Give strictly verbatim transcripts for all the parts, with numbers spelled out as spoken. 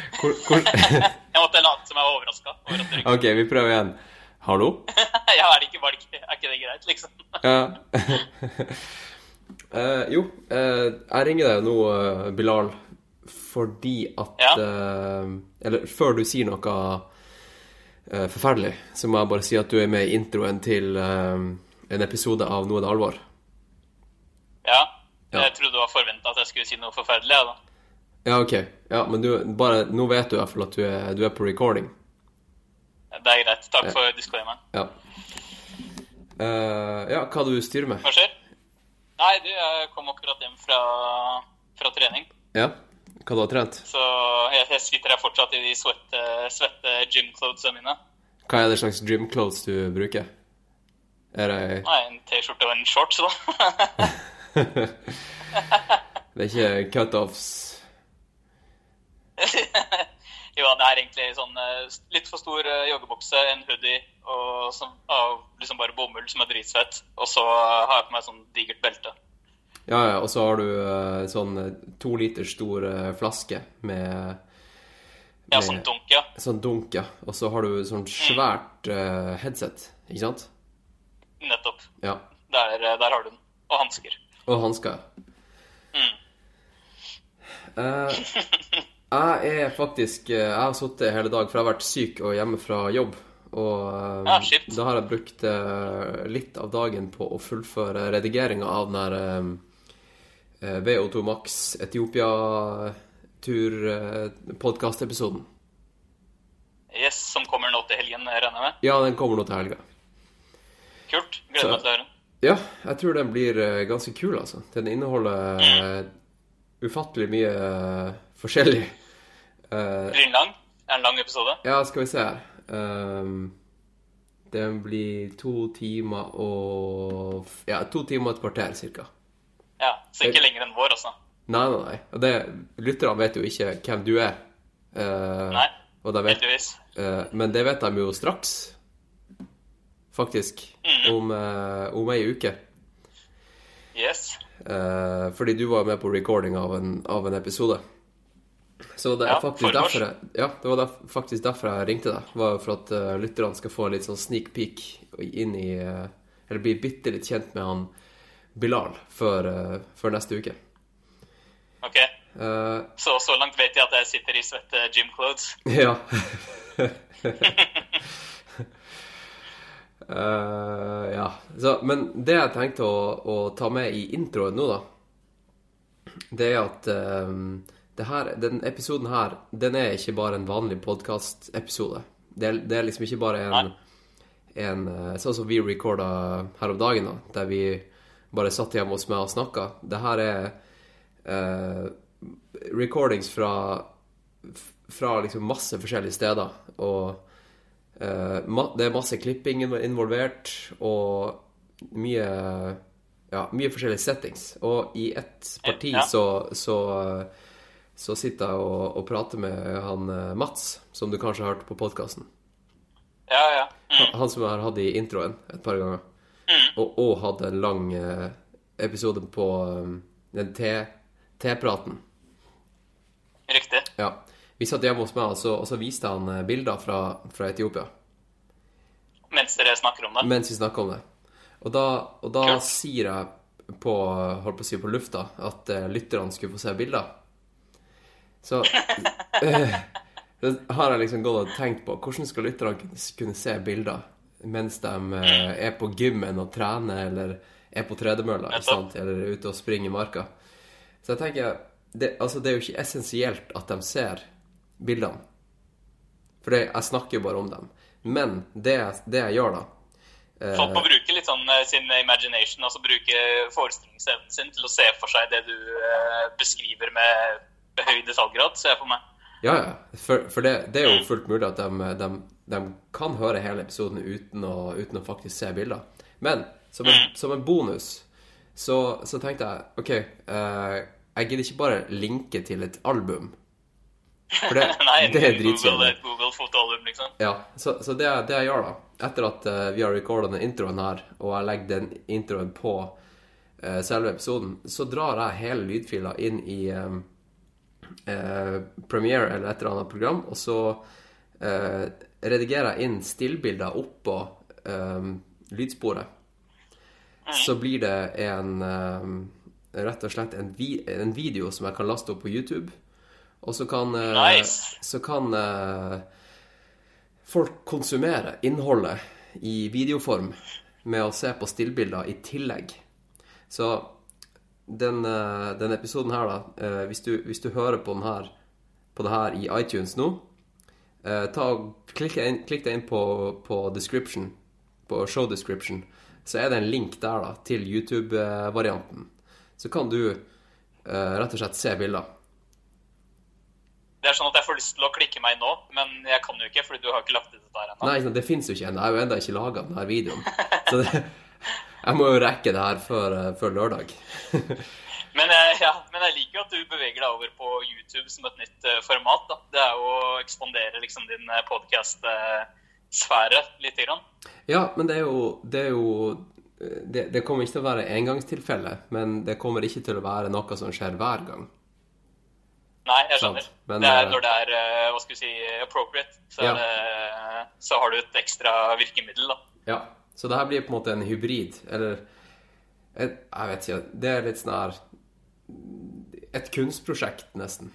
hvor, hvor... Jeg måtte late som jeg var overrasket over at du ringte. Ok, vi prøver igjen. Hallo? Ja, er det ikke, var det ikke, er ikke det greit, liksom? Ja. uh, jo, uh, jeg ringer deg nå, uh, Bilal, fordi at... Ja. Uh, eller før du sier noe uh, forferdelig, så må jeg bare si at du er med i introen til uh, en episode av Noe det alvor. Ja, Ja. jeg trodde du var forventet at jeg skulle si noe forferdelig, ja, da. Ja, ok. Ja, men du, bare, nå vet du i hvert fall at du er, du er på recording. Det er greit, takk Ja. for disclaimeren. Ja. Uh, ja, hva du styrer med? Hva skjer? Nei, du, jeg kom akkurat hjem fra, fra trening. Ja, hva du har trent? Så jeg, jeg sitter her fortsatt i de svette, svette gym clothesene mine. Hva er det slags gym clothes du bruker? Er det... Nei, en t-skjorte og en shorts, da. Det er ikke cut-offs? Jo, det er egentlig sånn eh, litt for stor eh, joggebukse, en hoodie og som, av liksom bare bomull som er dritsvett. Og så har jeg på meg sånn digert belte. Ja, ja, og så har du uh, sånn uh, to liter stor uh, flaske med, med... Ja, sånn dunk, ja. Sånn dunk, ja. Og så har du sånn svært uh, headset, ikke sant? Nettopp. Ja. Der, eh, der har du den. Og handsker. Og hansker. Mm. Uh, jeg er faktisk uh, Jeg har suttet hele dag, for jeg har vært syk og hjemme fra jobb. Og uh, Ja, shit. da har jeg brukt uh, litt av dagen på å fullføre redigeringen av den her uh, uh, V O to Max Etiopia-tur-podcast-episoden. Yes, som kommer nå til helgen, regner jeg med. Ja, den kommer nå til helga. Kult, gleder Så- meg til å høre den. Ja, jeg tror den blir uh, ganske kul, altså. Den inneholder uh, ufattelig mye uh, forskjellig. Uh, Blir den lang? Er en lang episode? Ja, skal vi se her. Um, den blir to timer og... Ja, to timer og et kvarter, cirka. Ja, så ikke lenger enn vår, altså. Nei, nei, nei. Og det, lytterne vet jo ikke hvem du er. Uh, Nei, og de vet, heldigvis. uh, men det vet de jo straks. Faktisk. Mhm. Om, uh, om ei uke. Yes. Uh, fordi du var med på recording av en, av en episode. Så det er Ja, faktisk forgårs. derfor jeg, Ja, det var derf- faktisk derfor jeg ringte deg. Var for at uh, lytterne skal få litt sånn sneak peek inn i uh, eller bli bitte litt kjent med han Bilal før, uh, før neste uke. Ok, Uh, så så langt vet jeg at jeg sitter i svette gym clothes. ja. uh, ja. Så, men det jeg tenkte å, å ta med i introen nå, da, det er at um, det her, den episoden her, den er ikke bare en vanlig podcast-episode. Det, er- det er liksom ikke bare en, en uh, sånn som vi recordet her om dagen, da, der vi bare satt hjemme hos meg og snakket. Det her er uh, recordings fra, fra liksom masse forskjellige steder, og uh, ma det er masse klipping involvert, og mye, ja, mye forskjellige settings. Og i et parti Ja. så, så, så sitter jeg og, og prater med han uh, Mats, som du kanskje har hørt på podcasten. Ja, ja. Mm. Han som jeg har hatt i introen et par ganger. Og, og hadde en lang uh, episode på um, den te- tepraten. Riktig. Ja. Vi satt hjemme hos meg, og så, og så viste han uh, bilder fra, fra Etiopia. Mens dere snakker om det. Mens vi snakket om det. Og da, og da Kult. sier jeg på, holdt på å si på lufta, at uh, lytterne skulle få se bilder. Så uh, det har jeg liksom gått og tenkt på. Hvordan skal lytterne kunne, kunne se bilder mens de uh, er på gymmen og trener, eller er på tredemølla, ikke sant? Eller er ute og springer i marka. Så jeg tenker, det, altså, det er jo ikke essensielt at de ser bildene. For det, jeg snakker jo bare om dem. Men det, det jeg gjør da, Folk må bruke litt sånn eh, sin imagination, altså bruke forestillingsevnen sin til å se for seg det du eh, beskriver med høy detaljgrad, ser jeg for meg. Ja, ja. For, for det, det er jo fullt mulig at de, de, de kan høre hele episoden uten å, uten å faktisk se bilder. Men som en, som en bonus, så, så tenkte jeg, ok, eh, jeg gidder ikke bare linke til et album. For det, Nei, det er Google, dritkjedelig. et Google fotoalbum, liksom. Ja, så, så det, det jeg gjør da, etter at uh, vi har recordet den introen her, og jeg legger den introen på uh, selve episoden, så drar jeg hele lydfila inn i, um, eh, Premiere eller et eller annet program, og så eh, redigerer jeg inn stillbilder oppå eh, lydsporet. Så blir det en eh, rett og slett en, vi en video som jeg kan laste opp på YouTube. Og så kan, eh, Nice. så kan eh, folk konsumere innholdet i videoform med å se på stillbilder i tillegg. Så den, eh, den episoden her da, eh, hvis, du, hvis du hører på, den her, på det her i iTunes nå, eh, ta, klikk, inn, klikk deg inn på, på description, på show description, så er det en link der da, til YouTube-varianten. Så kan du eh, rett og slett se bilder. Det er sånn at jeg får lyst til å klikke meg nå, men jeg kan jo ikke, fordi du har ikke lagt ut det der ennå. Nei, det finnes jo ikke ennå. Jeg har jo enda ikke laget denne videoen. Så det, jeg må jo rekke det her før, før lørdag. Men, eh, ja, men jeg liker jo at du beveger deg over på YouTube som et nytt uh, format. Da. Det er jo å ekspandere liksom, din podcast-sfære litt. Grann. Ja, men det er jo... Det, er jo det, det kommer ikke til å være engangstilfelle, men det kommer ikke til å være noe som skjer hver gang. Nei, jeg skjønner. Men, det er, når det er, uh, hva skal vi si, appropriate, så, ja. er det, så har du et ekstra virkemiddel, da. Ja, så det her blir på en måte en hybrid, eller... Et, jeg vet ikke, det er litt sånn her... Et kunstprosjekt, nesten.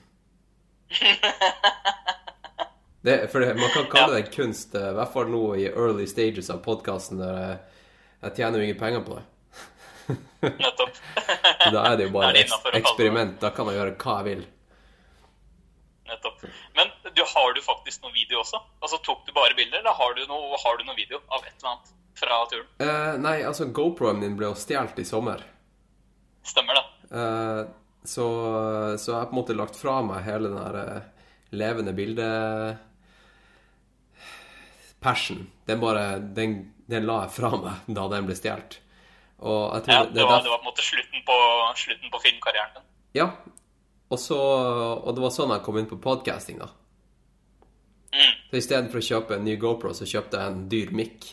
Det, for det, man kan kalle det kunst, i hvert fall nå i early stages av podcasten, der jeg, jeg tjener jo ingen penger på det. Nettopp. Da er det jo bare det et eksperiment, da kan jeg gjøre hva jeg vil. Nettopp. Men du, har du faktisk noen video også? Altså, tok du bare bilder, eller har du noe, har du noen video av et eller annet fra turen? Uh, nei, altså GoProen min ble jo stjelt i sommer. Stemmer det. Uh, så, så jeg har på en måte lagt fra meg hele den her uh, levende bilde passion. Den bare, den, den la jeg fra meg da den ble stjelt. Og jeg tror ja, det, det, var, det var på en måte slutten på, slutten på filmkarrieren din. Ja, og, så, og det var sånn jeg kom inn på podcasting da. Mm. Så i stedet for å kjøpe en ny GoPro, så kjøpte jeg en dyr mic.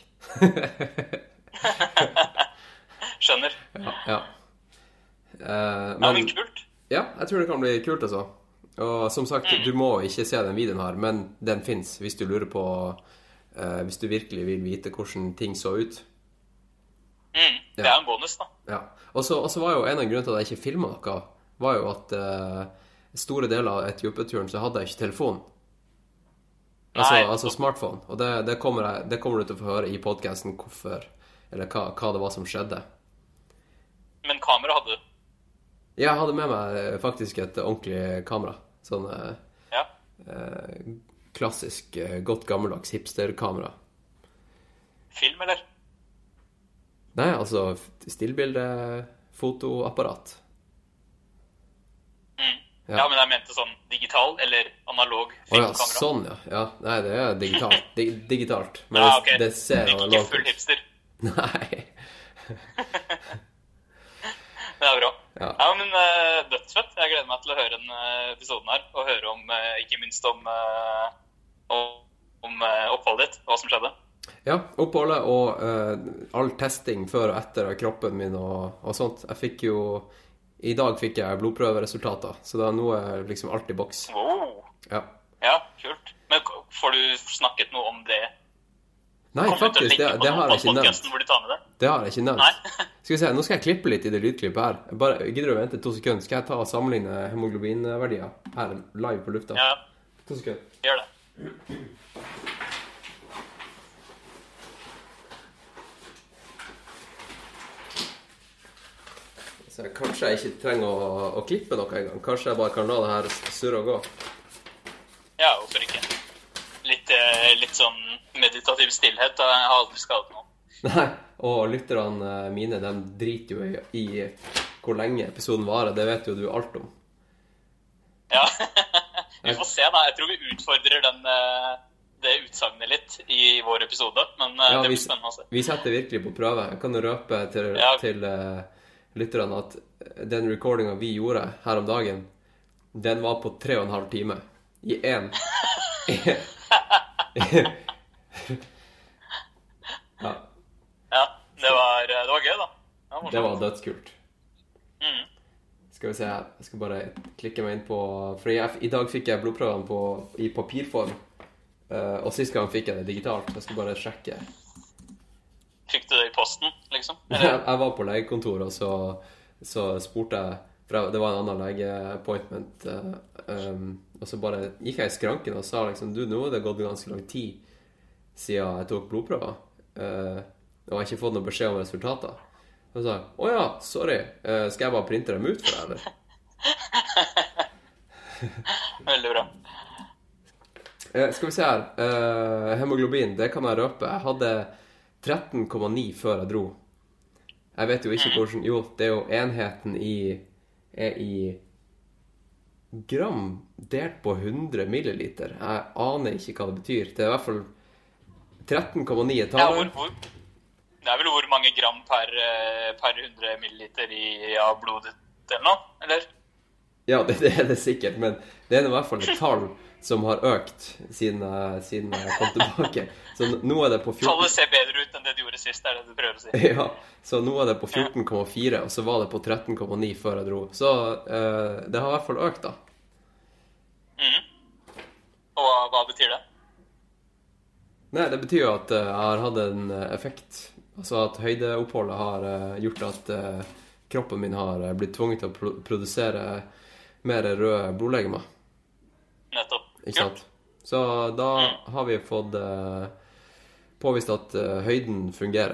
Skjønner. Ja, ja. Uh, men, ja, men kult. Ja, jeg tror det kan bli kult altså. Og som sagt, mm. du må ikke se den videoen her, men den finnes hvis du lurer på, uh, hvis du virkelig vil vite hvordan ting så ut. Mm. Det er en bonus da. Ja, og så var jo en av grunnen til at jeg ikke filmet noe, var jo at uh, store deler av Etiopia-turen så hadde jeg ikke telefon. Altså, Nei, altså smartphone. Og det, det, kommer jeg, det kommer du til å få høre i podcasten hvorfor, eller hva, hva det var som skjedde. Men kamera hadde du? Jeg hadde med meg faktisk et ordentlig kamera. Sånn uh, ja. uh, klassisk, uh, godt gammeldags hipster-kamera. Film, eller? Nei, altså stillbilde, fotoapparat. Mm. Ja. ja, men jeg mente sånn digital eller analog filmkamera. Å ja, sånn ja. Ja, nei, det er digitalt. Dig digitalt. Men ja, det, okay. det ser ikke, analogt. Ikke full hipster. Nei. Det er bra. Ja, ja men uh, dødsfett. Jeg gleder meg til å høre den uh, episoden her, og høre om, uh, ikke minst om, uh, om uh, oppholdet ditt, hva som skjedde. Ja, oppholdet og uh, all testing før og etter av kroppen min og, og sånt. Jeg fikk jo, i dag fikk jeg blodprøveresultater, så da nå er liksom alt i boks. Wow. Ja. Ja, kult. Men får du snakket noe om det? Nei, faktisk, det, det har jeg ikke nevnt. Det? det har jeg ikke nevnt. Nei. Skal vi se, nå skal jeg klippe litt i det lydklippet her. Bare, gidder du å vente to sekunder? Skal jeg ta og sammenligne hemoglobinverdier her live på lufta? Ja. To sekunder. Gjør det. Så kanskje jeg ikke trenger å, å klippe noe en gang. Kanskje jeg bare kan la det her surre og gå. Ja, hvorfor ikke? Litt, litt sånn meditativ stillhet. Jeg har aldri skadet noe. Nei, og lytterne mine, de driter jo i, i hvor lenge episoden varer. Det vet jo du alt om. Ja, vi får se da. Jeg tror vi utfordrer den, det utsagnet litt i vår episode, men ja, det blir spennende å se. Vi setter virkelig på prøve. Jeg kan jo røpe til, ja. til uh, lytterne at den recordingen vi gjorde her om dagen, den var på tre og en halv time. I en... ja. Ja, det var, det var gøy da. Det var, det var dødskult. Mm. Skal vi se her. Jeg skal bare klikke meg inn på... For jeg, i dag fikk jeg blodprøvene på, i papirform. Uh, og sist gang fikk jeg det digitalt. Jeg skal bare sjekke. Fikk du det i posten, liksom? jeg, jeg var på legekontor, og så, så spurte jeg... For det var en annen legeappointment. Uh, um, og så bare gikk jeg i skranken og sa liksom, du, nå har det gått ganske lang tid siden jeg tok blodprøver. Uh, og jeg har ikke fått noen beskjed om resultater. Og så sa jeg, å ja, sorry, uh, skal jeg bare printe dem ut for deg, eller? Veldig bra. Uh, skal vi se her. Uh, hemoglobin, det kan jeg røpe. Jeg hadde tretten komma ni før jeg dro. Jeg vet jo ikke hvordan... Jo, det er jo enheten i... er i gram delt på hundre milliliter. Jeg aner ikke hva det betyr. Det er i hvert fall tretten komma ni ja, hvor, hvor, det er vel hvor mange gram per, per hundre milliliter i av blodet eller noe, eller? Ja, det, det er det sikkert, men det er i hvert fall et tall som har økt siden, siden jeg kom tilbake. Så nå er det på fjorten... Tallet ser bedre ut enn det du gjorde sist, er det du prøver å si. Ja, så nå er det på fjorten komma fire, og så var det på tretten komma ni før jeg dro. Så uh, det har i hvert fall økt da. Mhm. Og hva, hva betyr det? Nei, det betyr jo at uh, jeg har hatt en uh, effekt. Altså at høydeoppholdet har uh, gjort at uh, kroppen min har uh, blitt tvunget til å pro produsere mer røde blodlegemer. Nettopp. Ikke sant? Så da mm. har vi fått uh, påvist at uh, høyden fungerer.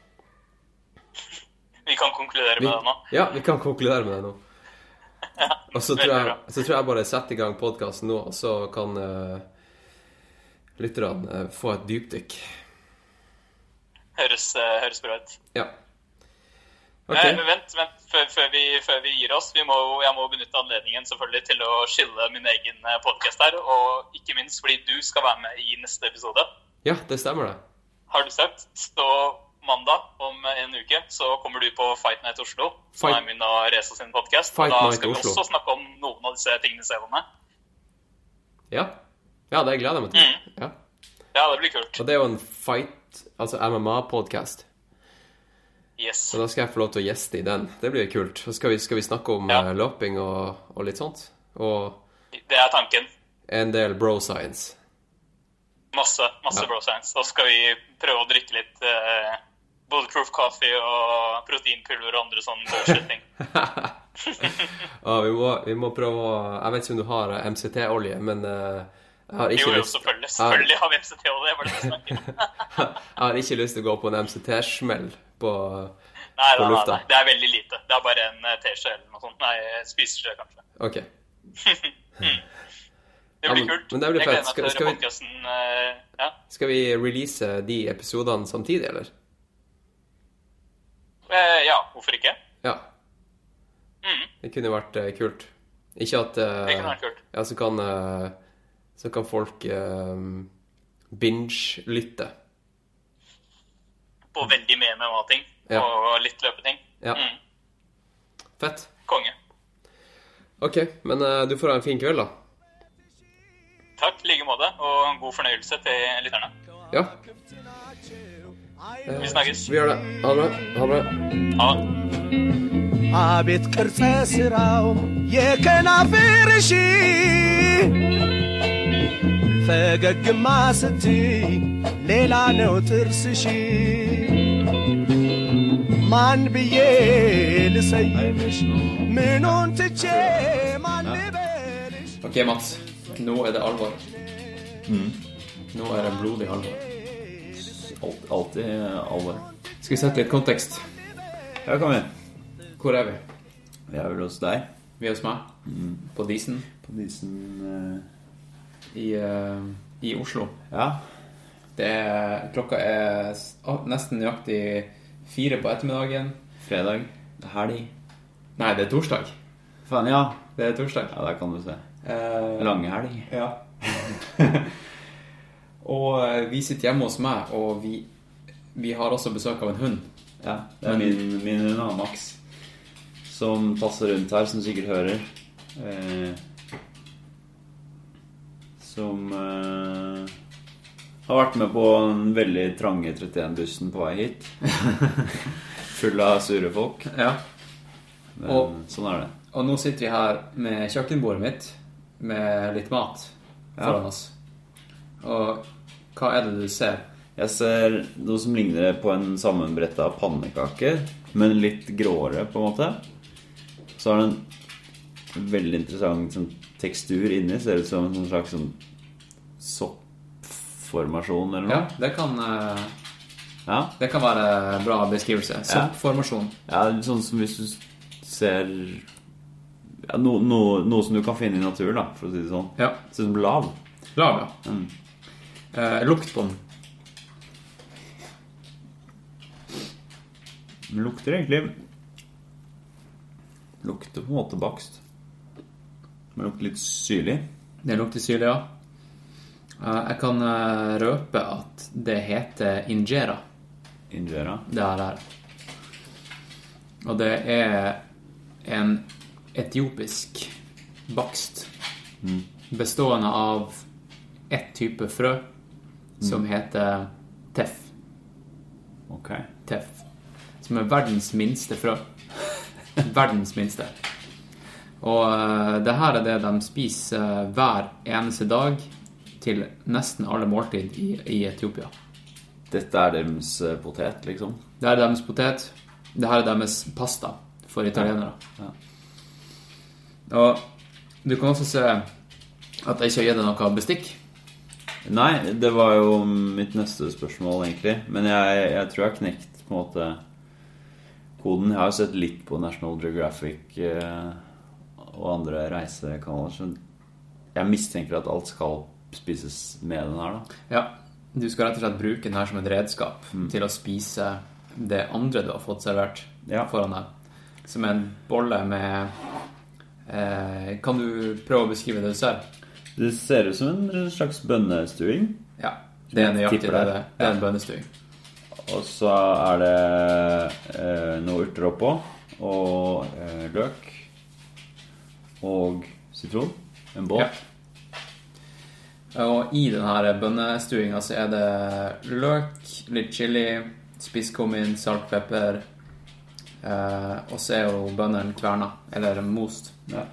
Vi kan konkludere vi, med det nå. Ja, vi kan konkludere med det nå. Ja, og så tror, jeg, så tror jeg bare setter i gang podcasten nå, og så kan uh, lytterne uh, få et dypdykk. Høres, uh, høres bra ut. Ja. Okay. Men vent, vent før, før, vi, før vi gir oss. Vi må, jeg må benytte anledningen selvfølgelig til å skille min egen podcast her, og ikke minst fordi du skal være med i neste episode. Ja, det stemmer det. Har du sagt? Så mandag om en uke så kommer du på Fight Night Oslo, som Fight... er min og Reza sin podcast. Fight og da Night skal vi Oslo. også snakke om noen av disse tingene selv med. Ja. Ja, det gleder jeg meg til. Mm. Ja. Ja, det blir kult. Og det er jo en fight, altså M M A-podcast. Yes. Så da skal jeg få lov til å gjeste i den. Det blir kult. Så skal vi, skal vi snakke om ja. uh, løping og, og litt sånt. Og det er tanken. En del bro science. Masse, masse ja. bro science. Så skal vi prøve å drikke litt uh, bulletproof coffee og proteinpulver og andre sånne bullshit-ting. ja, vi, må, vi må prøve å... Jeg vet ikke om du har M C T-olje, men... Uh, jeg har ikke jo, jo, lyst... selvfølgelig. Selvfølgelig har vi M C T-olje, var det vi snakker. Jeg har ikke lyst til å gå på en M C T-smell på, nei, på nei, lufta. Nei, det er veldig lite. Det er bare en teskje eller noe sånt. Nei, jeg spiser det kanskje. Ok. mm. Det blir ja, men, kult. Men det blir fett. Skal, skal, vi, uh, ja. skal vi release de episodene samtidig, eller? Uh, ja, hvorfor ikke? Ja. Mm. Det kunne vært uh, kult. Ikke at... Uh, det kunne vært kult. Ja, så kan... Uh, så kan folk uh, binge-lytte. På veldig mye med ting. Ja. Og litt løpeting. Ja. Mm. Fett. Konge. Ok, men uh, du får ha en fin kveld da. Takk, like måte. Og en god fornøyelse til lytterne. Ja. Uh, vi snakkes. Vi gjør det. Ha det bra. Ha det bra. Ha det. አቤት ቅርጸ ስራው የከናፍርሽ ፈገግማ ስትይ ሌላ ነው ጥርስሽ ማን ብዬ ልሰይምሽ ምኑን ትቼ ማን ልበልሽ Ok, Mats. Nå er det alvor. Mm. Nå er det blodig alvor. Alt, alltid alvor. Skal vi sette litt kontekst? Ja, kom igjen. Hvor er vi? Vi er vel hos deg. Vi er hos meg. Mm. På Disen. På Disen... Uh... I, uh, I Oslo. Ja. Det er, klokka er nesten nøyaktig fire på ettermiddagen. Fredag. Helg. Nei, det er torsdag. Faen, ja. Det er torsdag. Ja, der kan du se. Uh, Lange helg. Ja. Og uh, vi sitter hjemme hos meg, og vi, vi har også besøk av en hund. Ja, det er min, min hund, Max, som passer rundt her, som du sikkert hører. Eh, som eh, har vært med på en veldig trange trettien-bussen på vei hit. Full av sure folk. Ja. Men og, sånn er det. Og nå sitter vi her med kjøkkenbordet mitt med litt mat foran oss. Og hva er det du ser? Jeg ser noe som ligner på en sammenbrettet pannekake, men litt gråere på en måte. Så har den en veldig interessant sånn, tekstur inni, ser ut som en slags sånn soppformasjon eller noe. Ja, det kan, uh, ja. det kan være bra beskrivelse. Soppformasjon. Ja, sånn som hvis du ser ja, no, no, noe som du kan finne i naturen, da, for å si det sånn. Ja. Ser ut som lav. Lav, ja. Mm. Uh, lukt på den. Den lukter egentlig lukter på en måte bakst. Den lukter litt syrlig. Det lukter syrlig, ja. Uh, jeg kan uh, røpe at det heter injera. Injera? Det her er. Og det er en etiopisk bakst mm. bestående av ett type frø mm. som heter teff. Ok. Teff. Som er verdens minste frø. Verdens minste. Og uh, det her er det de spiser uh, hver eneste dag til nesten alle måltid i, i Etiopia. Dette er deres uh, potet, liksom? Det er deres potet. Det her er deres pasta for italienere. Ja. Og du kan også se at jeg ikke har gitt deg noe bestikk. Nei, det var jo mitt neste spørsmål egentlig. Men jeg, jeg tror jeg har knekt på en måte koden. Jeg har jo sett litt på National Geographic eh, og andre reisekanaler, så jeg mistenker at alt skal spises med den her da. Ja, du skal rett og slett bruke den her som et redskap mm. til å spise det andre du har fått servert ja. foran deg. Som en bolle med eh, kan du prøve å beskrive det du ser? Det ser ut som en slags bønnestuing. Ja, det er nøyaktig det, det. det er en bønnestuing. Og så er det eh, noe urter oppå, og eh, løk, og sitron, en båt. Ja. Og i denne bønnestuingen så er det løk, litt chili, spisskummin, salt, pepper, eh, og så er jo bønnen kverna, eller most. Ja.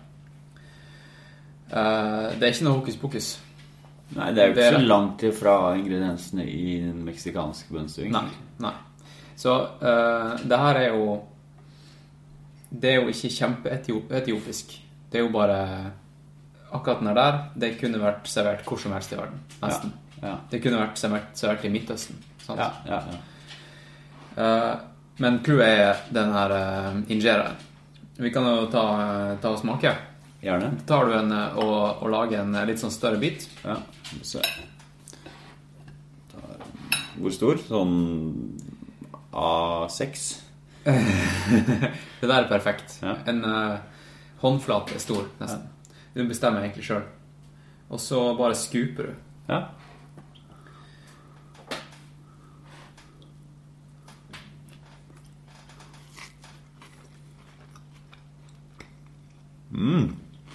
Eh, det er ikke noe hokus pokus. Nei, det er jo ikke så langt ifra ingrediensene i den meksikanske bønnestuing. Nei, nei. Så uh, det her er jo det er jo ikke kjempe-etiopisk. Det er jo bare akkurat den der, det kunne vært servert hvor som helst i verden, nesten. Ja, ja. Det kunne vært servert, servert i Midtøsten, sant? Ja, ja, ja. Uh, men clouet er den her uh, injeraen. Vi kan jo ta, ta og smake. Gjerne. Tar du en og, og lager en litt sånn større bit? Ja, så hvor stor? Sånn A seks? Det der er perfekt. Ja. En uh, håndflate er stor, nesten. Ja. Du bestemmer egentlig selv. Og så bare skuper du. Ja. Mm.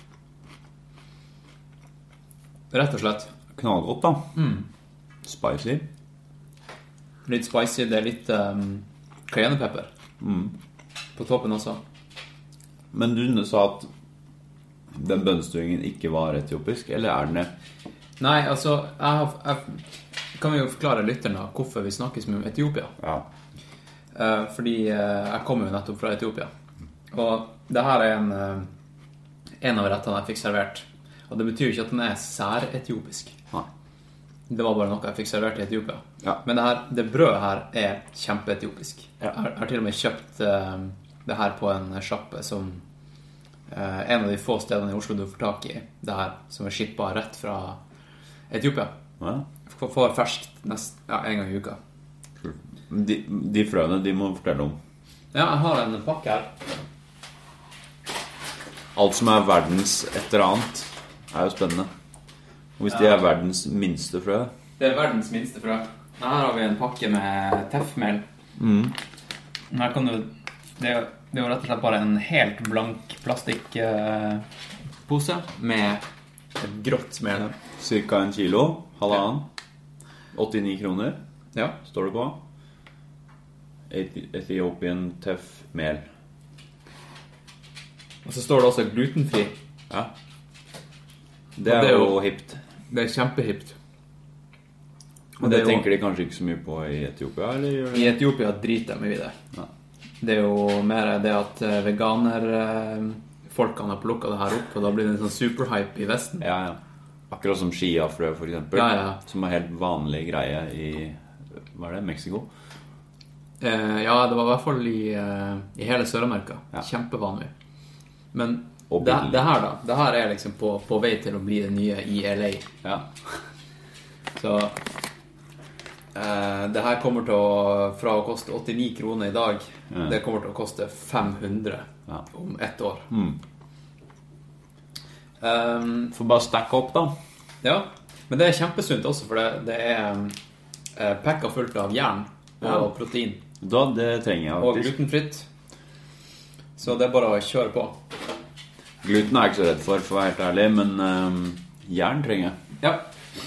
Rett og slett. Knallgodt da. Mm. Spicy. Litt spicy, det er litt um, cayennepepper. Mm. På toppen også. Men du sa at den bønnestuingen ikke var etiopisk, eller er den det? Nei, altså, jeg, har, jeg kan jo forklare lytterne hvorfor vi snakker så mye om Etiopia. Ja. Uh, fordi uh, jeg kommer jo nettopp fra Etiopia. Og det her er en, uh, en av rettene jeg fikk servert. Og det betyr ikke at den er sær-etiopisk. Nei. Det var bare noe jeg fikk servert i Etiopia. Ja. Men det, her, det brødet her er kjempe-etiopisk. Ja. Jeg har til og med kjøpt uh, det her på en sjappe som uh, en av de få stedene i Oslo du får tak i det her, som er shippet rett fra Etiopia. Ja. Får ferskt nest, ja, en gang i uka. De, de frøene, de må fortelle om. Ja, jeg har en pakke her. Alt som er verdens et eller annet er jo spennende. Og hvis det er verdens minste frø? Det er verdens minste frø. Her har vi en pakke med teffmel. Mm. Her kan du... Det er, det er jo rett og slett bare en helt blank plastikkpose med et grått mel. Cirka en kilo, halvannen. åttini kroner, Ja. står det på. Ethiopian teff mel. Og så står det også glutenfri. Ja. Det er, det er jo jo hipt. Det er kjempehipt. Og det, det tenker de kanskje ikke så mye på i Etiopia, eller gjør det? I Etiopia driter de i det. Ja. Det er jo mer det at veganer-folkene har plukket det her opp, og da blir det en sånn superhype i Vesten. Ja, ja. Akkurat som skiafrø, for eksempel. Ja, ja. Som er helt vanlig greie i, hva er det, Mexico? Eh, ja, det var i hvert fall i, uh, i hele Sør-Amerika. Ja. Kjempevanlig. Men det, det her da, det her er liksom på, på vei til å bli det nye i L A. Ja. Så eh, det her kommer til å, fra å koste åttini kroner i dag, ja. Det kommer til å koste fem hundre ja. Om ett år. Mm. Um, Får bare stakke opp da. Ja, men det er kjempesunt også, for det, det er eh, pekka fullt av jern og ja. Protein. Da, det trenger jeg faktisk. Og glutenfritt. Så det er bare å kjøre på. Gluten er jeg ikke så redd for, for å være helt ærlig, men um, jern trenger jeg. Ja.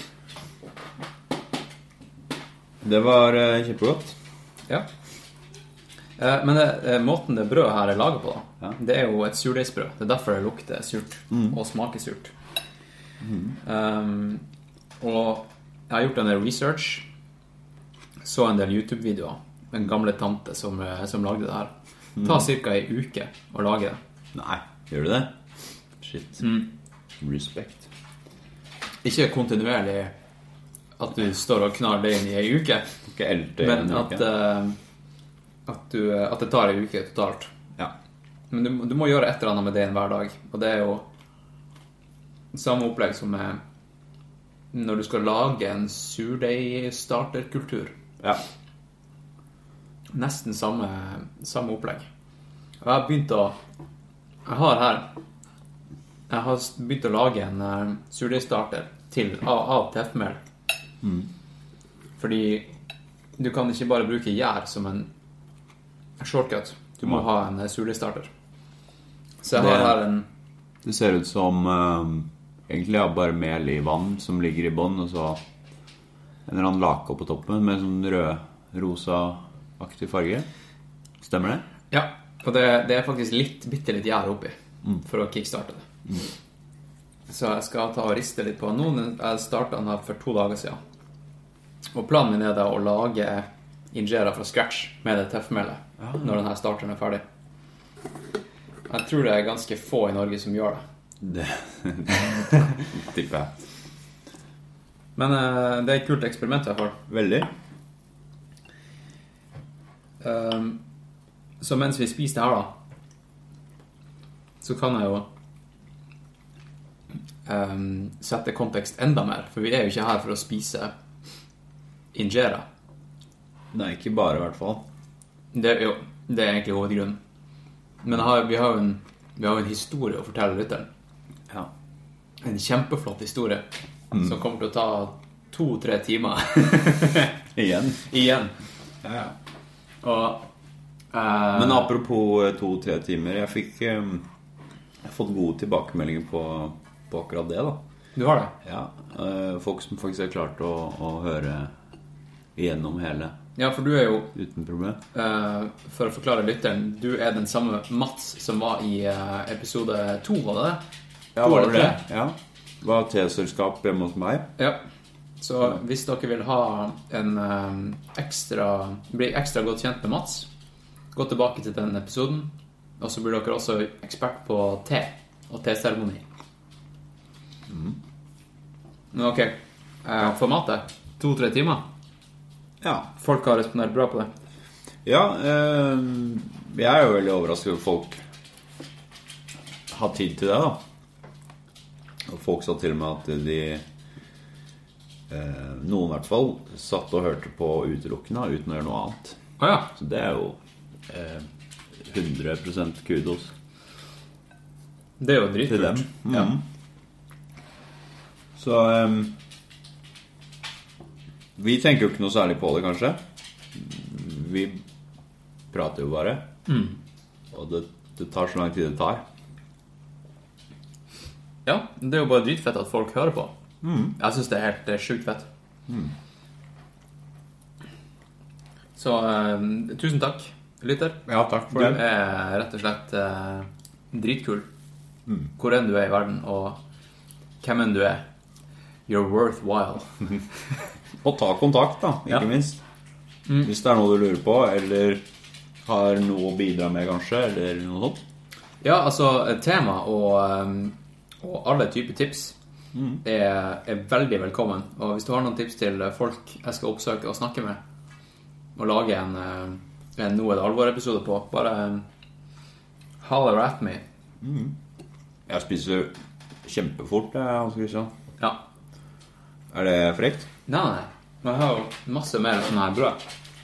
Det var uh, kjempegodt. Ja. Eh, men det, eh, måten det brødet her er laget på da, ja. Det er jo et surdeigsbrød. Det er derfor det lukter surt mm. og smaker surt. Mm. Um, og jeg har gjort en del research, så en del YouTube-videoer, en gamle tante som, som lagde det her. Det tar cirka en uke å lage det. Nei, gjør du det? Shit. Mm. Respekt. Ikke kontinuerlig at du står og knar det inn i en uke, ikke elte men at, uh, at, du, at det tar en uke totalt. Ja. Men du, du må gjøre et eller annet med det hver dag, og det er jo samme opplegg som er når du skal lage en surdeig-starterkultur. Ja. Nesten samme, samme opplegg. Og jeg har begynt å Jeg har her Jeg har begynt å lage en uh, surdeig-starter til av, av teffmel. Mm. Fordi du kan ikke bare bruke gjær som en shortcut. Du må ja. Ha en surdeig-starter. Så jeg det, har her en Det ser ut som uh, egentlig ja, bare mel i vann som ligger i bånn, og så en eller annen lake på toppen med sånn rød-rosa-aktig farge. Stemmer det? Ja, og det, det er faktisk litt, bitte litt gjær oppi mm. for å kickstarte det. Mm. Så jeg skal ta og riste litt på noen. Jeg startet den her for to dager siden. Og planen min er da å lage injera fra scratch med det teffmelet ja. Når denne starteren er ferdig. Jeg tror det er ganske få i Norge som gjør det. Det tipper jeg. Men uh, det er et kult eksperiment i hvert fall. Veldig. Um, så mens vi spiser det her da, så kan jeg jo um, sette kontekst enda mer, for vi er jo ikke her for å spise injera. Nei, ikke bare i hvert fall. Det er jo, det er egentlig hovedgrunnen. Men har, vi har jo en, vi har en historie å fortelle lytteren. Ja. En kjempeflott historie. Mm. Som kommer til å ta to-tre timer. Igjen. Igjen. Ja, ja. Og, uh, Men apropos to-tre timer, jeg fikk um, jeg har fått gode tilbakemeldinger på, på akkurat det da. Du har det? Ja, uh, folk som faktisk har klart å, å høre igjennom hele. Ja, for du er jo uten problem. Uh, for å forklare lytteren, du er den samme Mats som var i uh, episode to, var det det? Ja, var det det? Ja. Det var te-selskap hjemme hos meg. Ja. Så hvis dere vil ha en um, ekstra bli ekstra godt kjent med Mats, gå tilbake til den episoden. Og så blir dere også ekspert på te og te-seremoni. Mm. Ok, uh, formatet to-tre timer. Ja. Folk har respondert bra på det. Ja, eh, jeg er jo veldig overrasket over folk har tid til det da. Og folk sa til og med at de eh, noen i hvert fall satt og hørte på utelukkende uten å gjøre noe annet. Ah, ja. Så det er jo eh, hundre prosent kudos. Det er jo dritkult. Mm. Ja. Så eh, vi tenker jo ikke noe særlig på det, kanskje. Vi prater jo bare. Mm. Og det, det tar så lang tid det tar. Ja, det er jo bare dritfett at folk hører på. Mm. Jeg synes det er helt uh, sjukt fett. Mm. Så uh, tusen takk, lytter. Ja, takk for du det. Du er rett og slett uh, dritkul. Mm. Hvor enn du er i verden, og hvem enn du er. You're worthwhile. Og ta kontakt da, ikke ja. minst. Mm. Hvis det er noe du lurer på, eller har noe å bidra med kanskje, eller noe sånt. Ja, altså et tema og, og alle typer tips mm. er, er veldig velkommen. Og hvis du har noen tips til folk jeg skal oppsøke og snakke med, og lage en, en Noe er det alvor-episode på, bare holler at me. Mm. Jeg spiser kjempefort, Hans Christian. Ja. Er det frekt? Nei, nei. Men jeg har jo masse mer sånn her brød.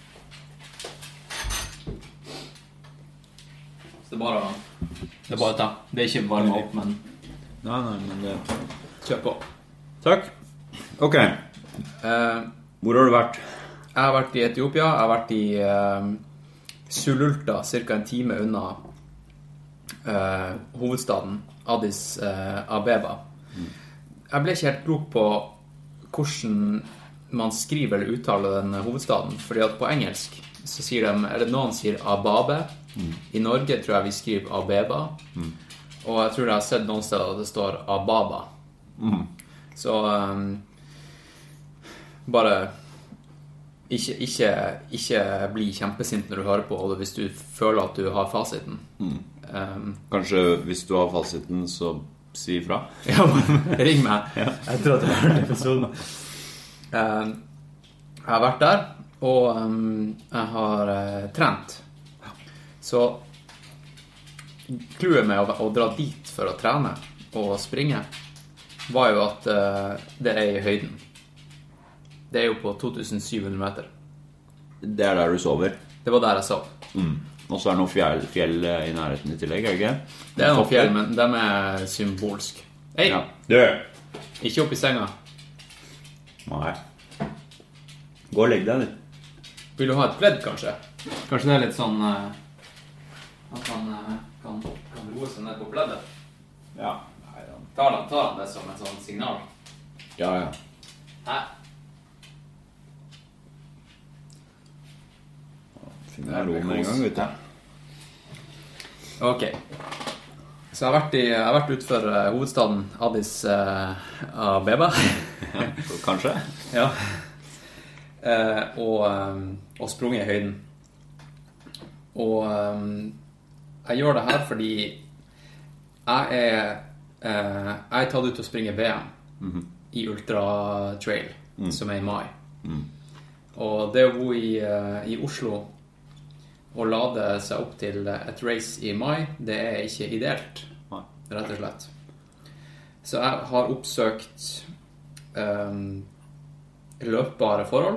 Så det er bare å... Det er bare å ta. Det er ikke varme opp, men... Nei, nei, men det... Kjør på. Takk. Ok. Eh, Hvor har du vært? Jeg har vært i Etiopia. Jeg har vært i eh, Sululta, cirka en time unna eh, hovedstaden, Addis eh, Abeba. Mm. Jeg ble ikke helt klok på hvordan man skriver eller uttaler den hovedstaden, fordi at på engelsk så sier de, eller noen sier Ababe. Mm. I Norge tror jeg vi skriver Abeba. Mm. Og jeg tror jeg har sett noen steder at det står Ababa. Mm. Så um, bare ikke, ikke, ikke bli kjempesint når du hører på, og hvis du føler at du har fasiten. Mm. Um, Kanskje hvis du har fasiten, så si ifra. Ja, ring meg. Ja. Jeg tror at det var en episode. Um, jeg har vært der, og um, jeg har uh, trent. Så kluet med å, å dra dit for å trene og springe var jo at uh, det er i høyden. Det er jo på to tusen syv hundre meter. Det er der du sover? Det var der jeg sov. Mm. Og så er det noen fjell, fjell i nærheten i tillegg, er det ikke? Det er noen fjell, men de er symbolsk. Hei! Ja. Du! Ikke opp i senga. Nei. Gå og legg deg litt. Vil du ha et pledd, kanskje? Kanskje det er litt sånn... Uh, at han uh, kan, kan roe seg ned på pleddet? Ja. Nei, da. Tar han, tar han det som et sånt signal? Ja, ja. Hæ? Finner jeg ro med en gang, vet du. Ok. Så jeg har vært, i, jeg har vært utenfor uh, hovedstaden Addis uh, Abeba. Ja, kanskje. Ja. Uh, og, um, og sprunget i høyden. Og um, jeg gjør det her fordi jeg er, uh, jeg er tatt ut til å springe V M mm-hmm. i Ultra Trail, mm. som er i mai. Mm. Og det å bo i, uh, i Oslo og lade seg opp til et race i mai, det er ikke ideelt, rett og slett. Så jeg har oppsøkt um, løpbare forhold,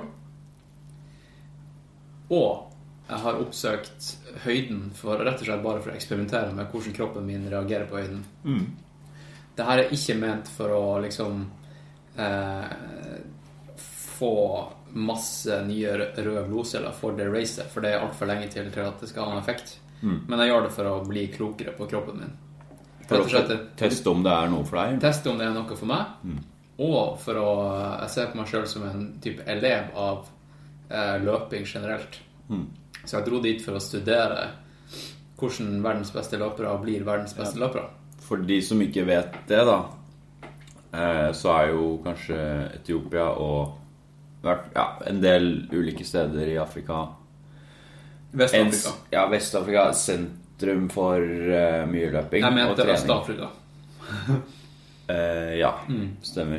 og jeg har oppsøkt høyden for, rett og slett bare for å eksperimentere med hvordan kroppen min reagerer på høyden. Mm. Dette er ikke ment for å liksom eh, få masse nye røde blodceller for det racet, for det er alt for lenge til, til at det skal ha en effekt. Mm. Men jeg gjør det for å bli klokere på kroppen min. For å slett, teste om det er noe for deg? Teste om det er noe for meg. Mm. Og for å jeg ser på meg selv som en type elev av eh, løping generelt. Mm. Så jeg dro dit for å studere hvordan verdens beste løpere blir verdens beste ja. løpere. For de som ikke vet det da, eh, så er jo kanskje Etiopia og ja, en del ulike steder i Afrika. Vest-Afrika. En, ja, Vest-Afrika er sentrum for uh, mye løping og trening. Jeg mente Øst-Afrika. uh, ja, mm. stemmer.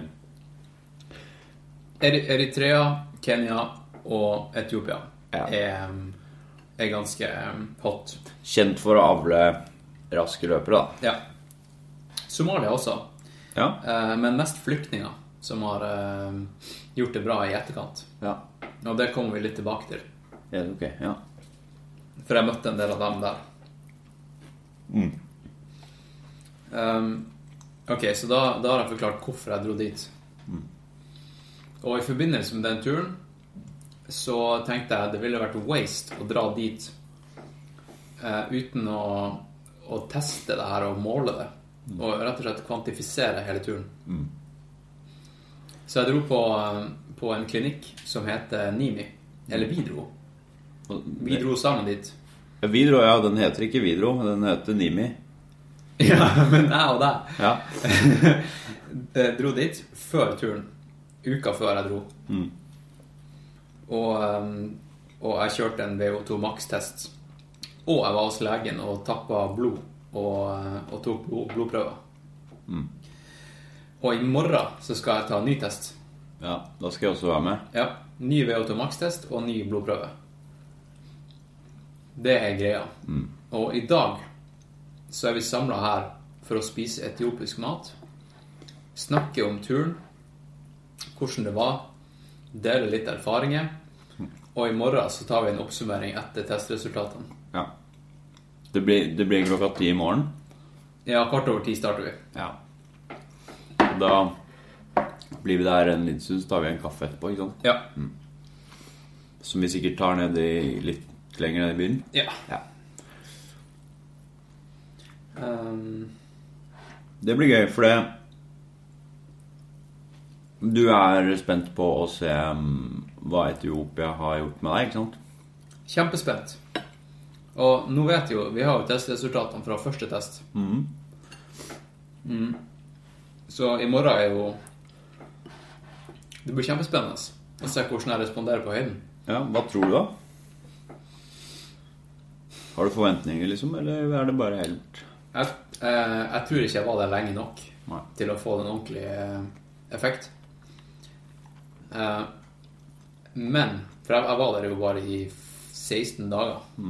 Eritrea, Kenya og Etiopia ja. er, er ganske hot. Kjent for å avle raske løpere da. Ja. Somalia også. Ja. Uh, men mest flyktninger som har uh, gjort det bra i etterkant. Ja. Og det kommer vi litt tilbake til. Ja, ok, ja. For jeg møtte en del av dem der. Mm. Um, ok, så da, da har jeg forklart hvorfor jeg dro dit. Mm. Og i forbindelse med den turen så tenkte jeg det ville vært waste å dra dit uh, uten å, å teste det her og måle det. Mm. Og rett og slett kvantifisere hele turen. Mm. Så jeg dro på, på en klinikk som heter Nimi. Eller vi dro. Vi dro sammen dit. Ja, vi dro, ja, den heter ikke Vidro, den heter Nimi. Ja, men jeg og deg Ja. jeg dro dit før turen. Uka før jeg dro. Mm. Og, um, og jeg kjørte en V O to Max-test. Og jeg var hos legen og tappet blod og, og tok blod, blodprøver. Mm. Og i morgen så skal jeg ta en ny test. Ja, da skal jeg også være med. Ja, ny V O to Max-test og ny blodprøve. Det er greia. Mm. Og i dag så er vi samlet her for å spise etiopisk mat, snakke om turen, hvordan det var, dele litt erfaringer, og i morgen så tar vi en oppsummering etter testresultatene. Ja. Det blir, det blir klokka ti i morgen. Ja, kvart over ti starter vi. Ja. Da blir vi der en liten stund, så tar vi en kaffe etterpå, ikke sant? Ja. Mm. Som vi sikkert tar ned i, litt lenger ned i byen. Ja. Ja. Um, Det blir gøy, for det du er spent på å se um, hva Etiopia har gjort med deg, ikke sant? kjempespent. Og nå vet jo, vi har jo testresultatene fra første test. Mhm. Mm. Så i morgen er jo det blir kjempespennende å se hvordan jeg responderer på høyden. Ja, hva tror du da? Har du forventninger liksom, eller er det bare helt... Jeg, eh, jeg tror ikke jeg var der lenge nok Nei. til å få den ordentlige eh, effekt. Eh, men, for jeg, jeg var der jo bare i seksten dager. Mm.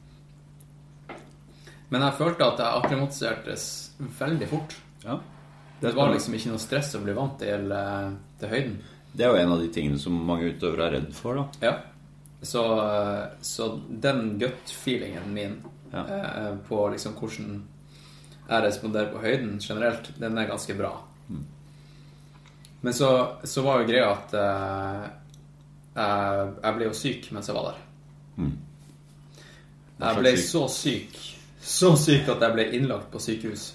Men jeg følte at jeg akklimatiserte veldig fort. Ja. Det var liksom ikke noe stress å bli vant til, eh, til høyden. Det er jo en av de tingene som mange utøvere er redd for, da. Ja. Så, så den gut-feelingen min Ja. eh, på liksom hvordan jeg responderer på høyden generelt, den er ganske bra. Mm. Men så, så var jo greia at eh, jeg, jeg ble jo syk mens jeg var der. Mm. Hva Jeg ble slags syk? så syk, så syk at jeg ble innlagt på sykehus.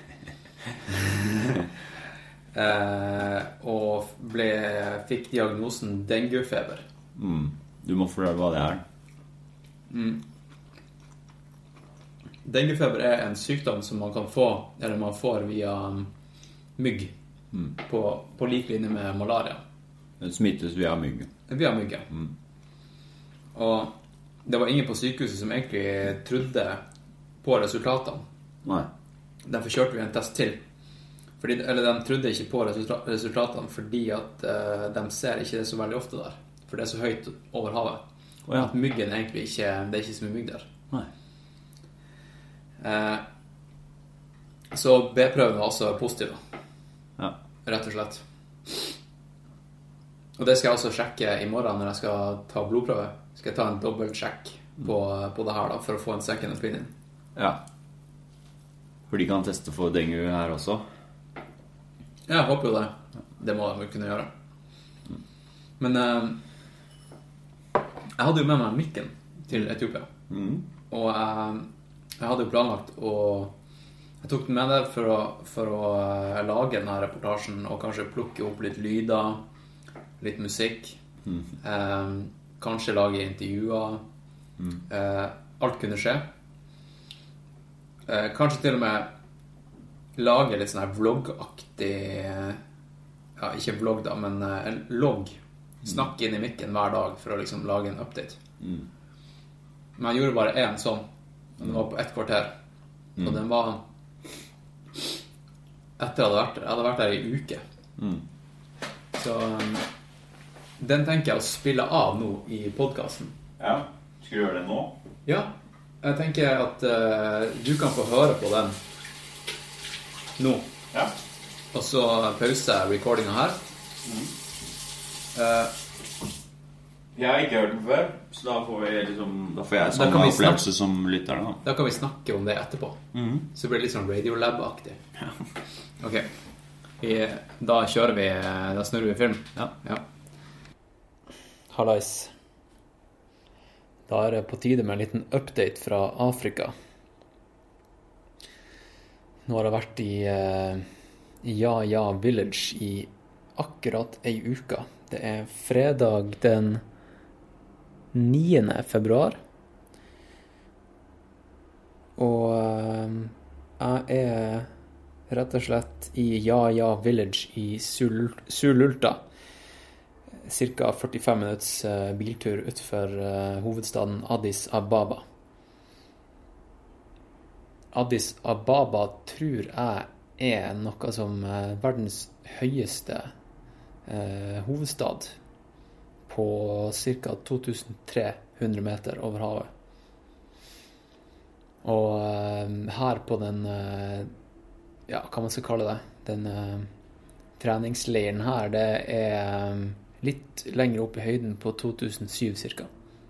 eh, og ble, fikk diagnosen denguefeber. Mm. Du må fortelle hva det er. Mm. Denguefeber er en sykdom som man kan få, eller man får via um, mygg, Mm. på, på lik linje med malaria. Den smittes via mygg. Via mygget. Mm. Og det var ingen på sykehuset som egentlig trodde på resultatene. Nei. Derfor kjørte vi en test til. Fordi, eller de trodde ikke på resulta- resultatene fordi at eh, de ser ikke det så veldig ofte der. For det er så høyt over havet. Å ja. At myggen egentlig ikke, det er ikke så mye mygg der. Nei. Eh, så B-prøven var også positiv, da. Ja. Rett og slett. Og det skal jeg også sjekke i morgen når jeg skal ta blodprøve. Skal jeg ta en dobbeltsjekk på, på det her da, for å få en second opinion. Ja. For de kan teste for dengue her også. Ja, jeg håper jo det. Det må de jo kunne gjøre. Men eh, jeg hadde jo med meg mikken til Etiopia. Mm. Og jeg, jeg hadde jo planlagt å Jeg tok den med der for å, for å eh, lage denne reportasjen og kanskje plukke opp litt lyder, litt musikk, Mm. eh, kanskje lage intervjuer. Mm. Eh, alt kunne skje. Eh, kanskje til og med lage litt sånn her vloggaktig, ja, ikke vlogg da, men eh, en logg. Snakke inn i mikken hver dag for å liksom lage en update. Mm. Men jeg gjorde bare en sånn. Den var på ett kvarter. Og den var etter jeg hadde vært der. Jeg hadde vært der i uke. Mm. Så um, den tenker jeg å spille av nå i podcasten. Ja. Skal du gjøre det nå? Ja, jeg tenker at uh, du kan få høre på den nå. Ja. Og så pauser jeg recordingen her. Uh, Jeg har ikke hørt den før, så da får, vi liksom, da får jeg Da samme kan vi opplevelse som lytterne. Da. da kan vi snakke om det etterpå. Mhm. Så blir det litt sånn Radiolab-aktig. Ok. Vi, da kjører vi, da snurrer vi film. Ja. Ja. Hallais. Da er det på tide med en liten update fra Afrika. Nå har jeg vært i eh, Ja Ja Village i akkurat ei uke. Det er fredag den niende februar. Og eh, jeg Jeg er rett og slett i Ja-Ja Village i Sul Sululta. Cirka førtifem minutts uh, biltur utenfor uh, hovedstaden Addis Ababa. Addis Ababa tror jeg er noe som uh, verdens høyeste uh, hovedstad på cirka to tusen tre hundre meter over havet. Og uh, her på den, uh, ja, hva man skal kalle det, den uh, treningsleiren her, det er um, litt lenger opp i høyden på to tusen syv cirka.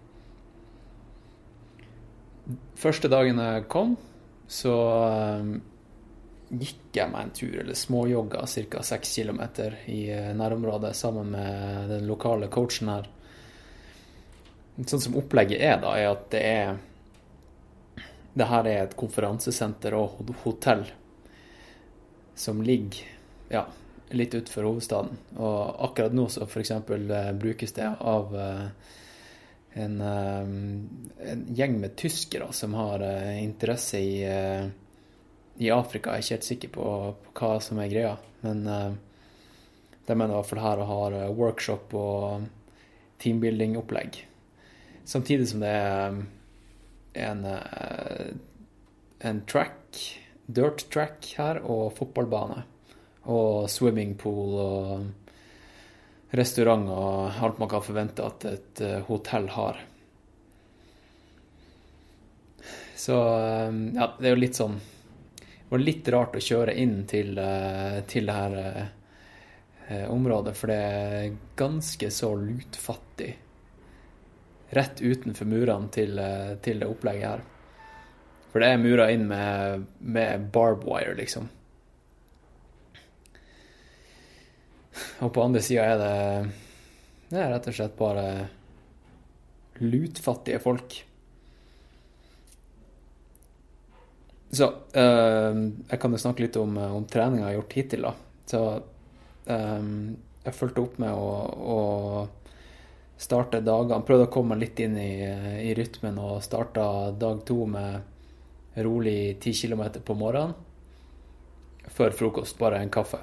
Første dagen jeg kom, så um, gikk jeg meg en tur, eller småjogga cirka seks kilometer i uh, nærområdet sammen med den lokale coachen her. Sånn som opplegget er da, er at det er Det her er et konferansesenter og hotell som ligger ja, litt utenfor hovedstaden. Og akkurat nå så for eksempel eh, brukes det av eh, en, eh, en gjeng med tyskere som har eh, interesse i, eh, i Afrika. Jeg er ikke helt sikker på, på hva som er greia, men eh, de er i hvert fall her og har eh, workshop og teambuilding-opplegg. Samtidig som det er En, en track, dirt track her, og fotballbane, og swimmingpool, og restaurant, og alt man kan forvente at et hotell har. Så, ja, det er jo litt sånn, det var litt rart å kjøre inn til, til det her eh, området, for det er ganske så lutfattig. Rett utenfor murene til, til det opplegget her. For det er murer inn med, med barbed wire, liksom. Og på andre siden er det, det er rett og slett bare lutfattige folk. Så, øh, jeg kan jo snakke litt om, om treningen jeg har gjort hittil, da. Så, øh, jeg følte opp med å... å starte dagene, prøvde å komme litt inn i, i rytmen og starta dag to med rolig ti kilometer på morgenen før frokost, bare en kaffe.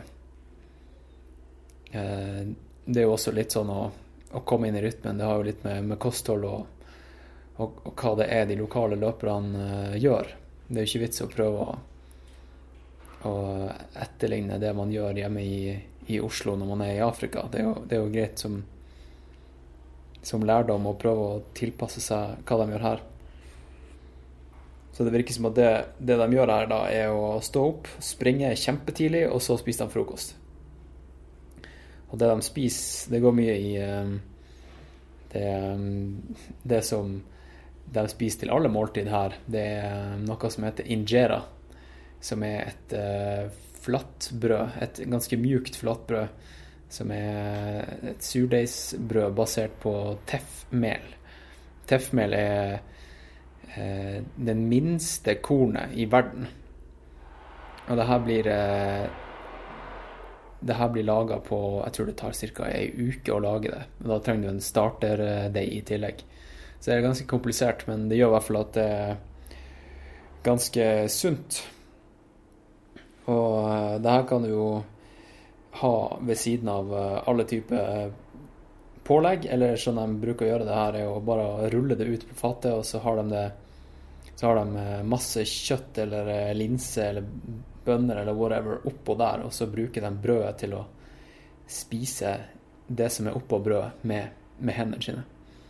Eh, det er jo også litt sånn å, å komme inn i rytmen, det har jo litt med, med kosthold og, og, og hva det er de lokale løperne eh, gjør. Det er jo ikke vits å prøve å, å etterligne det man gjør hjemme i, i Oslo når man er i Afrika. Det er jo, det er jo greit som som lærdom og prøve å tilpasse seg hva de gjør her. Så det virker som at det, det de gjør her da er å stå opp, springe kjempetidlig, og så spise de frokost. Og det de spiser, det går mye i det, det som de spiser til alle måltid her. Det er noe som heter injera, som er et uh, flattbrød, et ganske mjukt flattbrød, som er et surdeigsbrød basert på teffmel. Teffmel er eh, den minste kornet i verden. Og det her blir eh, det her blir laget på, jeg tror det tar cirka en uke å lage det. Og da trenger du en starterdeig i tillegg. Så det er ganske komplisert, men det gjør i hvert fall at det er ganske sunt. Og eh, det her kan du jo ha ved siden av alle typer pålegg, eller sånn de bruker å gjøre det her, er jo bare å rulle det ut på fatet, og så har de det, så har de masse kjøtt, eller linse, eller bønner, eller whatever, oppå der, og så bruker de brødet til å spise det som er oppå brødet med, med hendene sine.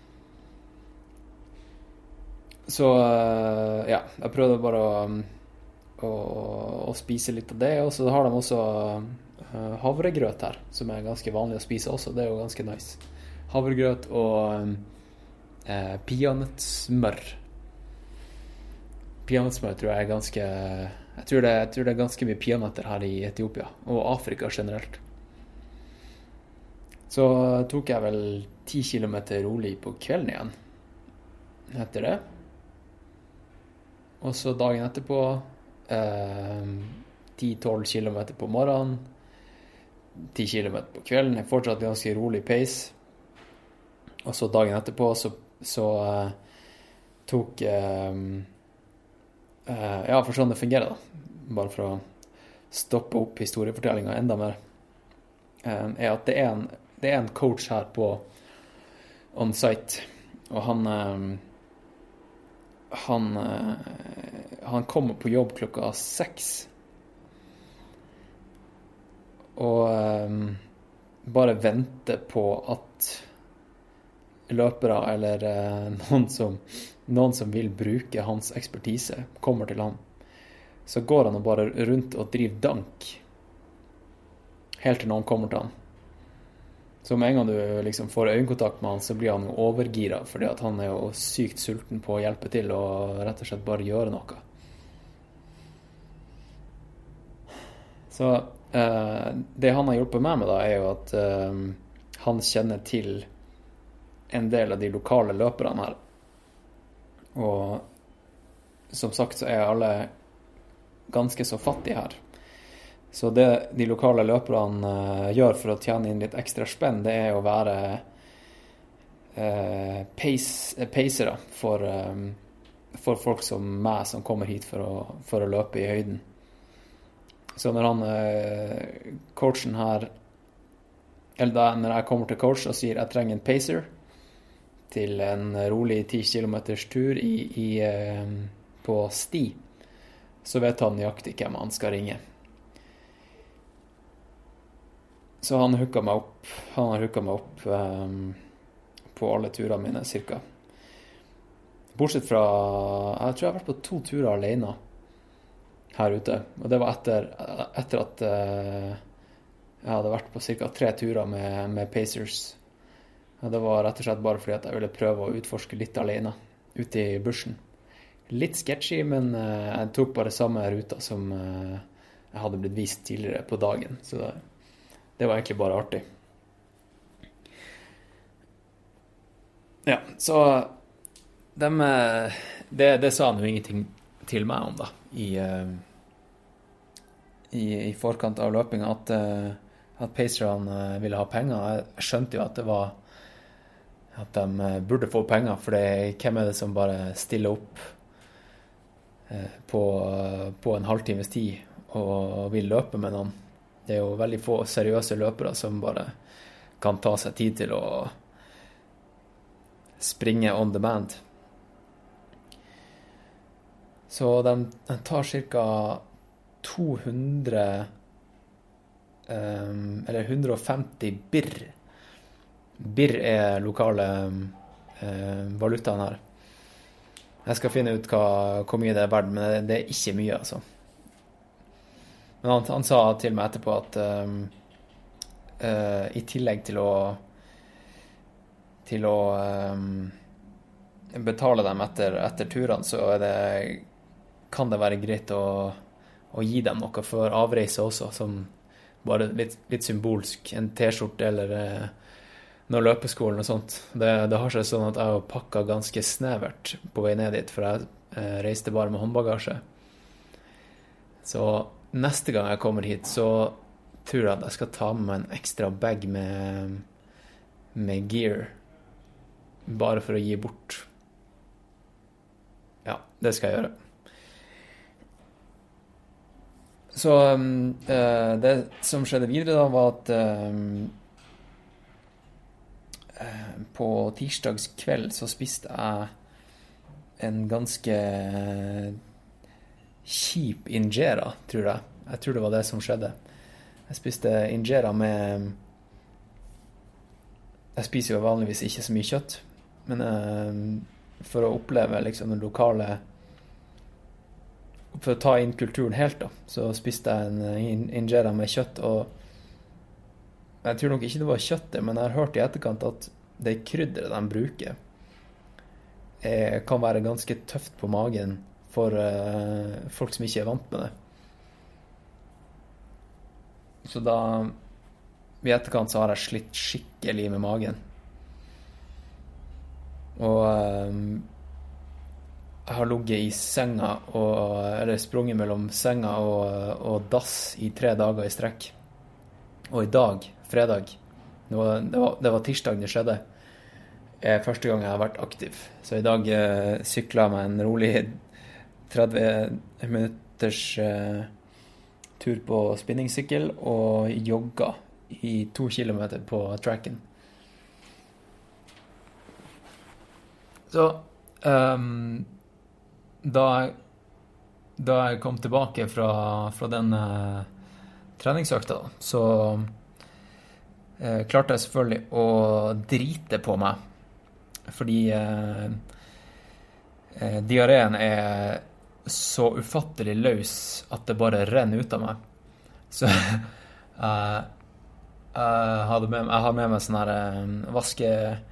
Så, ja, jeg prøvde bare å, å, å spise litt av det, og så har de også havregrøt her, som er ganske vanlig å spise også. Det er jo ganske nice. Havregrøt og eh, peanøttsmør. Peanøttsmør tror jeg er ganske... Jeg tror, det, jeg tror det er ganske mye peanøtter her i Etiopia, og Afrika generelt. Så tok jeg vel ti kilometer rolig på kvelden igjen, etter det. Og så dagen etterpå eh, ti til tolv kilometer på morgenen, ti kilometer på kvelden, er fortsatt ganske rolig pace. Og så dagen etterpå så, så uh, tok uh, uh, ja, for sånn det fungerer da. bare for å stoppe opp historiefortellingen enda mer, uh, er at det er, en, det er en coach her på on site, og han uh, han uh, han kommer på jobb klokka seks og uh, bare venter på at løpere eller uh, noen som noen som vil bruke hans ekspertise kommer til han. Så går han og bare rundt og driver dank helt til noen kommer til han. Så med en gang du liksom får øyekontakt med han, så blir han jo overgira, fordi at han er jo sykt sulten på å hjelpe til og rett og slett bare gjøre noe. Så eh, det han har hjulpet meg med da, er jo at eh, han kjenner til en del av de lokale løperne her. Og som sagt så er alle ganske så fattige her. Så det de lokale løperne uh, gjør for å tjene inn litt ekstra spenn, det er å være uh, pace, pacere for, um, for folk som meg som kommer hit for å, for å løpe i høyden. Så når han, uh, coachen her, eller da når jeg kommer til coach og sier jeg trenger en pacer til en rolig ti kilometers tur i, i, uh, på sti, så vet han nøyaktig hvem han skal ringe. Så han hooket meg opp, han har hooket meg opp um, på alle turene mine, cirka. Bortsett fra, jeg tror jeg har vært på to turer alene her ute. Og det var etter, etter at uh, jeg hadde vært på cirka tre turer med, med Pacers. Og det var rett og slett bare fordi at jeg ville prøve å utforske litt alene, ute i bushen. Litt sketchy, men uh, jeg tok bare samme ruta som uh, jeg hadde blitt vist tidligere på dagen. Så det, det var egentlig bare artig. Ja, så dem, det, det sa han jo ingenting til meg om da, i, uh, i, i forkant av løpingen, at, uh, at Pacerne uh, ville ha penger. Jeg skjønte jo at det var at de burde få penger, for det, hvem er det som bare stiller opp På, på en halvtimes tid og vil løpe med noen. Det er jo veldig få seriøse løpere som bare kan ta seg tid til å springe on demand. Så den, den tar cirka to hundre um, eller hundre og femti birr. Birr er lokale um, valutaen her. Jeg skal finne ut hva, hvor mye det er verdt, men det er ikke mye, altså. Men han, han sa til meg etterpå at um, uh, i tillegg til å til å um, betale dem etter, etter turene, så er det, kan det være greit å, å gi dem noe for avreise også, som bare litt, litt symbolsk, en t-skjorte eller uh, noe løpeskolen og sånt. Det, det har seg sånn at jeg har pakket ganske snevert på vei ned dit, for jeg eh, reiste bare med håndbagasje. Så neste gang jeg kommer hit, så tror jeg at jeg skal ta med meg en ekstra bag med, med gear, bare for å gi bort. Ja, det skal jeg gjøre. Så um, uh, det som skjedde videre da, var at um, på tirsdags kveld så spiste jeg en ganske kjip injera, tror jeg. Jeg tror det var det som skjedde. Jeg spiste injera med... Jeg spiser jo vanligvis ikke så mye kjøtt, men uh, for å oppleve liksom den lokale... For å ta inn kulturen helt da, så spiste jeg en injera med kjøtt, og jeg tror nok ikke det var kjøttet, men jeg har hørt i etterkant at det krydderet de bruker er, kan være ganske tøft på magen for uh, folk som ikke er vant med det. Så da, i etterkant så har jeg slitt skikkelig med magen. Og um, jeg har ligget i senga, og, eller sprunget mellom senga og, og dass i tre dager i strekk. Og i dag, fredag, det var, det var, det var tirsdag det skjedde, er første gang jeg har vært aktiv. Så i dag eh, syklet jeg meg en rolig tretti minutters eh, tur på spinningsykkel og jogga i to kilometer på tracken. Så um, da, da jeg kom tilbake fra, fra den uh, treningsøkta, så uh, klarte jeg selvfølgelig å drite på meg, fordi uh, uh, diareen er så ufattelig løs at det bare renner ut av meg. Så uh, jeg, hadde med, jeg har med meg sånn her uh, vaske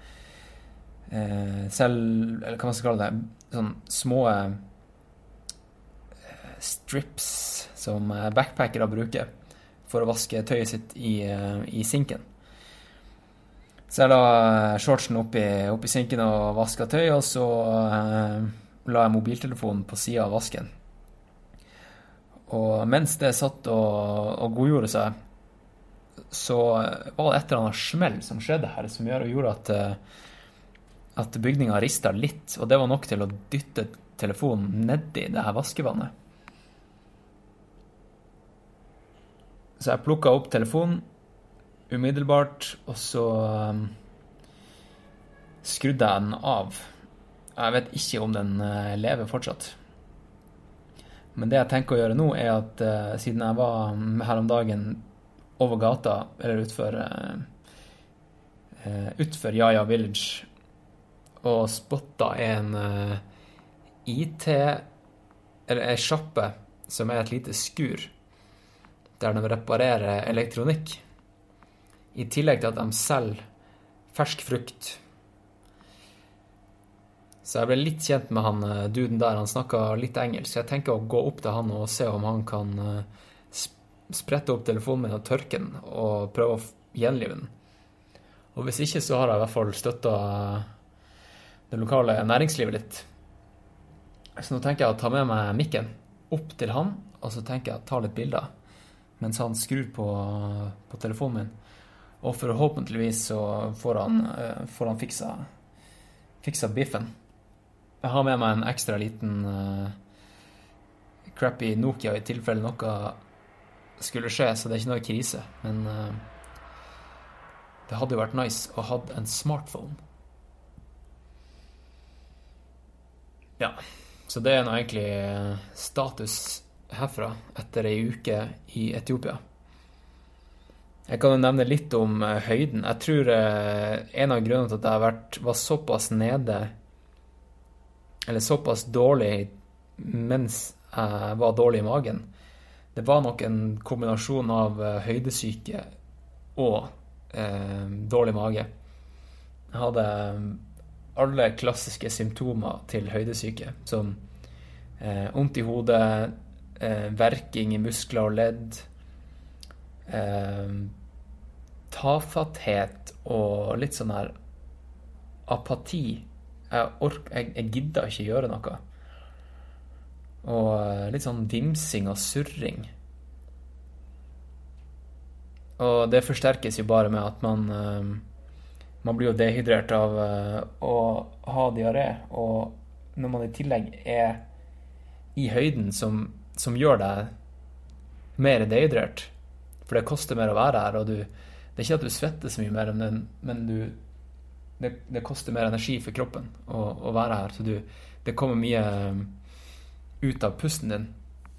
uh, selv, eller hva man skal kalle det, sånn små uh, strips som backpackere bruker for å vaske tøyet sitt i, uh, i sinken. Så jeg la shortsen opp i, opp i sinken og vasket tøy, og så uh, la jeg mobiltelefonen på siden av vasken. Og mens det satt og, og godgjorde seg, så var det et eller annet smell som skjedde her, som gjorde at, at bygningen ristet litt, og det var nok til å dytte telefonen ned i det her vaskevannet. Så jeg plukket opp telefonen umiddelbart, og så um, skrudde jeg den av. Jeg vet ikke om den uh, lever fortsatt. Men det jeg tenker å gjøre nå er at uh, siden jeg var her om dagen over gata, eller utfor, uh, uh, utfor Jaja Village, og spotta en uh, I T, eller en sjappe, som er et lite skur, der de reparerer elektronikk, i tillegg til at de selger fersk frukt. Så jeg ble litt kjent med han duden der, han snakket litt engelsk, så jeg tenker å gå opp til han og se om han kan sprette opp telefonen min og tørke den, og prøve å gjenlive den. Og hvis ikke, så har jeg i hvert fall støttet det lokale næringslivet litt. Så nå tenker jeg å ta med meg mikken opp til han, og så tenker jeg å ta litt bilder, mens han skrur på, på telefonen min. Og forhåpentligvis så får han, får han fiksa, fiksa biffen. Jeg har med meg en ekstra liten uh, crappy Nokia i tilfelle noe skulle skje, så det er ikke noe krise. Men uh, det hadde jo vært nice å ha en smartphone. Ja, så det er nå egentlig status herfra etter en uke i Etiopia. Jeg kan jo nevne litt om uh, høyden. Jeg tror uh, en av grunnene til at jeg har vært, var såpass nede, eller såpass dårlig mens jeg var dårlig i magen, det var nok en kombinasjon av uh, høydesyke og uh, dårlig mage. Jeg hadde alle klassiske symptomer til høydesyke, som uh, ondt i hodet, uh, verking i muskler og ledd, uh, tafatthet og litt sånn her apati. Jeg, ork, jeg, jeg gidder ikke gjøre noe. Og litt sånn vimsing og surring. Og det forsterkes jo bare med at man man blir jo dehydrert av å ha diaré, og når man i tillegg er i høyden som, som gjør deg mer dehydrert, for det koster mer å være her, og du det er ikke at du svetter så mye mer, men, men du, det, det koster mer energi for kroppen å, å være her, så du, det kommer mye ut av pusten din.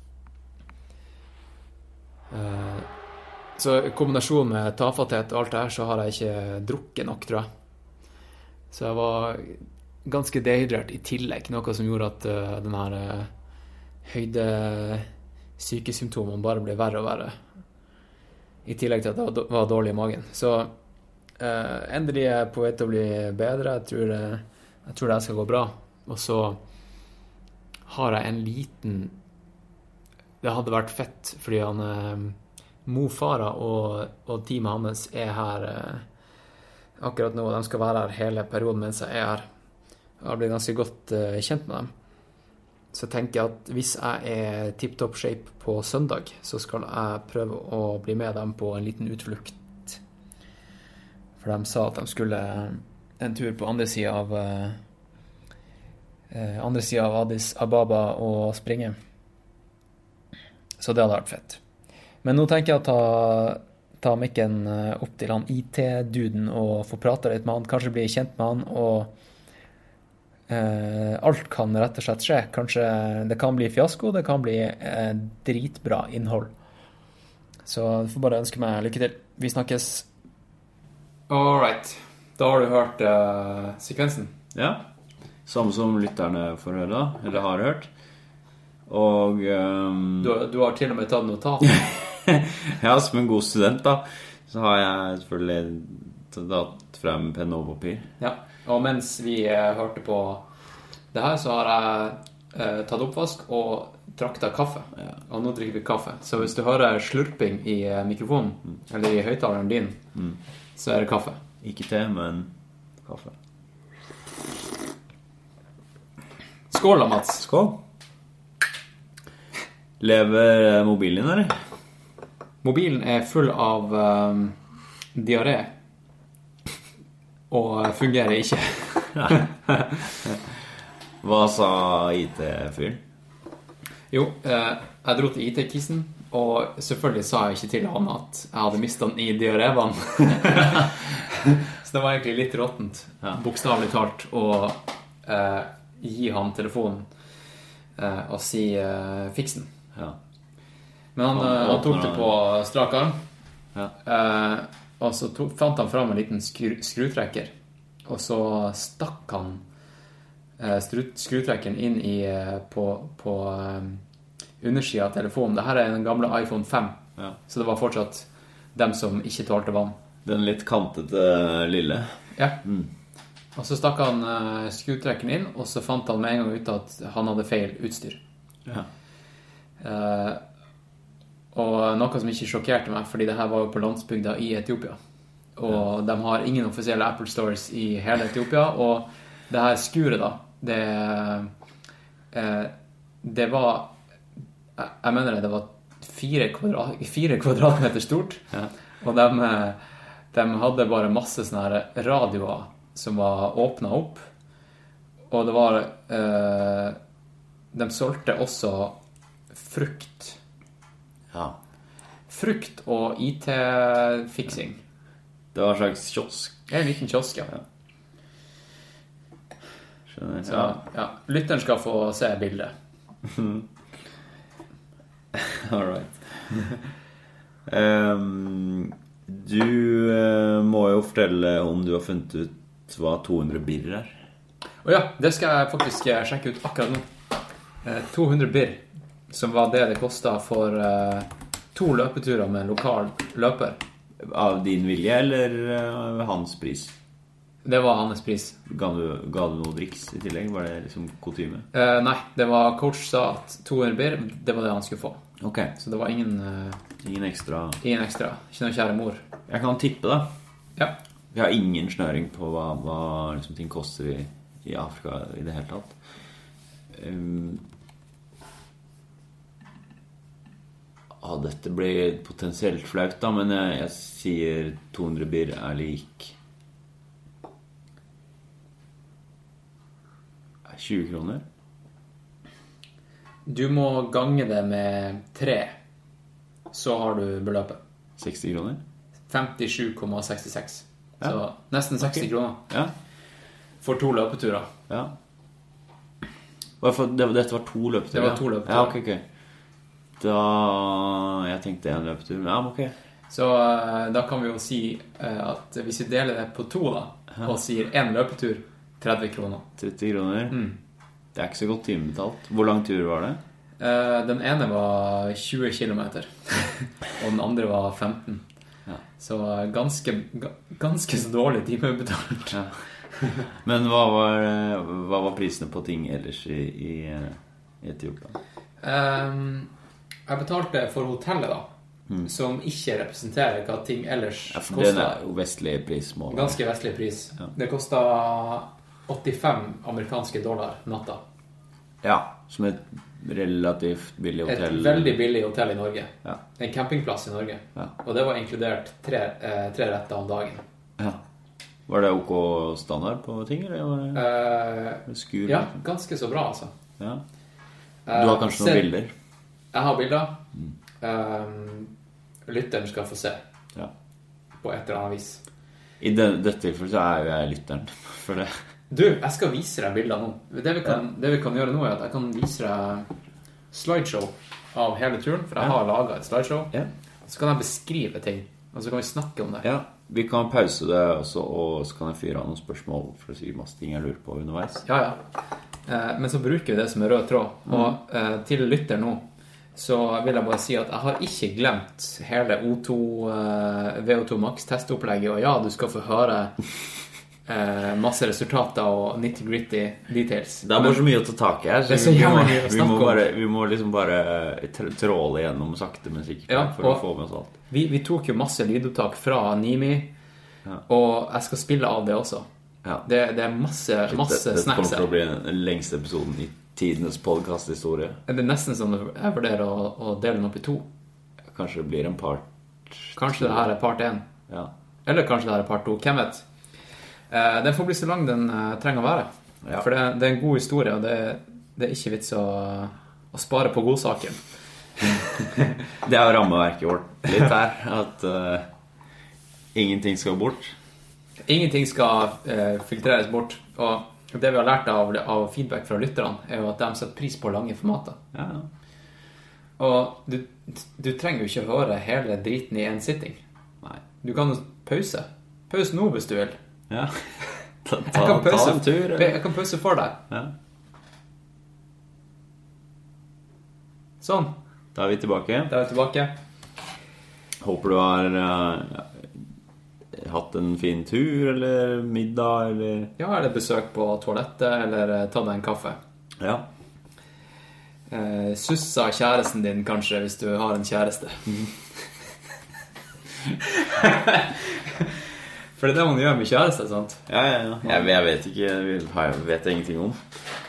Uh, så i kombinasjon med tafatthet og alt det her, så har jeg ikke drukket nok, tror jeg. Så jeg var ganske dehydrert i tillegg, noe som gjorde at uh, den her uh, høyde sykesymptomene bare ble verre og verre. I tillegg til at jeg var dårlig i magen. Så uh, endelig er jeg på vei til å bli bedre. Jeg tror, uh, jeg tror det skal gå bra. Og så har jeg en liten... Det hadde vært fett, fordi han uh, Mo Farah og, og teamet hans er her uh, akkurat nå. De skal være her hele perioden mens jeg er her. Jeg har blitt ganske godt uh, kjent med dem. Så tenker jeg at hvis jeg er tip-top shape på søndag, så skal jeg prøve å bli med dem på en liten utflukt. For de sa at de skulle en tur på andre siden av uh, andre siden av Addis Ababa og springe. Så det hadde vært fett. Men nå tenker jeg å ta, ta mikken opp til han I T-duden og få prate litt med han, kanskje bli kjent med han, og eh, alt kan rett og slett skje. Kanskje det kan bli fiasko, det kan bli eh, dritbra innhold. Så du får bare ønske meg lykke til. Vi snakkes. All right. Da har du hørt uh, sekvensen. Ja. Samme som lytterne får høre da, eller har hørt. Og um... du, du har til og med tatt notat. Ja, som en god student da, så har jeg selvfølgelig tatt frem penn og papir. Ja, og mens vi uh, hørte på det her, så har jeg uh, tatt oppvask og trakta kaffe. Ja. Og nå drikker vi kaffe. Så hvis du hører slurping i uh, mikrofonen, mm. eller i høyttaleren din, mm. så er det kaffe. Ikke te, men kaffe. Skål da, Mats. Skål. Lever mobilen, eller? Mobilen er full av um, diaré. Og fungerer ikke. Hva sa I T-fyren? Jo, eh, jeg dro til I T-kissen, og selvfølgelig sa jeg ikke til han at jeg hadde mistet den i diarévann. Så det var egentlig litt råttent, ja. Bokstavlig talt, å eh, gi han telefonen eh, og si eh, fiks den. Ja. Men han, han, han tok det på strak arm, ja. eh, og så tok, fant han frem en liten skru, skrutrekker, og så stakk han eh, skrutrekkeren inn i, på, på eh, undersiden av telefonen. Dette er den gamle iPhone fem, ja. Så det var fortsatt dem som ikke tålte vann. Den litt kantete lille. Ja. Mm. Og så stakk han uh, skrutrekkeren inn, og så fant han med en gang ut at han hadde feil utstyr. Ja. Uh, og noe som ikke sjokkerte meg, fordi det her var jo på landsbygda i Etiopia. Og ja. De har ingen offisielle Apple Stores i hele Etiopia, og det her skuret da, det, uh, det var, jeg mener det, det var fire, kvadrat, fire kvadratmeter stort, ja. Og de... De hadde bare masse sånne her radioer som var åpnet opp. Og det var... Eh, de solgte også frukt. Ja. Frukt og I T-fiksing. Det var en slags kiosk. En liten kiosk, ja. ja. Skjønner. Så, ja. Lytteren skal få se bildet. All right. um... Du eh, må jo fortelle om du har funnet ut hva to hundre birr er. Å ja, det skal jeg faktisk sjekke ut akkurat nå. Eh, to hundre birr, som var det det kostet for eh, to løpeturer med lokal løper. Av din vilje, eller eh, hans pris? Det var hans pris. Ga du, ga du noe driks i tillegg? Var det liksom kutyme? Eh, nei, det var coach sa at to hundre birr, det var det han skulle få. Ok. Så det var ingen... Uh, ingen ekstra... Ingen ekstra. Ikke noe kjære mor. Jeg kan tippe da. Ja. Vi har ingen snøring på hva, hva liksom, ting koster i, i Afrika i det hele tatt. Um, ah, dette blir potensielt flaut da, men jeg, jeg sier to hundre birr er lik tjue kroner. Du må gange det med tre, så har du beløpet. seksti kroner? femtisju komma sekstiseks. Ja. Så nesten seksti okay. kroner. Ja. For to løpeturer. Ja. For, det, dette var to løpeturer? Det var to løpeturer. Ja, ok, ok. Da... Jeg tenkte en løpetur. Ja, ok. Så uh, da kan vi jo si uh, at hvis vi deler det på to da, ja. Og sier en løpetur, tretti kroner. tretti kroner? Mm. Det er ikke så godt timebetalt. Hvor lang tur var det? Uh, den ene var tjue kilometer, og den andre var femten. Ja. Så ganske, ganske så dårlig timebetalt. Ja. Men hva var, hva var prisene på ting ellers i, i, i Etiopia? Um, jeg betalte for hotellet da, mm. som ikke representerer hva ting ellers ja, for koster. Den er jo vestlig pris. Må ganske vestlig pris. Ja. Det kostet åttifem amerikanske dollar natta. Ja, som et relativt billig hotell. Et veldig billig hotell i Norge. Ja. En campingplass i Norge. Ja. Og det var inkludert tre, eh, tre retter om dagen. Ja. Var det ok standard på ting, eller var det uh, skur? Ja, ganske så bra, altså. Ja. Du har kanskje uh, noen bilder? Jeg har bilder. Mm. Um, lytteren skal få se. Ja. På et eller annet vis. I det, dette tilfellet så er jo jeg lytteren for det. Du, jeg skal vise deg bilder nå. Det vi kan, ja. det vi kan gjøre nå er at jeg kan vise deg slideshow av hele turen, for jeg ja. har laget et slideshow. Ja. Så kan jeg beskrive ting, og så kan vi snakke om det. Ja, vi kan pause det også, og så kan jeg fyre av noen spørsmål, for å si masse ting jeg lurer på underveis. Ja, ja. Eh, men så bruker vi det som en rød tråd. Og eh, til lytter nå, så vil jeg bare si at jeg har ikke glemt hele O to, eh, V O to Max testopplegget, og ja, du skal få høre eh, masse resultater og nitty-gritty details. Det er bare så mye å ta tak i her, så, så vi, må, vi, må bare, vi må liksom bare tråle gjennom sakte, men sikkert ja, for å få med oss alt. Vi, vi tok jo masse lydopptak fra Nimi, ja. og jeg skal spille av det også. Ja. Det, det er masse, masse det, det snacks. Det kommer til å bli den lengste episoden i tidenes podcast-historie. Det er nesten sånn at jeg vurderer å, å dele den opp i to. Kanskje det blir en part... Kanskje det her er part én. Ja. Eller kanskje det her er part to. Hvem vet? Eh, den får bli så lang den eh, trenger å være. Ja. For det, det er en god historie, og det, det er ikke vits å, å spare på godsaken. Det er jo rammeverket vårt litt her, at uh, ingenting skal bort. Ingenting skal uh, filtreres bort, og det vi har lært av, av feedback fra lytterne er jo at de setter pris på lange formater. Ja. Og du, du trenger jo ikke høre hele driten i en sitting. Nei. Du kan pause. Pause nå hvis du vil. Ja. Ta, ta, jeg, kan pause, ta en tur. Eller? Jeg kan pause for deg. Ja. Sånn. Da er vi tilbake. Da er vi tilbake. Håper du har uh, hatt en fin tur, eller middag, eller... Ja, eller besøk på toalettet, eller uh, ta deg en kaffe. Ja. Uh, sussa kjæresten din, kanskje, hvis du har en kjæreste. For det er det man gjør med kjæreste, sant? Ja, ja, ja. Jeg, jeg vet ikke, jeg vet ingenting om.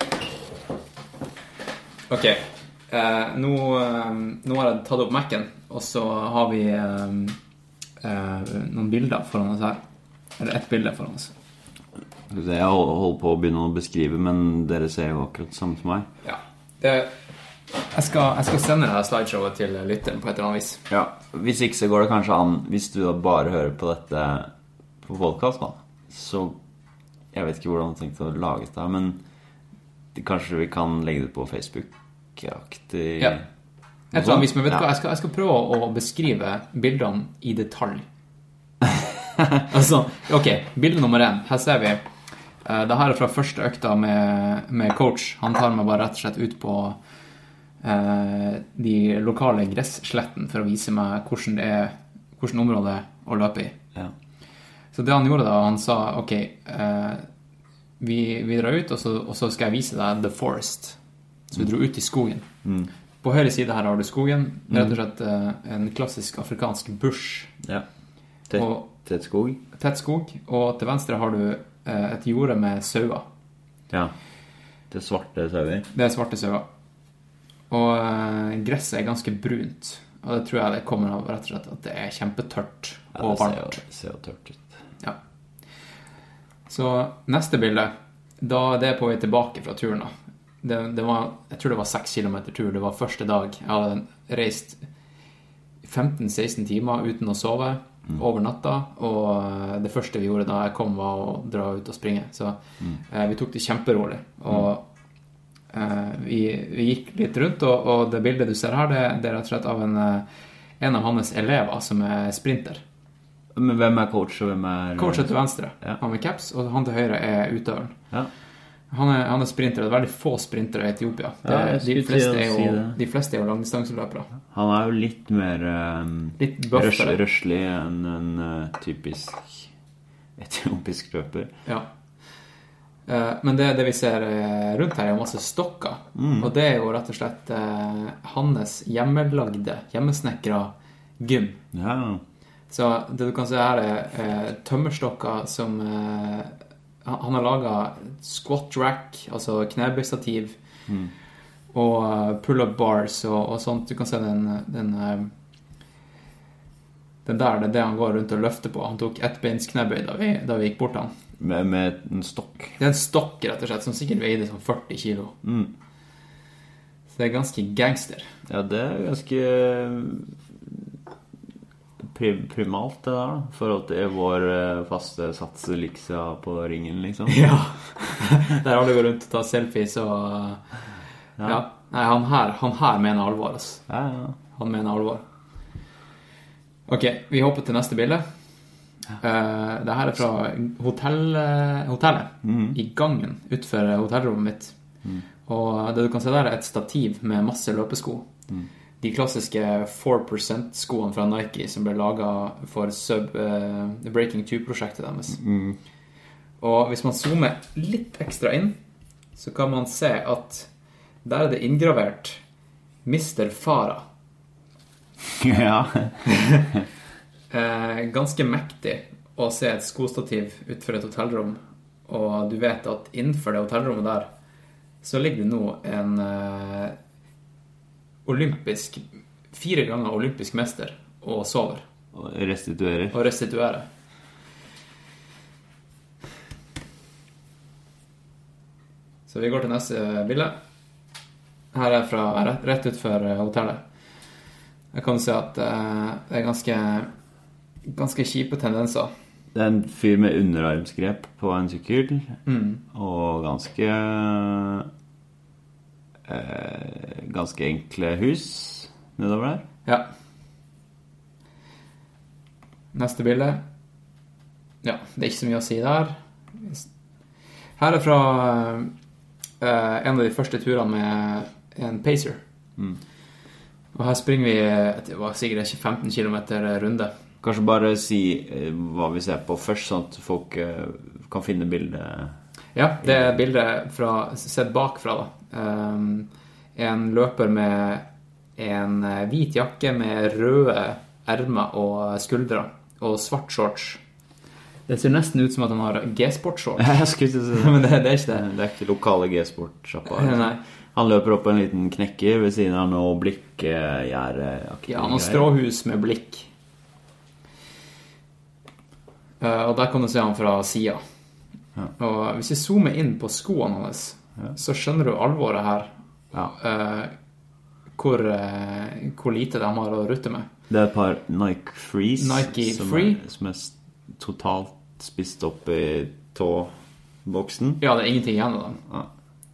Ok. Uh, nå, uh, nå har jeg tatt opp Mac'en, og så har vi uh, uh, noen bilder foran oss her. Eller ett bilde foran oss. Jeg holder på å begynne å beskrive, men dere ser jo akkurat samme som meg. Ja. Det, jeg, skal, jeg skal sende dette slideshowet til lytteren på et eller annet vis. Ja, hvis ikke så går det kanskje an, hvis du bare hører på dette på podcast, da, så jeg vet ikke hvordan du har tenkt å lage det, men det, kanskje vi kan legge det på Facebook. Aktig... Ja. Jeg, tror, hvis, men vet ja. jeg, skal, jeg skal prøve å beskrive bildene i detalj. Altså, ok, bilde nummer én. Her ser vi uh, det her er fra første økta med, med coach. Han tar meg bare rett og slett ut på uh, de lokale gressletten for å vise meg hvordan det er, hvordan område å løpe i. Ja. Så det han gjorde da, han sa ok, uh, vi, vi drar ut, og så, og så skal jeg vise deg The Forest. Så vi dro ut i skogen. Mm. På høyre side her har du skogen. Rett og slett uh, en klassisk afrikansk bush. Ja. Tett, og, tett skog. Tett skog. Og til venstre har du uh, et jorde med sauer. Ja. Det er svarte sauer. Det er svarte sauer. Og uh, gresset er ganske brunt. Og det tror jeg det kommer av rett og slett at det er kjempetørt ja, og varmt. Det ser jo tørt ut. Ja. Så neste bilde, da det er på vei tilbake fra turen da. Det, det var, jeg tror det var seks kilometer tur. Det var første dag. Jeg hadde reist femten til seksten timer uten å sove mm. over natta, og det første vi gjorde da jeg kom var å dra ut og springe. Så mm. eh, vi tok det kjemperolig. Og eh, vi, vi gikk litt rundt, og, og det bildet du ser her, det, det er rett og slett av en, en av hans elever som er sprinter. Men hvem er coach, og hvem er... Coach til venstre. Ja. Han med caps, og han til høyre er utøveren. Ja. Han er, han er sprinter, det er veldig få sprintere i Etiopia. Det, ja, de, fleste er jo, si de fleste er jo langdistanseløpere. Han er jo litt mer um, litt røslig, røslig enn en uh, typisk etiopisk løper. Ja. Uh, men det, det vi ser uh, rundt her er masse stokker. Mm. Og det er jo rett og slett uh, hans hjemmelagde, hjemmesnekra gym. Ja. Så det du kan se her er uh, tømmerstokker som... Uh, han har laget squat rack, altså knebøystativ, mm. og pull-up bars og, og sånt. Du kan se den, den, den der, det er det han går rundt og løfter på. Han tok ettbeins knebøy da vi, da vi gikk bort han. Med, med en stokk? Det er en stokk, rett og slett, som sikkert veide som førti kilo. Mm. Så det er ganske gangster. Ja, det er ganske pri- primalt det der, da? For at det er vår eh, faste sats Liksa på ringen, liksom. Ja. Der alle går rundt og tar selfies og... Ja. ja. Nei, han her, han her mener alvor, altså. Ja, ja. Han mener alvor. Ok, vi hopper til neste bilde. Uh, det her er fra hotell, hotellet Mhm. i gangen utenfor hotellrommet mitt. Mm. Og det du kan se der er et stativ med masse løpesko. Mm. De klassiske four percent skoene fra Nike som ble laget for sub, uh, The Breaking two-prosjektet deres. Mm. Og hvis man zoomer litt ekstra inn, så kan man se at der er det inngravert mister Farah. Ja. Eh, ganske mektig å se et skostativ utenfor et hotellrom, og du vet at innenfor det hotellrommet der så ligger det nå en eh, olympisk fire ganger olympisk mester og sover Og restituerer. og restituerer. Så vi går til neste bilde. Her er fra rett, rett utenfor hotellet. Jeg kan se at eh, det er ganske ganske kjipe tendenser. Det er en fyr med underarmsgrep på en sykkel, Mm. og ganske eh, ganske enkle hus nedover der. Ja. Neste bilde. Ja, det er ikke så mye å si der. Her er fra eh, en av de første turene med en pacer. Mm. Og her springer vi, det var sikkert ikke femten kilometer runde. Kanskje bare si eh, hva vi ser på først, sånn at folk eh, kan finne bildet. Ja, det er bildet fra, sett bakfra da. Um, en løper med en eh, hvit jakke med røde ermer og skuldre, og svart shorts. Det ser nesten ut som at han har G-sport-shorts. Jeg skulle ikke si det. Men det, det er ikke det. Det er ikke lokale G-sport-sjappa. Nei. Han løper opp en liten knekker ved siden av noe blikkgjerde-aktig. Ja, noe stråhus med blikk. Uh, og der kan du se han fra siden. Ja. Og hvis vi zoomer inn på skoene hans, Ja. så skjønner du alvoret her. Ja. Uh, hvor, uh, hvor lite de har å rutte med. Det er et par Nike Freeze Nike som, Free? Er, som er s- totalt spist opp i tåboksen. Ja, det er ingenting igjen av dem. Ja.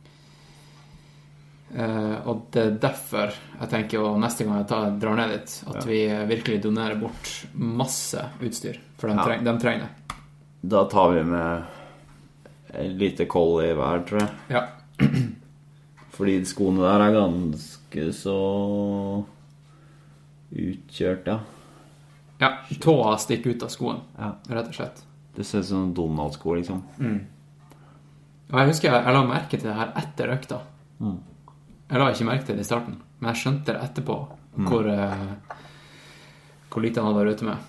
Uh, og det er derfor jeg tenker å neste gang jeg tar, drar ned dit, at Ja. vi virkelig donerer bort masse utstyr. For de, Ja. treng, de trenger det. Da tar vi med et lite koll i hver, tror jeg. Ja. Fordi skoene der er ganske så utkjørt, ja. Ja, tåa stikker ut av skoen, Ja. rett og slett. Det ser ut som Donald-sko, liksom. Og jeg husker jeg, jeg la merke til det her etter økta. Mm. Jeg la ikke merke til det i starten, men jeg skjønte det etterpå hvor, eh, hvor lite han hadde ute med.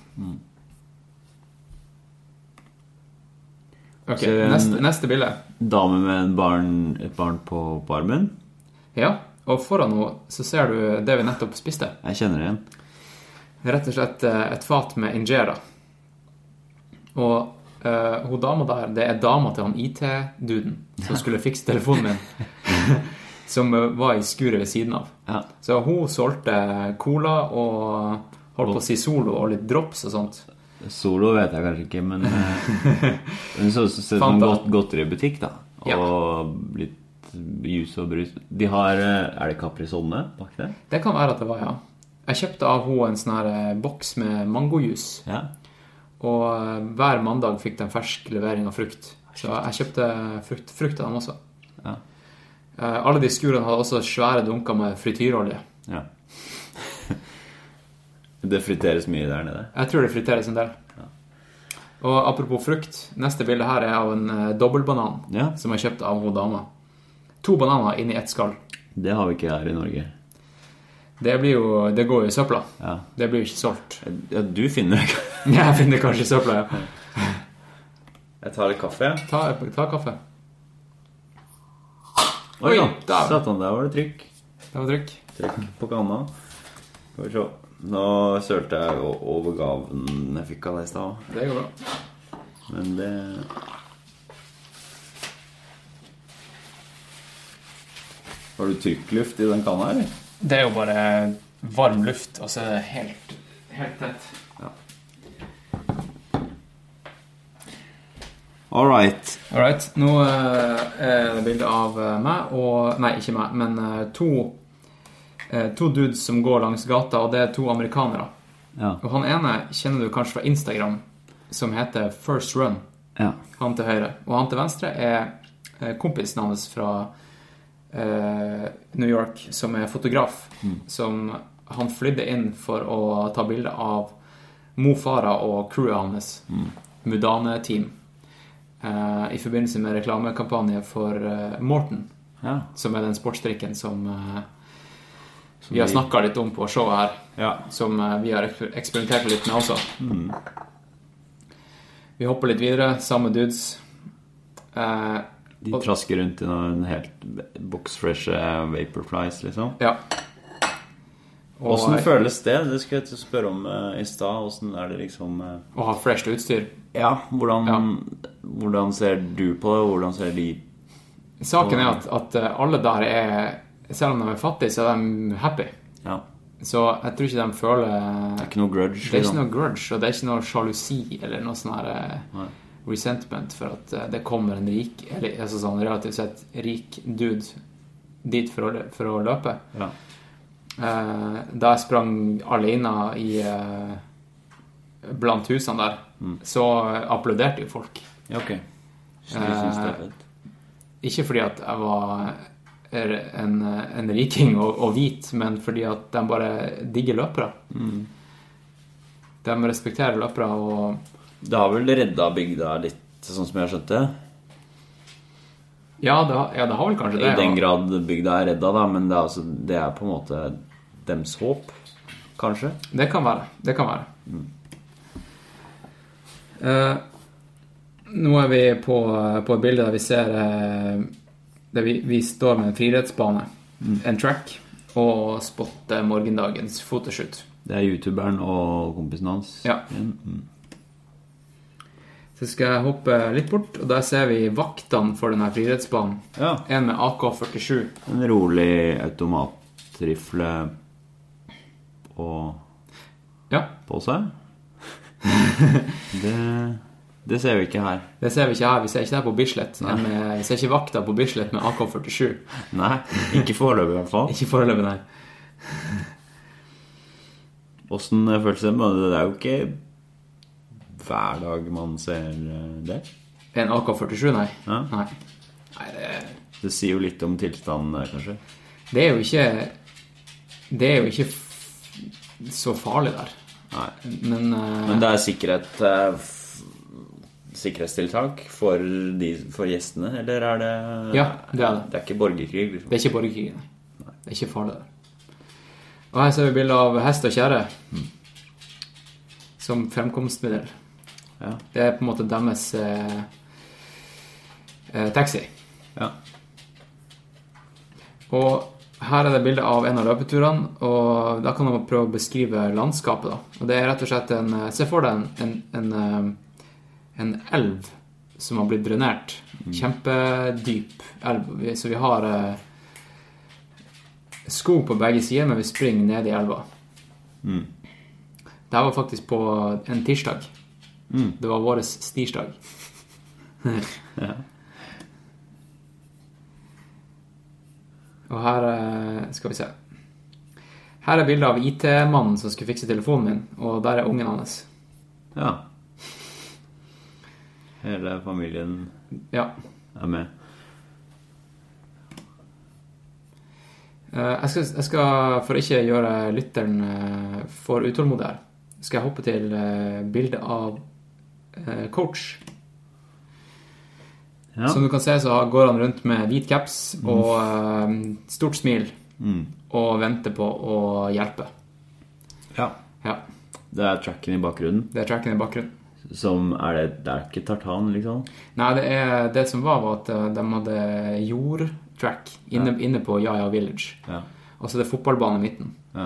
Ok, Så en- neste, neste bilde. Dame med en barn, et barn på, på armen. Ja, og foran nå så ser du det vi nettopp spiste. Jeg kjenner det igjen. Rett og slett eh, et fat med injera. Og eh, hun dama der, det er dama til han I T-duden som skulle fikse telefonen min, som eh, var i skuret ved siden av. Ja. Så hun solgte cola og holdt på å si solo og litt drops og sånt. Solo vet jeg kanskje ikke, men eh, det så ut som en Fanta. godt, godteributikk, da. Og Ja. litt jus og brus. De har eh, Er det Caprisonne bak der? Det kan være at det var, ja. Jeg kjøpte av hun en sånn her eh, boks med mangojus, Ja. og eh, hver mandag fikk de fersk levering av frukt. Så jeg kjøpte frukt, frukt av dem også. Ja. Eh, Alle de skurene hadde også svære dunker med frityrolje. Ja. Det friteres mye der nede. Jeg tror det friteres en del. Og apropos frukt, neste bilde her er av en eh, dobbeltbanan Ja. som jeg kjøpte av hun dama. To bananer inn i ett skall. Det har vi ikke her i Norge. Det blir jo, det går jo i søpla. Ja. Det blir jo ikke solgt. Ja, du finner det ikke. Jeg finner kanskje i søpla, ja. Jeg tar litt kaffe. Ta, ta kaffe. Oi, Oi, da. da. Satan, der var det trykk. Det var trykk. Trykk på kanna. Skal vi se. Nå sølte jeg o- over gaven jeg fikk av deg i stad. Det går bra. Men det... Har du trykkluft i den kanna, eller? Det er jo bare varm luft, og så er det helt, helt tett. Ja. All right. All right. Nå uh, er det bilde av uh, meg, og nei, ikke meg, men uh, to, uh, to dudes som går langs gata, og det er to amerikanere. Ja. Og han ene kjenner du kanskje fra Instagram, som heter First Run. Ja. Han til høyre. Og han til venstre er uh, kompisen hans fra uh, New York, som er fotograf, mm. som han flydde inn for å ta bilde av Mo Farah og crewet hans, mm. Mudane-team. Uh, i forbindelse med reklamekampanje for uh, Morten, ja. Som er den sportsdrikken som, uh, som vi har snakket litt om på showet her, ja. Som uh, vi har eksperimentert litt med også. Mm. Vi hopper litt videre, samme dudes. Uh, De og, trasker rundt i noen helt boxfresh Vaporflies, liksom. Ja. Og, hvordan føles det? Det skal jeg spørre om uh, i sted. Hvordan er det liksom uh... å ha fresh utstyr? Ja, hvordan, ja. Hvordan ser du på det? Hvordan ser de på Saken er at, at alle der er, selv om de er fattige, så er de happy. Ja. Så jeg tror ikke de føler det er ikke noe grudge. Det er ikke noe grudge, og det er ikke noe sjalusi eller noe sånn her resentment for at det kommer en rik, eller altså sånn relativt sett rik dude dit for å, for å løpe. Ja. Uh, da jeg sprang alene i uh, blant husene der, mm. så applauderte jo folk. Ja, ok. Så du synes det er fett? Uh, ikke fordi at jeg var en, en riking og, og hvit, men fordi at de bare digger løpere. Mm. De respekterer løpere, og det har vel redda bygda litt, sånn som jeg har skjønt det? Ja, det, ja, det har vel kanskje det. I den grad bygda er redda da, men det er, altså, det er på en måte dems håp, kanskje? Det kan være, det kan være. Mm. Uh, nå er vi på, på et bilde der vi ser uh, der vi, vi står med en friidrettsbane, mm. en track, og spotter morgendagens fotoshoot. Det er youtuberen og kompisen hans. Ja. Mm. Så skal jeg hoppe litt bort, og der ser vi vaktene for denne friidrettsbanen. Ja. En med A K førtisju. En rolig automatrifle på, ja. på seg. det, det ser vi ikke her. Det ser vi ikke her. Vi ser ikke det på Bislett. Med, vi ser ikke vakta på Bislett med A K førtisju. Nei, ikke foreløpig i hvert fall. Ikke foreløpig, nei. Hvordan føles det? Det er jo ikke hver dag man ser det. En A K førtisju, nei. Ja. Nei. Nei det... det sier jo litt om tilstanden, kanskje. Det er jo ikke det er jo ikke f- så farlig der. Nei. Men, uh... Men det er sikkerhet, uh, f- sikkerhetstiltak for, de, for gjestene, eller er det... Ja, det er det. Det er ikke borgerkrig, liksom. Det er ikke borgerkrig, nei. Nei. Det er ikke farlig der. Og her ser vi bilder av hest og kjære mm. som fremkomstmiddel. Ja. Det er på en måte deres eh, eh, taxi. Ja. Og her er det bildet av en av løpeturene, og da kan man prøve å beskrive landskapet da. Og det er rett og slett en, se for deg en, en, en, en elv som har blitt drenert. Mm. Kjempedyp elv. Så vi har eh, skog på begge sider, men vi springer ned i elva. Mm. Det her var faktisk på en tirsdag. Mm. Det var våres stirsdag. Ja. Og her skal vi se. Her er bildet av I T-mannen som skulle fikse telefonen min, og der er ungen hans. Ja. Hele familien ja. er med. Jeg skal, jeg skal, for ikke gjøre lytteren for utålmodig her, skal jeg hoppe til bildet av coach. Ja. Som du kan se, så går han rundt med hvit caps og mm. stort smil mm. og venter på å hjelpe. Ja. Ja. Det er tracken i bakgrunnen. Det er tracken i bakgrunnen. Som er det, det er ikke tartan, liksom? Nei, det, er, det som var var at de hadde jordtrack inne, ja. inne på Jaja Village. Ja. Og så det er fotballbane i midten. Ja.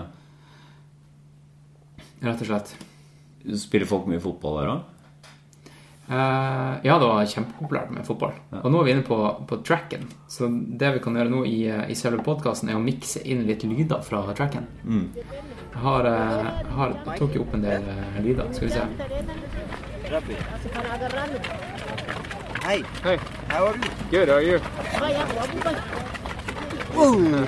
Rett og slett. Spiller folk mye fotball der da? Uh, ja, det var kjempepopulært med fotball. Ja. Og nå er vi inne på, på tracken. Så det vi kan gjøre nå i, i selve podcasten er å mikse inn litt lyder fra tracken. Mm. Jeg har, jeg har jeg tok jo opp en del lyder. Skal vi se. Hi. Hey. How are you? Good, how are you? Ooh.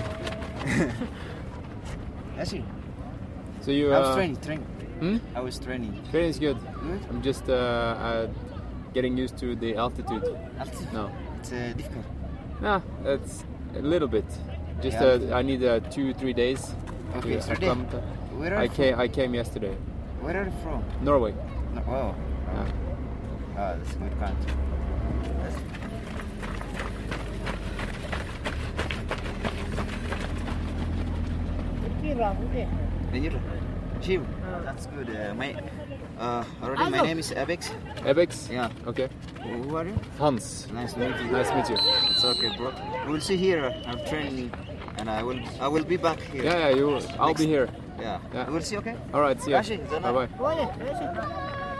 I see. So you, I was uh, training, training. Hmm? I was training. Training's good. Good? I'm just uh, uh, getting used to the altitude. Altitude? No. It's uh, difficult. Nah, it's a little bit. Just Yeah. uh, I need uh, two, three days. Okay, to three days. acclimate. Where are I you came. from? I came yesterday. Where are you from? Norway. No, oh. Yeah. Oh, that's a good country. That's... Dangerous. Chill. That's good. Uh, my, uh, already my name is Abex. Abex? Yeah. Okay. Who are you? Hans. Nice to meet you. Nice to meet you. It's okay, bro. We'll see here. I'm training, and I will. I will be back here. Yeah, yeah. You. I'll Next- be here. Yeah. Yeah. We'll see. Okay. All right. See you. Rashi, Bye Zana. bye.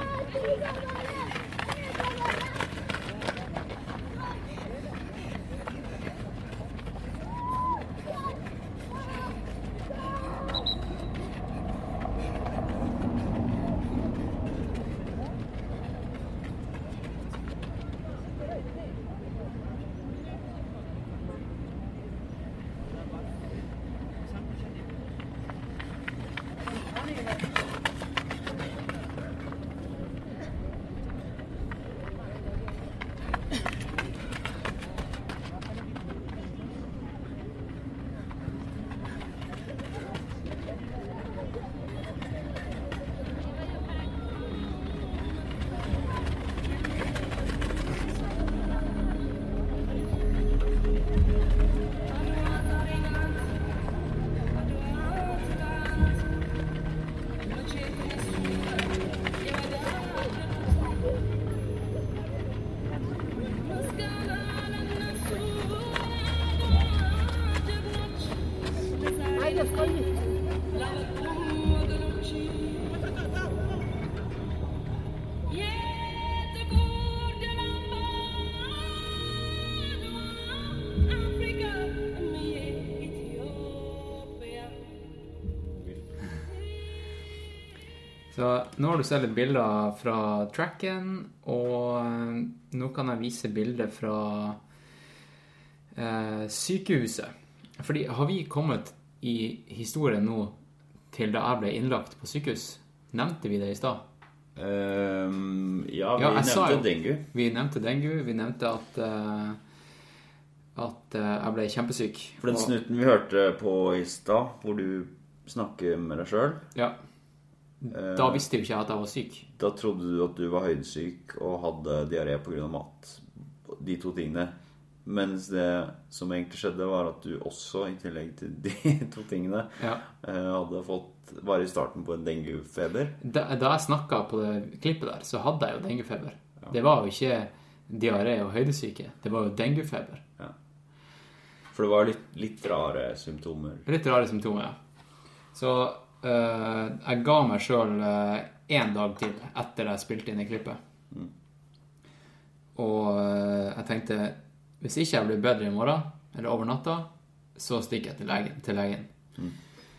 Så nå har du sett litt bilder fra tracken, og nå kan jeg vise bilder fra eh, sykehuset. Fordi har vi kommet i historien nå til da jeg ble innlagt på sykehus? Nevnte vi det i stad? Um, ja, vi Ja, jeg sa nevnte jo- dengue. Vi nevnte dengue, vi nevnte at, eh, at eh, jeg ble kjempesyk. For den Og- snutten vi hørte på i stad, hvor du snakker med deg selv, Ja. Da visste jo ikke jeg at jeg var syk. da trodde du at du var høydesyk og hadde diaré på grunn av mat. De to tingene. Mens det som egentlig skjedde, var at du også, i tillegg til de to tingene, Ja. eh, hadde fått, var i starten på en denguefeber. Da, da jeg snakket på det klippet der, så hadde jeg jo denguefeber. Det var jo ikke diaré og høydesyke. Det var jo denguefeber. For det var litt, litt rare symptomer. Litt rare symptomer, ja. Så eh, jeg ga meg selv eh, en dag til etter jeg spilte inn i klippet. Mm. Og eh, jeg tenkte, hvis ikke jeg blir bedre i morgen, eller over natta, så stikker jeg til legen. Til legen. Mm.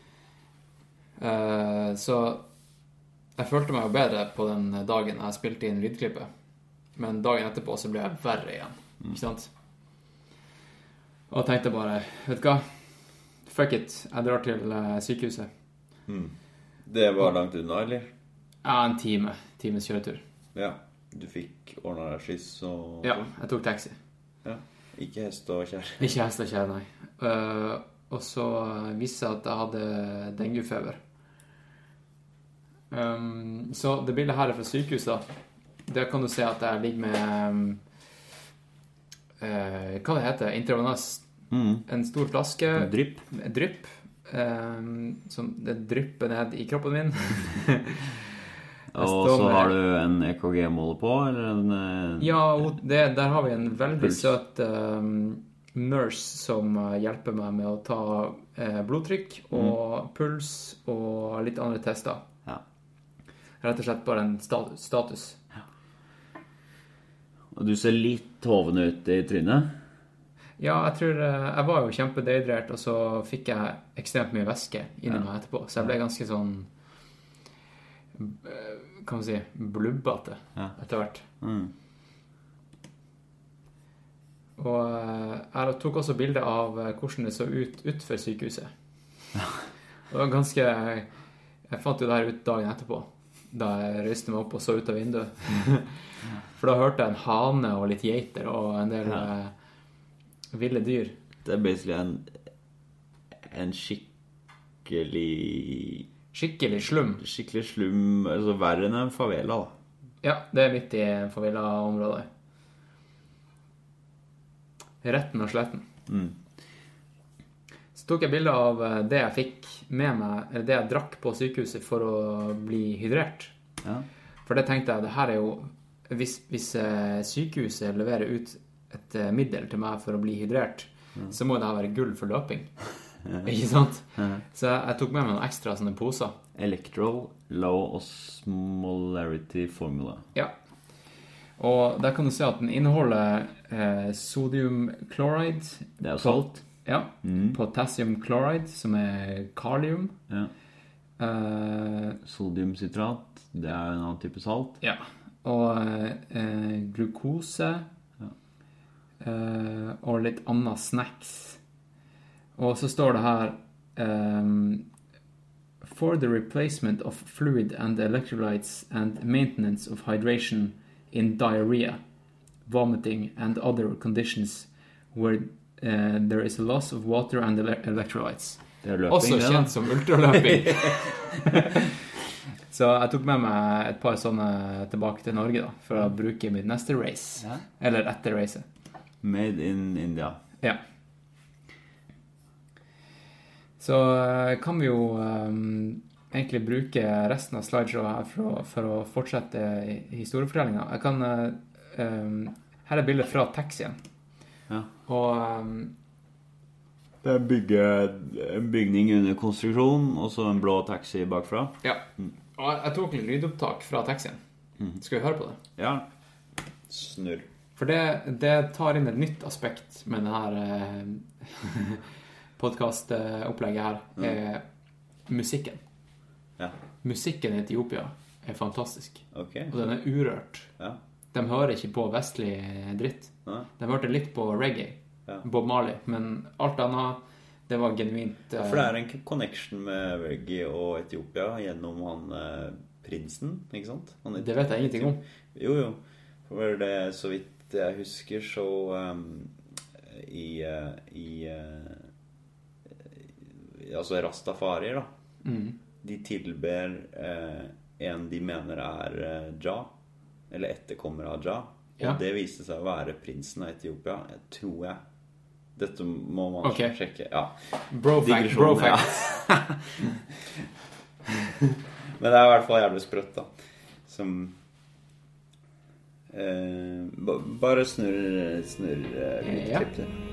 Eh, så jeg følte meg jo bedre på den dagen jeg spilte inn lydklippet. Men dagen etterpå så ble jeg verre igjen. Mm. Ikke sant? Og jeg tenkte bare, vet du hva? Fuck it, jeg drar til eh, sykehuset. Mm. Det var langt unna, eller? Ja, en time. Times kjøretur. Ja. Du fikk ordnet deg skyss og... Ja, jeg tok taxi. Ja. Ikke hest og kjær. Ikke hest og kjær, nei. Eh, og så viste det at jeg hadde denguefeber. Um, så det bildet her er fra sykehuset da. Der kan du se at jeg ligger med um, eh, hva det heter? Intravenøs. Mm. En stor flaske. Drypp. Drypp. Um, som det drypper ned i kroppen min. Og står så med- har du en E K G-måler på, eller en... eh, Ja, og det, der har vi en veldig Puls. søt um, nurse som uh, hjelper meg med å ta uh, blodtrykk og puls og litt andre tester. Ja. Rett og slett bare en sta- status. Og du ser litt hoven ut i trynet. Ja, jeg tror uh, jeg var jo kjempedehydrert, og så fikk jeg ekstremt mye væske inni meg etterpå. Så jeg ble ganske sånn uh, kan man si, blubbete Ja. etter hvert. Mm. Og eh, jeg tok også bilde av eh, hvordan det så ut utenfor sykehuset. Det var ganske... Jeg fant jo det her ut dagen etterpå, da jeg røyste meg opp og så ut av vinduet. For da hørte jeg en hane og litt geiter og en del Ja. eh, ville dyr. Det er basically en, en skikkelig Skikkelig slum. Skikkelig slum, altså verre enn en favela, da. Ja, det er midt i favela-området. Retten og sletten. Mm. Så tok jeg bilder av eh, det jeg fikk med meg, eller det jeg drakk på sykehuset for å bli hydrert. Ja. For det tenkte jeg, det her er jo, hvis, hvis eh, sykehuset leverer ut et eh, middel til meg for å bli hydrert, Mm. så må det her være gull for løping. Ikke sant? Ja. Så jeg, jeg tok med meg noen ekstra sånne poser. Electral Low Osmolarity Formula. Ja. Og der kan du se at den inneholder eh, sodium chloride. Det er jo salt. Ja. Mm. Potassium chloride, som er kalium. Ja. Eh, Sodiumcitrat, det er en annen type salt. ja. Og eh, glukose. Eh, og litt annet snacks. Og så står det her um, for the replacement of fluid and electrolytes and maintenance of hydration in diarrhea, vomiting and other conditions where uh, there is a loss of water and ele electrolytes. Det er løping, Også det, da. kjent som ultraløping. Så jeg tok med meg et par sånne tilbake til Norge da, for å bruke mitt neste race. Ja. Eller etter racet. Made in India. Ja. Så eh, kan vi jo um, egentlig bruke resten av slideshowet her for å, for å fortsette historiefortellingen. Jeg kan... Uh, um, her er bildet fra taxien. Ja. Og... Um, Det er bygge, en bygning under konstruksjon, og så en blå taxi bakfra. ja. Og jeg tok litt lydopptak fra taxien. Skal vi høre på det? Ja. Snurr. For det, det tar inn et nytt aspekt med denne eh, podcast-opplegget her. Eh, musikken. Ja. Musikken i Etiopia er fantastisk. Ok. Og den er urørt. Ja. De hører ikke på vestlig dritt. Ja. De hørte litt på reggae, Ja. Bob Marley, men alt annet, det var genuint. eh, For det er en connection med reggae og Etiopia gjennom han eh, prinsen, ikke sant? Han Det vet jeg ingenting om. Jo, jo. For det, så vidt jeg husker, så um, i, uh, i uh, altså Rastafari da, Mm. de tilber uh, en de mener er uh, Jah, eller etterkommer av Jah, og Ja. det viste seg å være prinsen av Etiopia, jeg tror jeg. Dette må man Ok. sjekke. Ja. Bro fact, bro Digresjon, ja. fact. Men det er i hvert fall jævlig sprøtt da. Som eh, ba- Bare snurr Snurr eh, litt Ja. klipp til.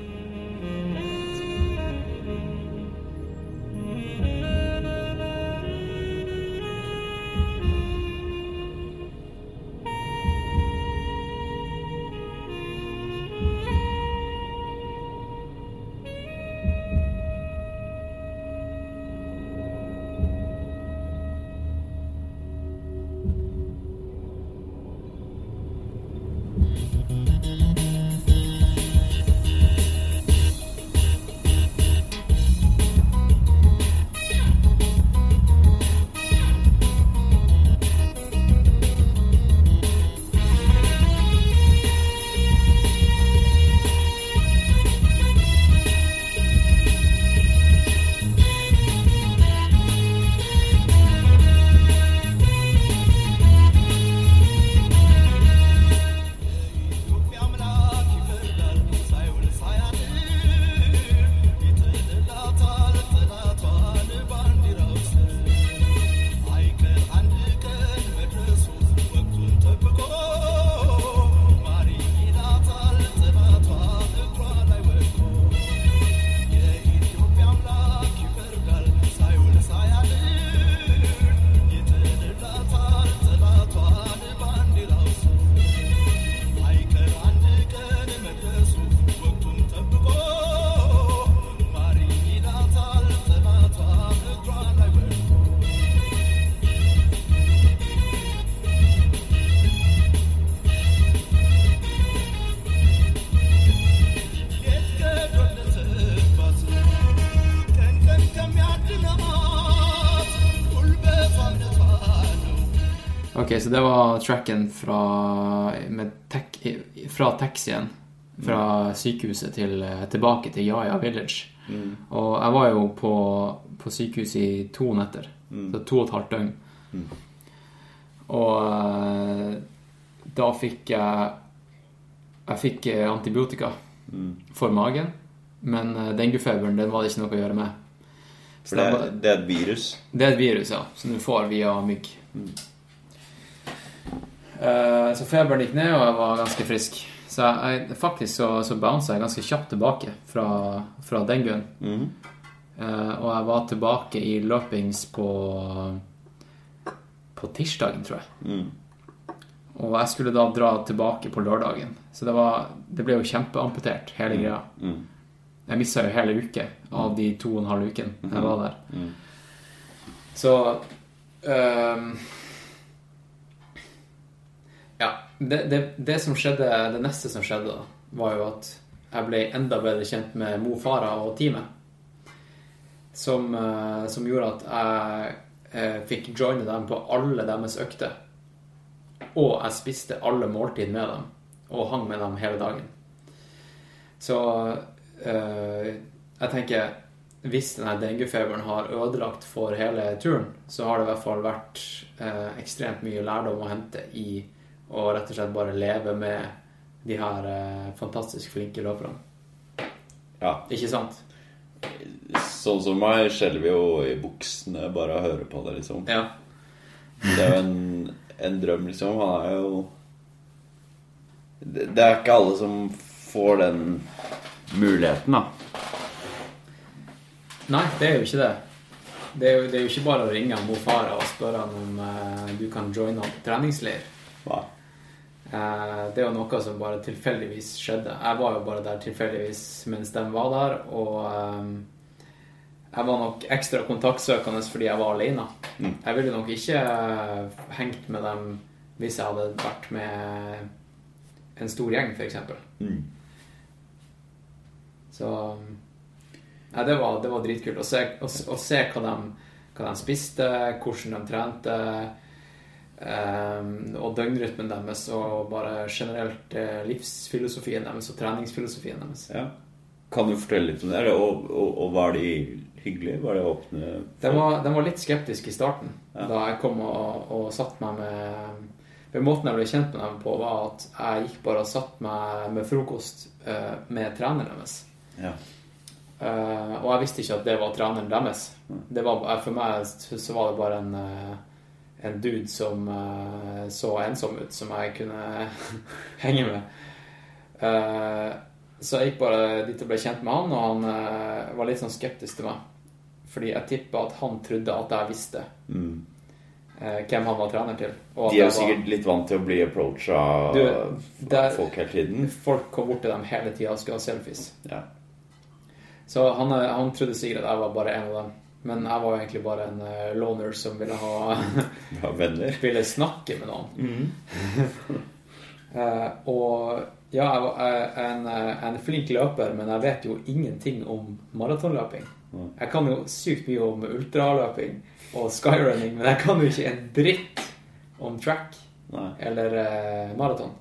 Ok, så det var tracken fra, med tek, fra taxien, fra sykehuset til, tilbake til Yaya Village. Mm. Og jeg var jo på, på sykehuset i to netter, mm. så to og et halvt døgn. Mm. Og da fikk jeg, jeg fikk antibiotika mm. for magen, men denguefeberen, den var det ikke noe å gjøre med. For det, er, det er et virus? Det er et virus, ja, som du får via mygg. Mm. Så feberen gikk ned, og jeg var ganske frisk. Så jeg, faktisk så, så bounce jeg ganske kjapt tilbake fra, fra denguen. Mm. Og jeg var tilbake i løpings på, på tirsdagen, tror jeg. Mm. Og jeg skulle da dra tilbake på lørdagen. Så det, var, det ble jo kjempeamputert, hele greia. Mm. Jeg misset jo hele uke av de to og en halv uken jeg var der. Mm. Så... Um, ja, det, det, det som skjedde, det neste som skjedde da, var jo at jeg ble enda bedre kjent med Mo Farah og teamet. Som, som gjorde at jeg eh, fikk joine dem på alle deres økter. Og jeg spiste alle måltid med dem, og hang med dem hele dagen. Så eh, jeg tenker, hvis denne denguefeberen har ødelagt for hele turen, så har det i hvert fall vært eh, ekstremt mye lærdom å hente i og rett og slett bare leve med de her eh, fantastisk flinke løperne. Ja. Ikke sant? Sånn som meg skjelver jo i buksene bare å høre på det, liksom. Ja. Det er jo en, en drøm, liksom. Han er jo... Det, det er ikke alle som får den muligheten, da. Nei, det er jo ikke det. Det er jo, det er jo ikke bare å ringe Mo Farah og spørre han om eh, du kan joine han på treningsleir. Nei. Det er jo noe som bare tilfeldigvis skjedde. Jeg var jo bare der tilfeldigvis mens de var der, og um, jeg var nok ekstra kontaktsøkende fordi jeg var alene. Mm. Jeg ville nok ikke uh, hengt med dem hvis jeg hadde vært med en stor gjeng, for eksempel. Mm. Så ja, det, var, det var dritkult å se, å, å se hva, de, hva de spiste, hvordan de trente, Um, og døgnrytmen deres, og bare generelt uh, livsfilosofien deres og treningsfilosofien deres. Ja. Kan du fortelle litt om det? Og, og, og var de hyggelige? Var de åpne? De var, de var litt skeptiske i starten, ja. Da jeg kom og, og satt meg med... Den måten jeg ble kjent med dem på var at jeg gikk bare og satt meg med frokost uh, med treneren deres. Ja. Uh, og jeg visste ikke at det var treneren deres. Det var, for meg så var det bare en... Uh, en dude som uh, så ensom ut, som jeg kunne henge med. Uh, så jeg gikk bare dit og ble kjent med han, og han uh, var litt sånn skeptisk til meg. Fordi jeg tippet at han trodde at jeg visste mm. uh, hvem han var trener til. Og de er jo sikkert var... litt vant til å bli approachet av der, folk hele tiden. Folk kom bort til dem hele tiden og skulle ha selfies. Ja. Så han, han trodde sikkert at jeg var bare en av dem. Men jeg var jo egentlig bare en uh, loner som ville ha ja, venner. Ville snakke med noen. Mm. uh, og ja, jeg var uh, en, uh, en flink løper, men jeg vet jo ingenting om maratonløping. Mm. Jeg kan jo sykt mye om ultraløping og skyrunning, men jeg kan jo ikke en dritt om track. Nei. Eller uh, maraton.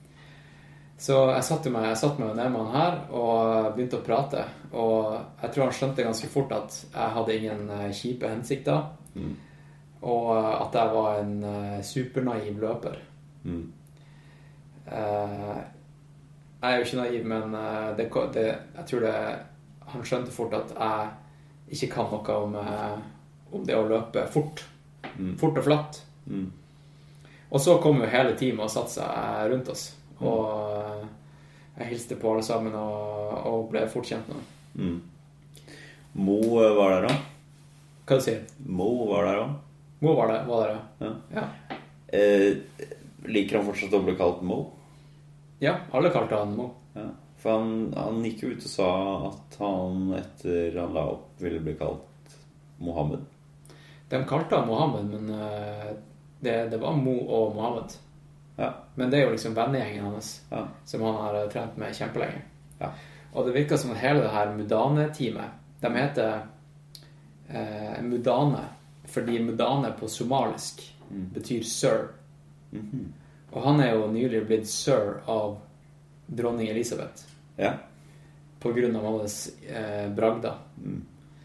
Så jeg satte meg, jeg satte meg ned med han her og begynte å prate. Og jeg tror han skjønte ganske fort at jeg hadde ingen kjipe hensikter. Mm. Og at jeg var en uh, supernaiv løper. Mm. Uh, jeg er jo ikke naiv, men uh, det, det, jeg tror det, han skjønte fort at jeg ikke kan noe om, uh, om det å løpe fort. Mm. Fort og flatt. Mm. Og så kom jo hele teamet og satte seg rundt oss. Og jeg hilste på alle sammen og, og ble fort kjent med dem. Mm. Mo var der da? Hva du sier? Mo var der da? Mo var der, var der ja. Ja. Eh, liker han fortsatt å bli kalt Mo? Ja, alle kalte han Mo. Ja. For han, han gikk jo ut og sa at han etter han la opp ville bli kalt Mohammed. De kalte han Mohammed, men uh, det, det var Mo og Mohammed. Ja. Men det er jo liksom vennegjengen hans, ja. Som han har trent med kjempelenge. Ja. Og det virker som at hele det her Mudane-teamet, de heter eh, Mudane, fordi Mudane på somalisk mm. betyr sir. Mhm. Og han er jo nylig blitt sir av dronning Elisabeth. Ja. På grunn av alles eh, bragda. Mm.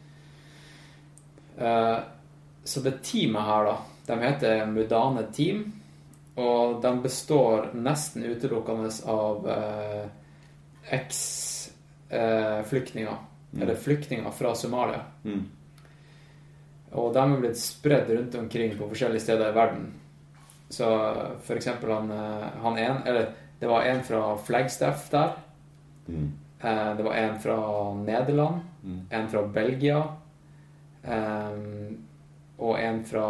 Eh, så det teamet her da, de heter Mudane Team, og de består nesten utelukkende av eh, eks-flyktninger, Mm. eller flyktninger fra Somalia. Mm. Og de er blitt spredd rundt omkring på forskjellige steder i verden. Så for eksempel han, eh, han en, eller det var en fra Flagstaff der. Mm. Eh, det var en fra Nederland, Mm. en fra Belgia, eh, og en fra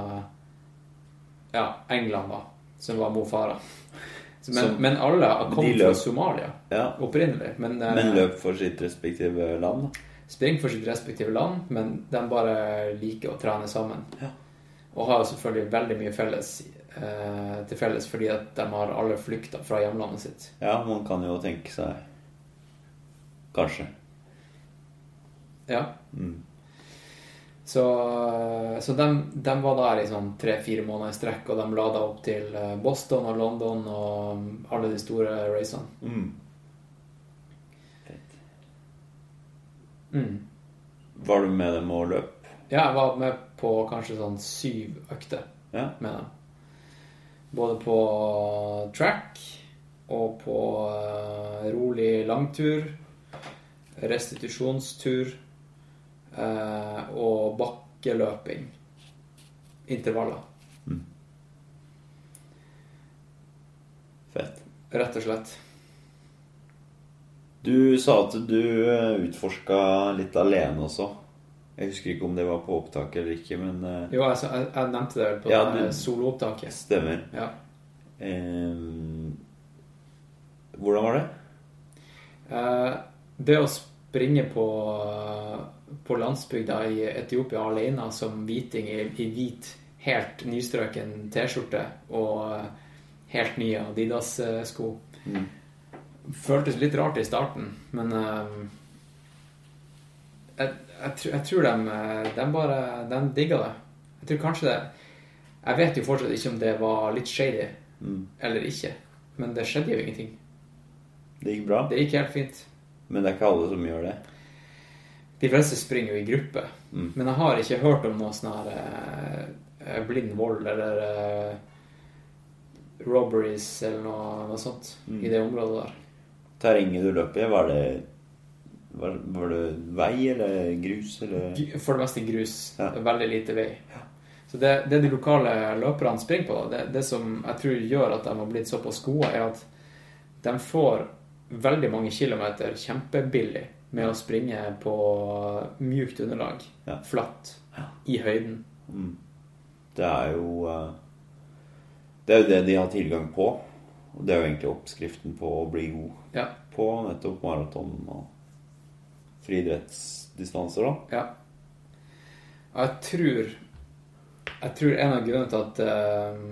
ja, England da, som var Mo Farah. Så, men, Så men alle kom de fra løp- Somalia Ja. opprinnelig. Men, eh, Men løp for sitt respektive land, da. spring for sitt respektive land, men de bare liker å trene sammen. Ja. Og har jo selvfølgelig veldig mye felles eh, til felles, fordi at de har alle flykta fra hjemlandet sitt. Ja, man kan jo tenke seg kanskje. Ja. Mm. Så, så de, de var der i sånn tre-fire måneder i strekk, og de lada opp til eh, Boston og London og alle de store racene. Mm. Mm. Var du med dem og løp? Ja, jeg var med på kanskje sånn syv økter Ja. med dem. Både på track og på eh, rolig langtur, restitusjonstur eh, og bakkeløping. Intervaller. Fett. Rett og slett. Du sa at du utforska litt alene også. Jeg husker ikke om det var på opptak eller ikke, men eh, Jo, jeg, jeg, jeg nevnte det vel på Ja, det du- soloopptaket. stemmer. Ja. Eh, hvordan var det? Eh, det å springe på, på landsbygda i Etiopia alene som hviting i, i hvit, helt nystrøken t-skjorte og eh, helt nye Adidas-sko. Mm. Føltes litt rart i starten, men eh, jeg, jeg, tror- jeg tror de, eh, de bare de digga det. Jeg tror kanskje det Jeg vet jo fortsatt ikke om det var litt shady Mm. eller ikke, men det skjedde jo ingenting. Det gikk bra, Det gikk helt fint. men det er ikke alle som gjør det. De fleste springer jo i gruppe, Mm. men jeg har ikke hørt om noe sånn her eh, blind vold eller eh, robberies eller noe, noe sånt Mm. i det området der. Terrenget du løp i, var det var, var det vei eller grus eller G- For det meste grus. Ja. Det er veldig lite vei. Så det, det de lokale løperne springer på, det, det som jeg tror gjør at de har blitt såpass gode, er at de får veldig mange kilometer kjempebillig med å springe på mjukt underlag, Ja. flatt, i høyden. Mm. Det er jo eh, Det er jo det de har tilgang på. Og det er jo egentlig oppskriften på å bli god Ja, på nettopp maraton og friidrettsdistanser, da. ja. Og jeg tror Jeg tror en av grunnene til at eh,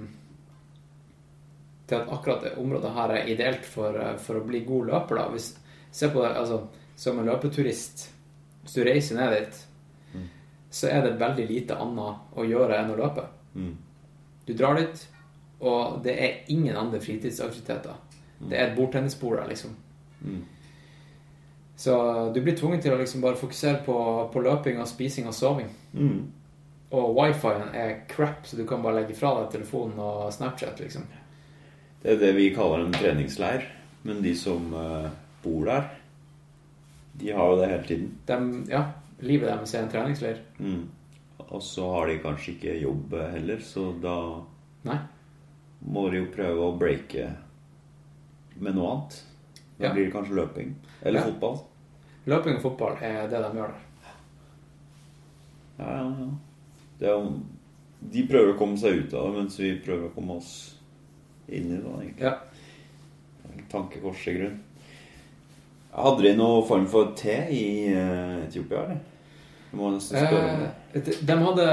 til at akkurat det området her er ideelt for, eh, for å bli god løper da. Hvis, se på det, altså, som en løpeturist, hvis du reiser ned dit, så er det veldig lite annet å gjøre enn å løpe. Mm. Du drar dit, og det er ingen andre fritidsaktiviteter. Det er et bordtennisbord der, liksom. Mm. Så du blir tvunget til å liksom bare fokusere på, på løping og spising og soving. Mm. Og wifi-en er crap, så du kan bare legge fra deg telefonen og Snapchat, liksom. Det er det vi kaller en treningsleir. Men de som eh, bor der, de har jo det hele tiden. Dem, ja, livet deres er en treningsleir. Mm. Og så har de kanskje ikke jobb heller, så da Nei. må de jo prøve å breake med noe annet. Da Ja. blir det kanskje løping. Eller Ja. fotball. Løping og fotball er det de gjør der. Ja, ja, ja. Det er jo, de prøver å komme seg ut av det, mens vi prøver å komme oss inn i det, da, egentlig. Ja. Tankekors i grunn. Hadde de noen form for te i eh, Etiopia, eller? Jeg må nesten spørre om det. Eh, de- de hadde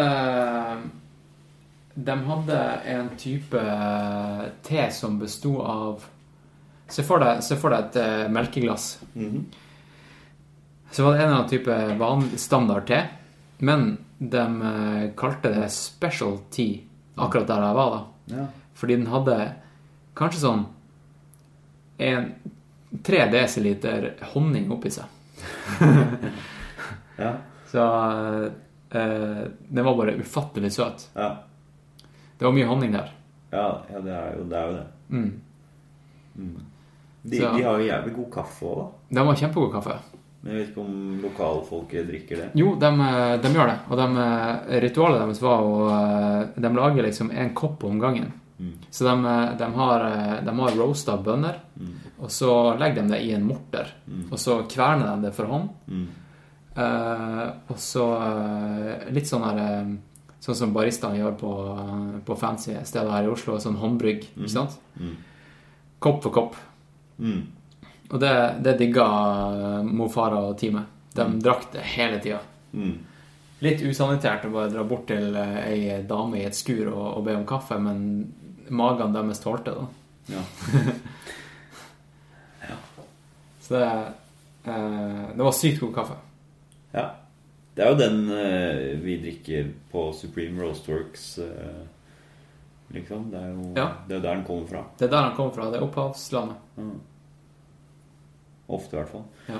De hadde en type te som bestod av Se for deg, se for deg et eh, melkeglass. Mhm. Så var det en eller annen type vanlig standard te, men de eh, kalte det special tea akkurat der jeg var da. Ja. fordi den hadde kanskje sånn en, tre desiliter honning oppi seg. Ja. Så eh, den var bare ufattelig søt. Ja. Det var mye honning der. Ja, ja det, er jo, det er jo det. Mm. Mm. De, Så- de har jo jævlig god kaffe også, da. Den var kjempegod kaffe. Men jeg vet ikke om lokalfolket drikker det. Jo, de, de gjør det. Og de, ritualet deres var å de lager liksom en kopp om gangen. Mm. Så de, de har, de har roastet bønner, Mm. og så legger de det i en morter. Mm. Og så kverner de det for hånd. Mm. Eh, og så eh, litt sånn her eh, sånn som baristaen gjør på, på fancy steder her i Oslo, sånn håndbrygg, ikke sant? Mm. Kopp for kopp. Mm. Og det, det digget Mofara og teamet. De drakk det hele tiden. Mm. Litt usanitært å bare dra bort til eh, ei dame i et skur og, og be om kaffe, men magen deres tålte da. Ja. Så det, eh, det var sykt god kaffe. Ja. Det er jo den eh, vi drikker på Supreme Roastworks, eh, liksom. Det er jo Ja. det er der den kommer fra. Det er der han kom fra, det er opphavslandet. Mm. Ofte i hvert fall. Ja.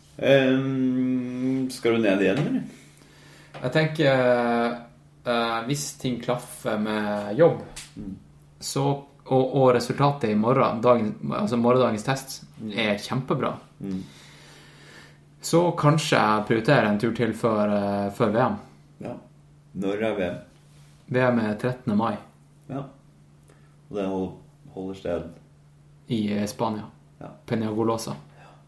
Um, skal du ned igjen, eller? Jeg tenker eh, hvis ting klaffer med jobb, Mm. så, og, og resultatet i morgen, dagen, altså morgendagens test, er kjempebra, Mm. så kanskje jeg prioriterer en tur til før, eh, før V M. Ja. Når er V M? V M er trettende mai Ja. Og det hold, holder sted. i eh, Spania. Ja. Peñagolosa.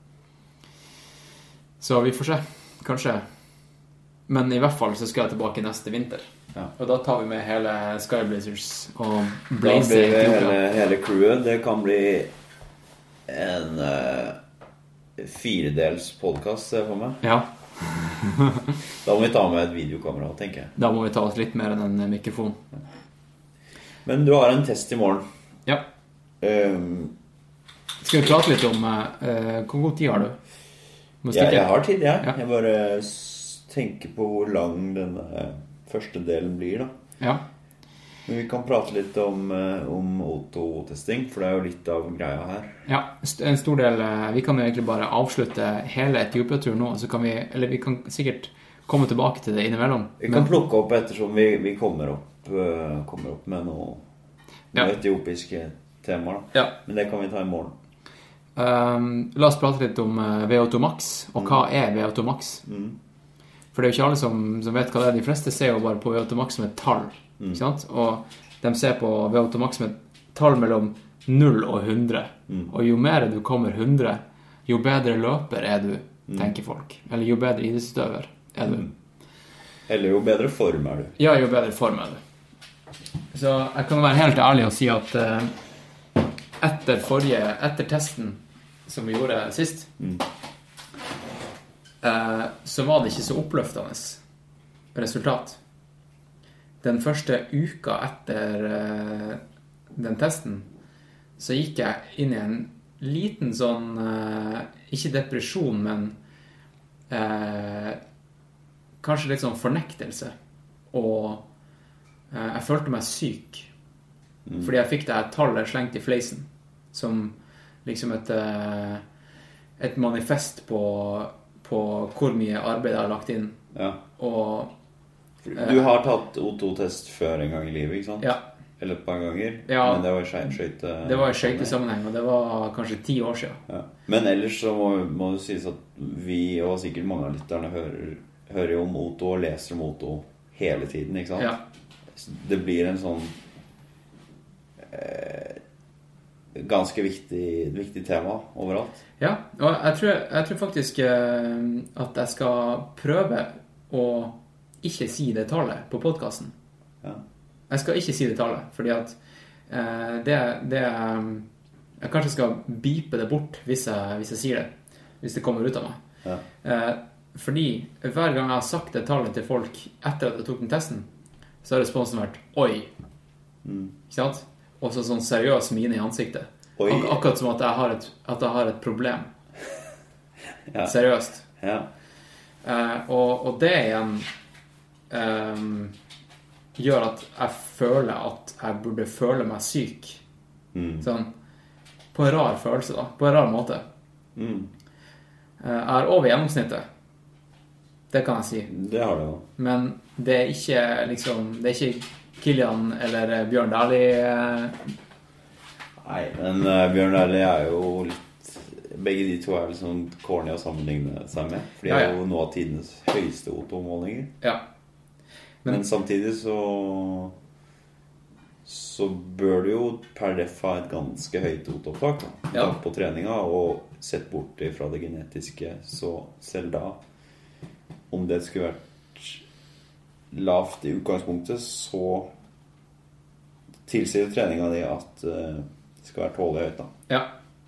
Så vi får se. Kanskje. Men i hvert fall så skal jeg tilbake neste vinter. Ja. Og da tar vi med hele Sky Blazers og Da Blaze blir det Ethiopia. hele, hele crewet. Det kan bli en uh, firedels podcast, ser jeg for meg. Ja, Da må vi ta med et videokamera, tenker jeg. da må vi ta oss litt mer enn en mikrofon. Men du har en test i morgen. Ja. Um, Skal vi prate litt om eh, hvor god tid har du? Må jeg, stikke. jeg har tid, jeg. Ja. Jeg bare s- tenker på hvor lang denne første delen blir, da. Ja. Men vi kan prate litt om, eh, om auto-testing, for det er jo litt av greia her. Ja, st- en stor del eh, vi kan jo egentlig bare avslutte hele Etiopia-turen nå, så kan vi, eller vi kan sikkert komme tilbake til det innimellom. Vi kan plukke opp ettersom vi, vi kommer, opp, eh, kommer opp med noe, noe Ja. etiopiske temaer, da. Ja. Men det kan vi ta i morgen. Um, la oss prate litt om uh, V O to Max, og hva er V O to Max? Mm. For det er jo ikke alle som, som vet hva det er. De fleste ser jo bare på V O to Max som et tall, Mm. ikke sant? Og de ser på V O to Max som et tall mellom null og hundre. Mm. Og jo mer du kommer hundre, jo bedre løper er du, Mm. tenker folk. Eller jo bedre idrettsutøver er du. Eller jo bedre form er du. Ja, jo bedre form er du. Så jeg kan være helt ærlig og si at eh, etter forrige, etter testen som vi gjorde sist, Mm. eh, så var det ikke så oppløftende resultat. Den første uka etter eh, den testen, så gikk jeg inn i en liten sånn, eh, ikke depresjon, men eh, kanskje litt sånn fornektelse. Og eh, jeg følte meg syk. Mm. Fordi jeg fikk det her tallet slengt i fleisen. Som liksom et, eh, et manifest på, på hvor mye arbeid jeg har lagt inn. Ja. Og Du har tatt O to-test før en gang i livet, ikke sant? ja, Eller et par ganger. Ja. Men det var i skøy- skøyte... det var i skøytesammenheng, og det var kanskje ti år siden. Ja. Men ellers så må, må det sies at vi, og sikkert mange av lytterne, hører, hører jo om moto og leser om moto hele tiden, ikke sant? Ja. Det blir en sånn eh, ganske viktig, viktig tema overalt. Ja, og jeg tror, jeg tror faktisk eh, at jeg skal prøve å ikke si det tallet på podcasten. Ja. Jeg skal ikke si det tallet, fordi at eh, det, det jeg kanskje skal beepe det bort hvis jeg, hvis jeg sier det, hvis det kommer ut av meg. Ja. Eh, fordi hver gang jeg har sagt det tallet til folk etter at jeg tok den testen, så har responsen vært oi, Mm. ikke sant? Og så sånn seriøs mine i ansiktet. Oi. Ak akkurat som at jeg har et, at jeg har et problem. Ja. Seriøst. Ja. Eh, og, og det igjen ehm, gjør at jeg føler at jeg burde føle meg syk. Mm. Sånn, på en rar følelse da, på en rar måte. Mm. Jeg er over gjennomsnittet. Det kan jeg si. Det har det jo. Men det er ikke liksom, det er ikke Kilian eller Bjørn Dæhlie. Nei, men uh, Bjørn Dæhlie er jo litt... Begge de to er liksom corny å sammenligne seg med. For de er ja, ja. jo nå av tidens høyeste O2-målinger. Ja. Men, men samtidig så... Så bør du jo per def ha et ganske høyt O2-opptak ja. på treninga, og sett bort fra det genetiske, så selv da, om det skulle vært lavt i utgangspunktet, så tilsier treninga di at uh, det skal være tålig høyt da. Ja.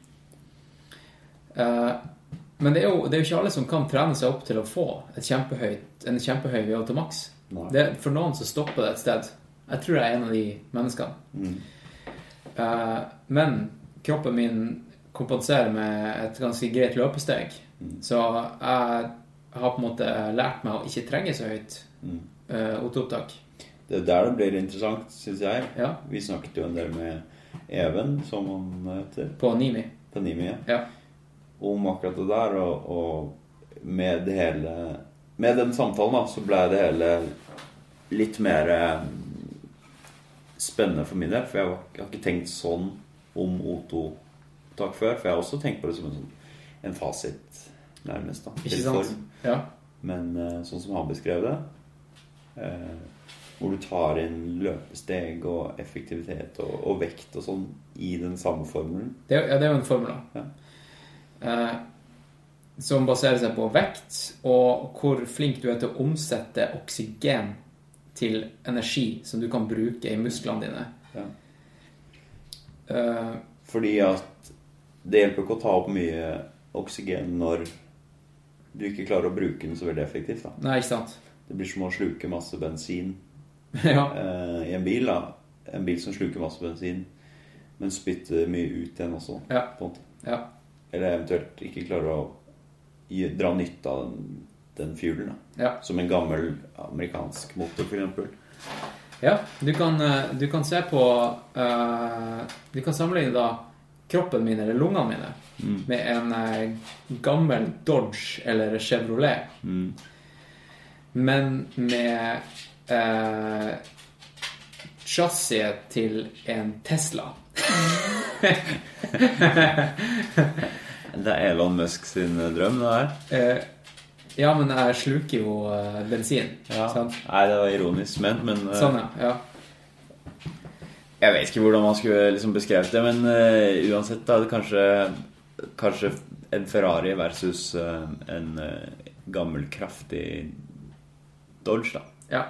Uh, men det er, jo, det er jo ikke alle som kan trene seg opp til å få et kjempehøyt, en kjempehøy V O to max. Det, for noen så stopper det et sted. Jeg tror jeg er en av de menneskene. Mm. Uh, men kroppen min kompenserer med et ganske greit løpesteg. Mm. Så jeg har på en måte lært meg å ikke trenge så høyt mm. uh, O to-opptak. Det er der det blir interessant, synes jeg. Ja. Vi snakket jo en del med Even, som han heter. På Nimi. På Nimi, ja. Ja. Om akkurat det der, og, og med det hele... Med den samtalen da, så ble det hele litt mer spennende for min del, for jeg, var, jeg har ikke tenkt sånn om O to-opptak før, for jeg har også tenkt på det som en, sånn, en fasit nærmest da. Ikke sant? Ja. Men sånn som han beskrev det, eh, hvor du tar inn løpesteg og effektivitet og, og vekt og sånn i den samme formelen. Det er, ja, det er jo en formel da. Ja. Eh, som baserer seg på vekt og hvor flink du er til å omsette oksygen til energi som du kan bruke i musklene dine. Ja. Uh, Fordi at det hjelper ikke å ta opp mye oksygen når du ikke klarer å bruke den så veldig effektivt da. Nei, ikke sant. Det blir som å sluke masse bensin ja. uh, i en bil da. En bil som sluker masse bensin, men spytter mye ut igjen også. Ja. På en måte. Ja. Eller eventuelt ikke klarer å dra nytte av den, den fuelen da. Ja. Som en gammel amerikansk motor for eksempel. Ja, du kan, du kan se på uh, du kan sammenligne da kroppen min eller lungene mine mm. med en uh, gammel Dodge eller Chevrolet mm. men med uh, chassiset til en Tesla. Det er Elon Musk sin drøm det her. Eh, ja, men jeg sluker jo uh, bensin. Ja. Sant? Nei, det var ironisk ment, men... Uh, sånn, ja. ja. Jeg vet ikke hvordan man skulle liksom beskrevet det, men uh, uansett da, det kanskje, kanskje en Ferrari versus uh, en uh, gammel, kraftig Dodge da. Ja.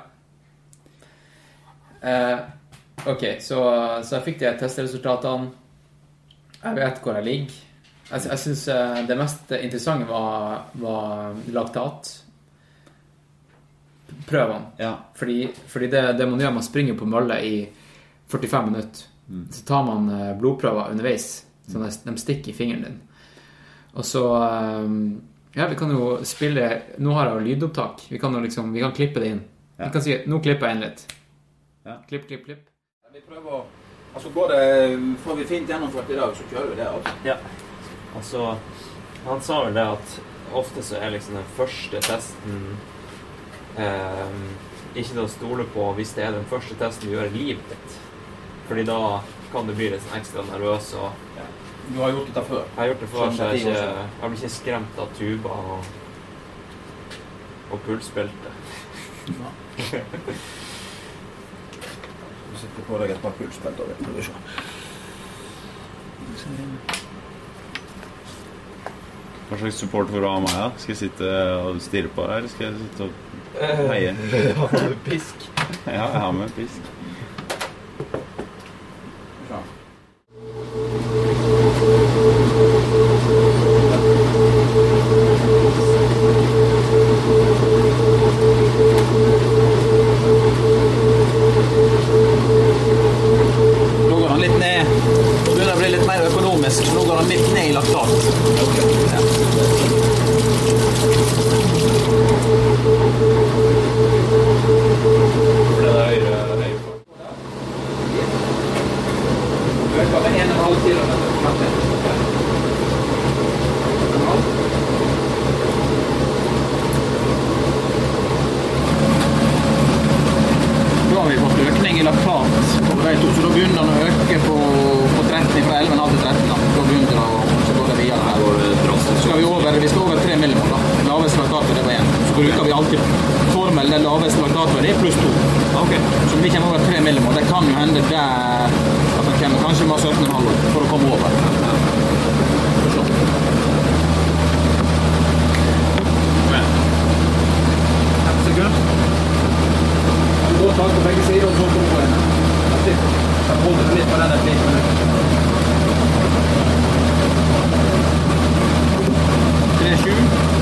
Eh, ok, så, så jeg fikk de testresultatene. Jeg vet hvor jeg ligger. Jeg, jeg synes det mest interessante var, var laktat prøvene. Ja. Fordi, fordi det, det man gjør, man springer på mølle i førtifem minutter. Mm. Så tar man blodprøver underveis, så de, de stikker i fingeren din. Og så, ja, vi kan jo spille, nå har jeg jo lydopptak, vi kan jo liksom, vi kan klippe det inn. Ja. Vi kan si, nå klipper jeg inn litt. Ja. Klipp, klipp, klipp. Vi prøver, altså går det, får vi fint gjennomført i dag, så kjører vi det altså. Ja. Altså, han sa vel det at ofte så er liksom den første testen eh, ikke til å stole på hvis det er den første testen du gjør i livet ditt. Fordi da kan du bli litt ekstra nervøs og... Ja. Du har gjort det før? Jeg har gjort det før, så jeg, ikke, jeg blir ikke skremt av tuba og, og pulsbelte. Ja. Du sitter på deg et par pulsbelter, vet du ikke. Hva slags support får du av meg da? Skal jeg sitte og stirre på deg, eller skal jeg sitte og heie? Har du pisk? Ja, jeg har med pisk. Nå går han litt ned. Nå begynner det å bli litt mer økonomisk, så nå går han litt ned i laktat. Ja. Ble det høyere? laktat på vei to, så da begynner den å øke på, på tretten, fra elleve komma fem til tretten. Da, da begynner det å, så går det videre her. Så skal vi over, vi skal over tre millimol, da. Laveste laktat det var en. Så bruker vi alltid formel, den laveste laktat det er pluss to. Okay. Så vi kommer over tre millimol. Det kan jo hende der at den kommer kanskje med sytten komma fem for å komme over. Gå tak på begge sider og så kommer på henne. Jeg holder litt på denne flikken. tre sju.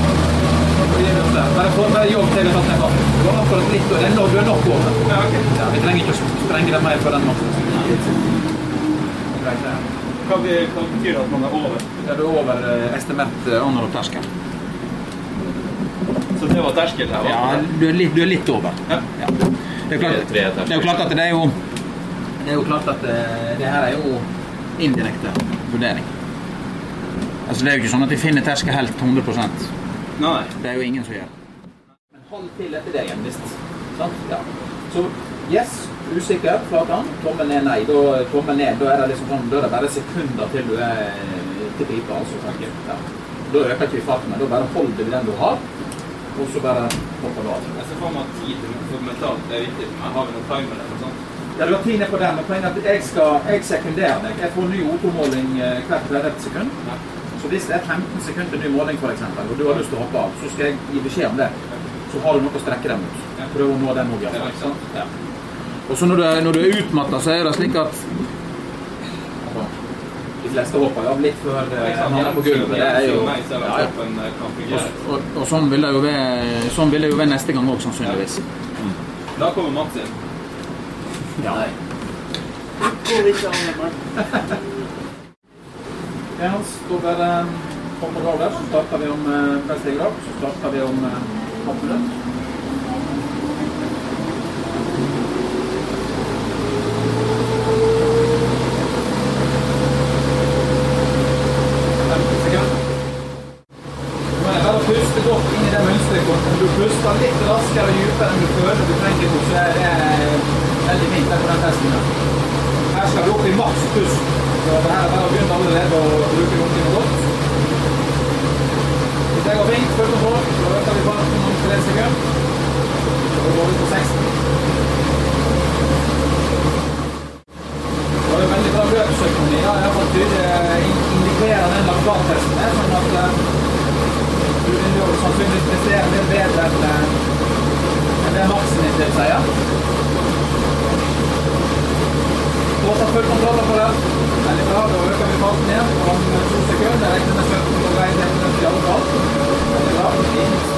Bare få bare jobb til vi tatt ned vann. Det var akkurat litt, og den du er nok over. Ja, ok. Ja, vi trenger ikke å sprenge det mer på den måten. Greit, ja. Hva betyr at man er over? Det er over estimert under terskel. Så det var terskel her? Ja, du er litt, du er litt over. Ja. Ja. Det er, klart, det er jo klart at det er jo det er jo klart at det, det her er jo indirekte vurdering. Altså det er jo ikke sånn at vi finner terskel helt hundre prosent. Nei. Det er jo ingen som gjør. Men hold til etter det igjen, visst. Sant? Ja. Så yes, usikker, flatan, tommel ned, nei. Da, tommel ned, da er det liksom sånn, da er det bare sekunder til du er til pipa, altså. Ja. Da øker ikke vi farten, men da bare holder vi den du har. Og så bare hopper du av. Jeg ser for meg at tid for mentalt, det er viktig. Men har vi noen timer eller noe sånt? Ja, du har tid ned på den, men poenget at jeg skal, jeg sekunderer deg. Jeg får ny O to-måling hvert tredje sekund. Ja. Så hvis det er femten sekunder ny måling for eksempel, og du har lyst til å hoppe av, så skal jeg gi beskjed om det. Så har du noe å strekke dem ut. Prøv å nå den også, ja, ikke sant? Ja. Og så når du er, når du er utmattet, så er det slik at de fleste hopper jo av litt før han er på gulvet. Det er jo, ja, ja. Og, og, og sånn vil det jo være, sånn vil det jo være neste gang også, sannsynligvis. Mm. Da kommer Mats inn. Ja. Går ikke an med meg. Ja, så bare kom på roller, så starter vi om første grad, så starter vi om halv minutt. Puste godt inn i det mønstret. Om du puster litt raskere og djupere enn du føler du trenger på, så er det veldig fint på den testen. Her skal vi opp i maks pust. Så det her er bare å begynne allerede å bruke noe godt. Hvis det går fint, full kontroll, så øker vi farten om tre sekunder. Så går vi på seksten. Det var jo veldig bra løpsøkonomi. Jeg har fått tydelig indikere den laktattesten her, sånn at du vil jo sannsynligvis prestere litt bedre enn det maksen ikke vil si. Få ta full kontroll på det. Veldig bra, da øker vi farten igjen om to sekunder. Jeg regner med sytten på vei til i alle fall. Veldig bra, fint.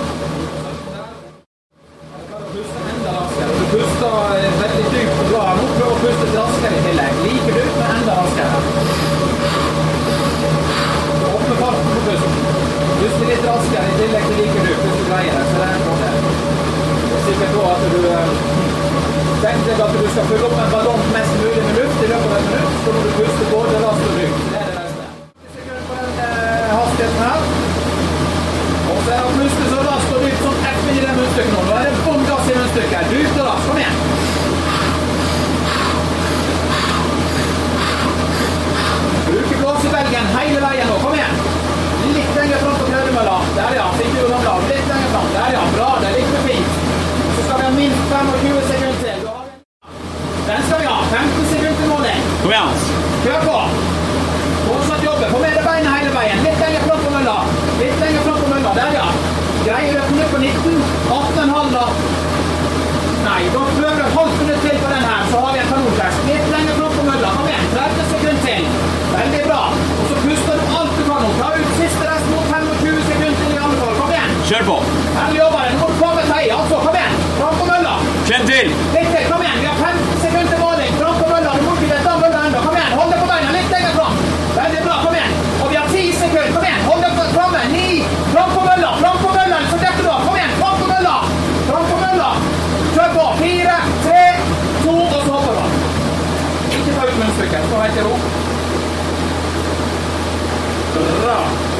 Du puster enda raskere. Du puster veldig dypt og bra. Nå prøver å puste raskere i tillegg. Like dypt, men enda raskere. Åpne farten på pusten. Puste litt raskere i tillegg til like dypt hvis du greier det, så det er en fordel. Det er sikkert på at du tenker deg at du skal fylle opp en ballong mest mulig med luft i løpet av et minutt, så må du puste både raskt og dypt. Det er det beste. Sekunder på den hastigheten her. Og så er det å puste så raskt og dypt som F i det munnstykket nå. Nå er det bånd gass i munnstykket. Dypt og raskt. Kom igjen. Bruk blåsebelgen hele veien nå. Kom igjen. Litt lenger frem på krødemølla. Der ja, fikk du noen bra. Litt lenger frem. Der ja, bra. Det er litt for fint. Så skal vi ha minst tjuefem sekunder til. Den skal vi ha. femten sekunder måling. Kom igjen. Kjør på. Fortsatt jobbe. Få med deg beina hele veien. Litt lenger frem på mølla. Litt lenger frem på mølla. Der ja. Greier du å på nitten. atten komma fem da. Nei, da prøver du halvt minutt til på den her. Så har vi en kanontest. Litt lenger frem på mølla. Kom igjen. tretti sekunder til. Veldig bra. Og så puster du alt du kan nå. Ta ut siste rest mot tjuefem sekunder til i andre fall. Kom igjen. Kjør på. Her jobber det. Nå må du få med teg. Altså, kom igjen. Fram på mølla. Kjenn til. Litt til. Kom igjen. Vi har femten sekunder til måling. Fram på mølla. Du må ikke vette av mølla enda. Kom igjen. Hold deg på beina. Litt lenger fram. Veldig bra. Kom igjen. Og vi har ti sekunder. Kom igjen. Hold deg framme. ni. Fram på mølla. Fram på mølla. Så dekker du av. Kom igjen. Fram på mølla. Fram på mølla. Kjør på. fire, tre, to, og så hopper du. Ikke ta ut munnstykket. Stå helt i ro. Bra.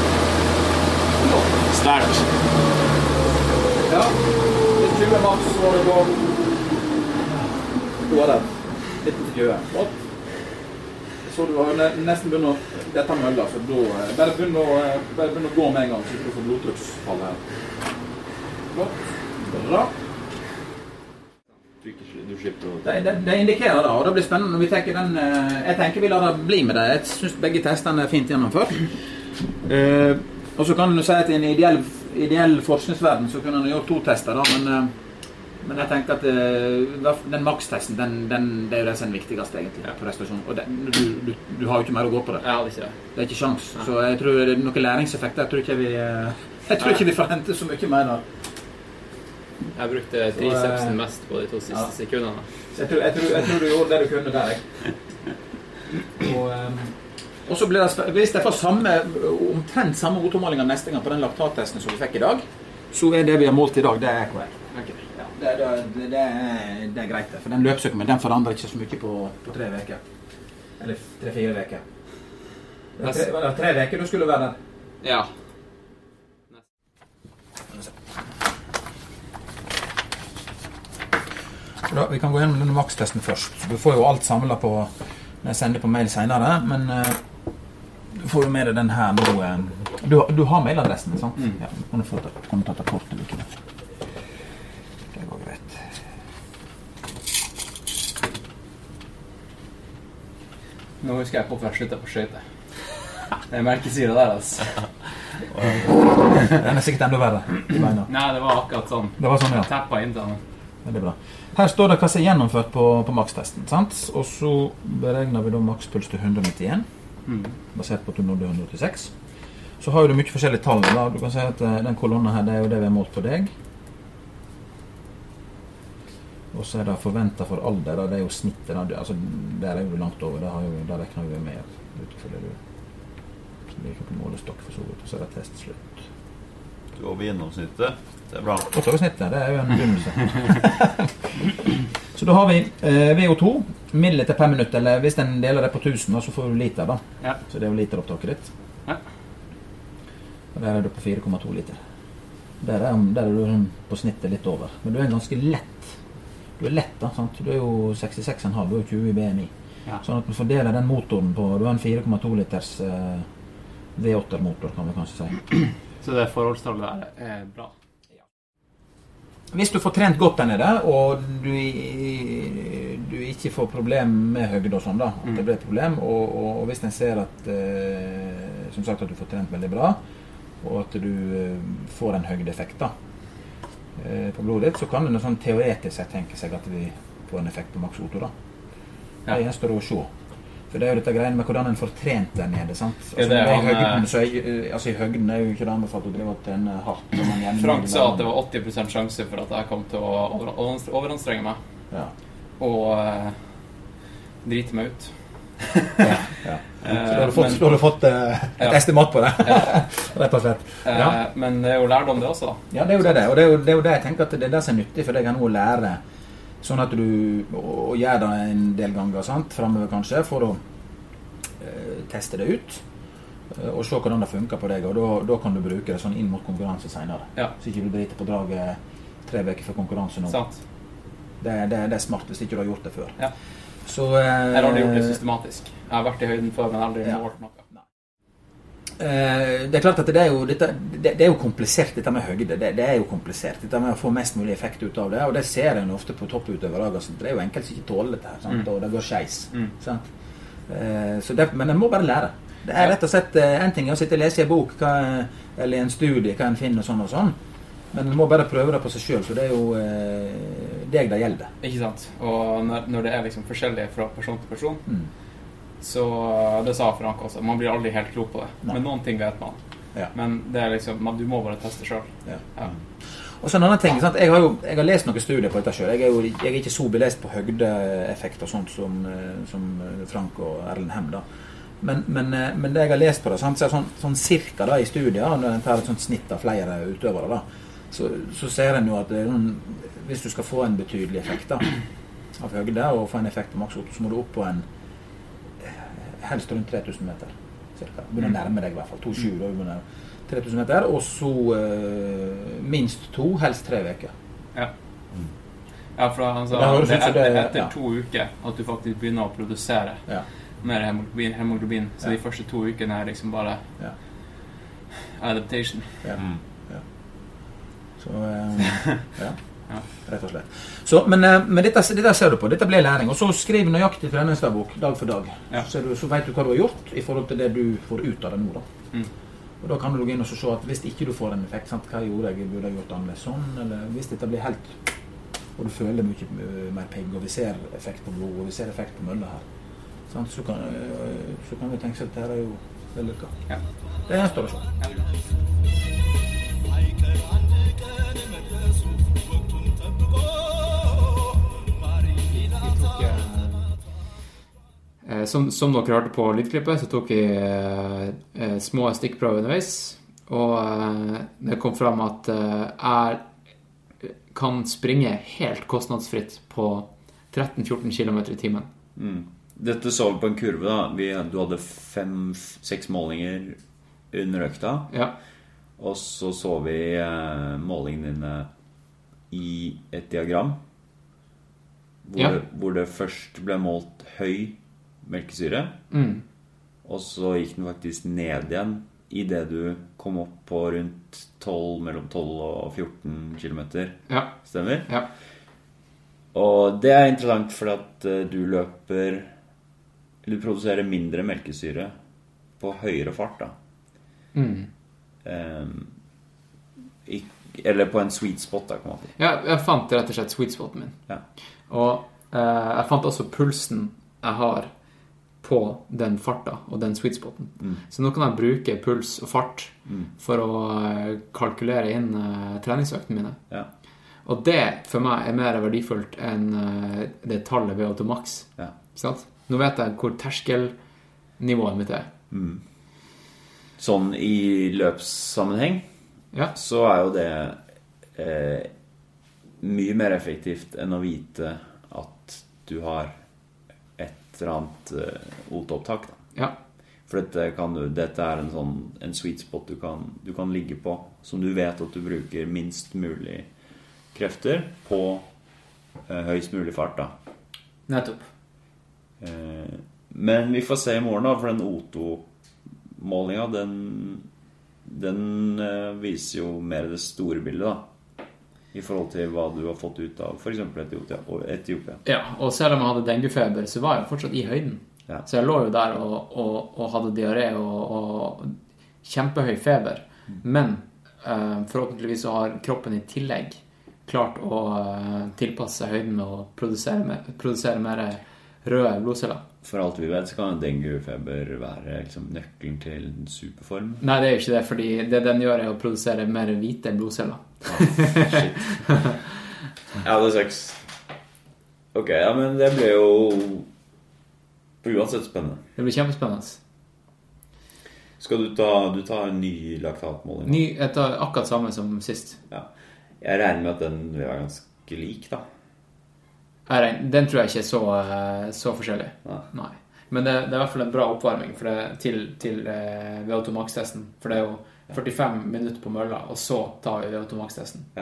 Sterkt. Ja. tjue maks, så det går. var der litt på tjue. Så du har nesten begynt å dette mølla, så da bare begynn å, bare begynn å gå med en gang, så du får blodtrykksfall her. Godt. Bra. Du slipper å... Det, det, det indikerer da, og det blir spennende når vi tenker den, jeg tenker vi lar det bli med det. Jeg synes begge testene er fint gjennomført. Uh, og så kan du si at i en ideell, ideell forskningsverden så kunne du gjøre to tester da, men, uh, men jeg tenker at uh, den makstesten, den, den, det er jo det som er den viktigste egentlig på prestasjon. Og den, du, du, du har jo ikke mer å gå på det. Ja, det er ikke det. Det er ikke sjans. Ja. Så jeg tror det er noen læringseffekter. Jeg tror ikke vi, uh, jeg tror ikke vi får hente så mye mer da. Jeg brukte tricepsen mest på de to siste ja. sekundene. Så jeg tror, jeg, tror, jeg tror du gjorde det du kunne der, jeg. Og, um, og så blir det, hvis jeg får samme, omtrent samme O to-målinger neste gang på den laktattesten som vi fikk i dag, så er det vi har målt i dag, det er korrekt. Okay. Ja, det, det, det, det, er, det er greit, for den løpsøken, men den forandrer ikke så mye på, på tre veker. Eller tre-fire veker. Det var tre, tre veker du skulle være der? Ja. Da, vi kan gå gjennom denne makstesten først. Du får jo alt samlet på, når jeg sender på mail senere, men uh, du får jo med deg den her nå. Uh, du, du har mailadressen, sant? Mm. Ja, kan du få ta, kan du ta ta kort eller ikke? Det går greit. Nå husker jeg på for å slutte på skøyte. Det er merkesyre der, altså. Den er sikkert enda verre. Nei, det var akkurat sånn. Det var sånn, ja. Teppa inn til den. Ja, det er bra. Her står det hva som er gjennomført på, på makstesten, sant? Og så beregner vi da makspuls til hundre nittien, mm. basert på at du nådde hundre åttiseks. Så har jo du mye forskjellige tall da. Du kan si at den kolonnen her, det er jo det vi har målt på deg. Og så er det forventet for alder, da. Det er jo snittet, da. Altså, der er jo langt over, der, jo, der rekner vi med utenfor det du. Så det er ikke på målestokk for så vidt, og så er det testslutt. Du er over gjennomsnittet. Det er bra. Og oversnittet, det er jo en begynnelse. Så da har vi eh, V O to, milliliter per minutt, eller hvis den deler det på tusen, så får du liter da. Ja. Så det er jo literopptaket ditt. Ja. Og der er du på fire komma to liter. Der er, der er du på snittet litt over. Men du er ganske lett. Du er lett da, sant? Du er jo sekstiseks komma fem, du er jo tjue i B M I. Ja. Sånn at du fordeler den motoren på, du har en fire komma to liters eh, V åtte-motor, kan vi kanskje si. Så det forholdstallet der er bra. Hvis du får trent godt der nede, og du, du ikke får problem med høyde og sånn da, at det blir et problem, og, og, og hvis den ser at, eh, som sagt, at du får trent veldig bra, og at du eh, får en høydeeffekt da, eh, på blodet ditt, så kan det sånn teoretisk sett tenke seg at vi får en effekt på maks O to da. Det er gjenstår å se. For det er jo dette greiene med hvordan en får trent der nede, sant? Altså, det er i høgden, så er, altså i høgden er jo ikke det anbefalt å drive til en hardt. Frank sa at det var åtti prosent sjanse for at jeg kom til å over, overanstrenge meg. Ja. Og uh, drite meg ut. Ja, ja. Så da har du fått, men, har du fått uh, et ja. estimat på det. Ja. Rett og slett. Ja. Uh, men det er jo lærdom det også da. Ja, det er jo det, det. Og det er jo, det er jo det jeg tenker at det er det som er nyttig, for det kan noe å lære. Sånn at du og gjør det en del ganger, sant, fremover kanskje, for å eh, teste det ut, eh, og se hvordan det funker på deg, og da, da kan du bruke det sånn inn mot konkurranse senere. Ja. Så ikke du driter på draget tre veker for konkurranse nå. Sant. Det, det, det er smart hvis ikke du har gjort det før. Ja. Så, eh, jeg har aldri gjort det systematisk. Jeg har vært i høyden før, men aldri ja. målt noe. Det er klart at det er, jo, dette, det, det er jo komplisert, dette med høyde. Det, det er jo komplisert, dette med å få mest mulig effekt ut av det, og det ser en ofte på topputøvere. Altså, det er jo enkelt som ikke tåler dette her, sant? Mm. Og det går skeis. Mm. Sant? Så det, men en må bare lære. Det er rett og slett en ting å sitte og lese i en bok, hva, eller en studie, hva en finner og sånn og sånn, men en må bare prøve det på seg selv, så det er jo eh, deg det gjelder. Ikke sant? Og når, når det er liksom forskjellig fra person til person, mm. så det sa Frank også, man blir aldri helt klok på det. Nei. Men noen ting vet man. Ja. Men det er liksom, man, du må bare teste selv. Ja. Ja. Og så en annen ting, sant? Jeg, har jo, jeg har lest noen studier på dette selv. Jeg er jo jeg er ikke så belest på høydeeffekt og sånt som, som Frank og Erlend Hem da. Men, men, men det jeg har lest på det, sant? Så er sånn, sånn cirka da i studier, når en tar et sånt snitt av flere utøvere da, så, så ser en jo at det, hvis du skal få en betydelig effekt da, av høyde og få en effekt på maks O to, så må du opp på en helst rundt tre tusen meter, cirka. Begynner å nærme deg i hvert fall, to komma sju, da begynner tre tusen meter, og så uh, minst to, helst tre veker. Ja. Mm. Ja, for han sa Det høres det ut som er det- etter, etter ja. to uker at du faktisk begynner å produsere Ja. mer hemoglobin, hemoglobin. Så Ja. de første to ukene er liksom bare Ja. adaptation. Ja. Mm. Ja. Så eh, ja. Ja. Rett og slett. Så, men eh, men dette, dette ser du på. Dette ble læring. Og så skriv nøyaktig treningsdagbok dag for dag. Ja. Så, du, så vet du hva du har gjort i forhold til det du får ut av det nå. Da. Mm. Og da kan du gå inn og så se at hvis ikke du får en effekt, sant? Hva gjorde jeg? Burde jeg gjort annerledes sånn? Eller hvis dette blir helt, og du føler mye uh, mer pigg, og vi ser effekt på blod, og vi ser effekt på mølla her, sant? Så, kan, uh, så kan vi tenke seg at dette er jo vellykka. Ja. Det er en større sånn. Eh, Som, som dere hørte på lydklippet, så tok jeg eh, eh, små stikkprøver underveis, og eh, det kom fram at eh, jeg kan springe helt kostnadsfritt på tretten til fjorten kilometer i timen. Mm. Dette så vi på en kurve da. Vi, du hadde fem, seks målinger under økta. Ja. Og så så vi eh, målingene dine i et diagram. Hvor, Ja. det, hvor det først ble målt høy melkesyre. Mm. Og så gikk den faktisk ned igjen i det du kom opp på rundt tolv, mellom tolv og fjorten kilometer. Ja. Stemmer? Ja. Og det er interessant fordi at eh, du løper, du produserer mindre melkesyre på høyere fart da. Mm. Ehm, ikk- eller på en sweet spot da, kan man si. Ja, jeg fant rett og slett sweet spoten min. Ja. Og eh, jeg fant også pulsen jeg har på den farta og den sweet spoten. Mm. Så nå kan jeg bruke puls og fart Mm. for å eh, kalkulere inn eh, treningsøktene mine. Ja. Og det for meg er mer verdifullt enn eh, det tallet ved Automax. Ja. Ikke sant? Nå vet jeg hvor terskelnivået mitt er. Mm. Sånn i løpssammenheng Ja. så er jo det eh, mye mer effektivt enn å vite at du har et eller annet eh, O T-opptak da. Ja. For dette, kan du, dette er en sånn en sweet spot du kan, du kan ligge på, som du vet at du bruker minst mulig krefter på eh, høyest mulig fart da. Nettopp. Eh, men vi får se i morgen da, for den O to-målingen, den, den eh, viser jo mer det store bildet da, i forhold til hva du har fått ut av for eksempel Etiopia. Etiopia. Ja, og selv om jeg hadde denguefeber, så var jeg fortsatt i høyden. Ja. Så jeg lå jo der og, og, og hadde diaré og, og kjempehøy feber. Men eh, forhåpentligvis så har kroppen i tillegg klart å eh, tilpasse seg høyden og produsere, mer, produsere mer røde blodceller. For alt vi vet så kan denguefeber være liksom, nøkkelen til en superform. Nei, det er jo ikke det, fordi det den gjør er å produsere mer hvite blodceller. Ah, shit. Ja, det er seks. Ok, ja, men det ble jo uansett spennende. Det blir kjempespennende. Skal du ta, du tar en ny laktatmåling? Ny, etter akkurat samme som sist. Ja. Jeg regner med at den vil være ganske lik da. Jeg regner, den tror jeg ikke er så, eh, så forskjellig. Nei. Nei. Men det, det er i hvert fall en bra oppvarming for det, til, til eh, ved Automax-testen. For det er jo førtifem minutter på mølla, og så tar vi ved Automax-testen. Ja.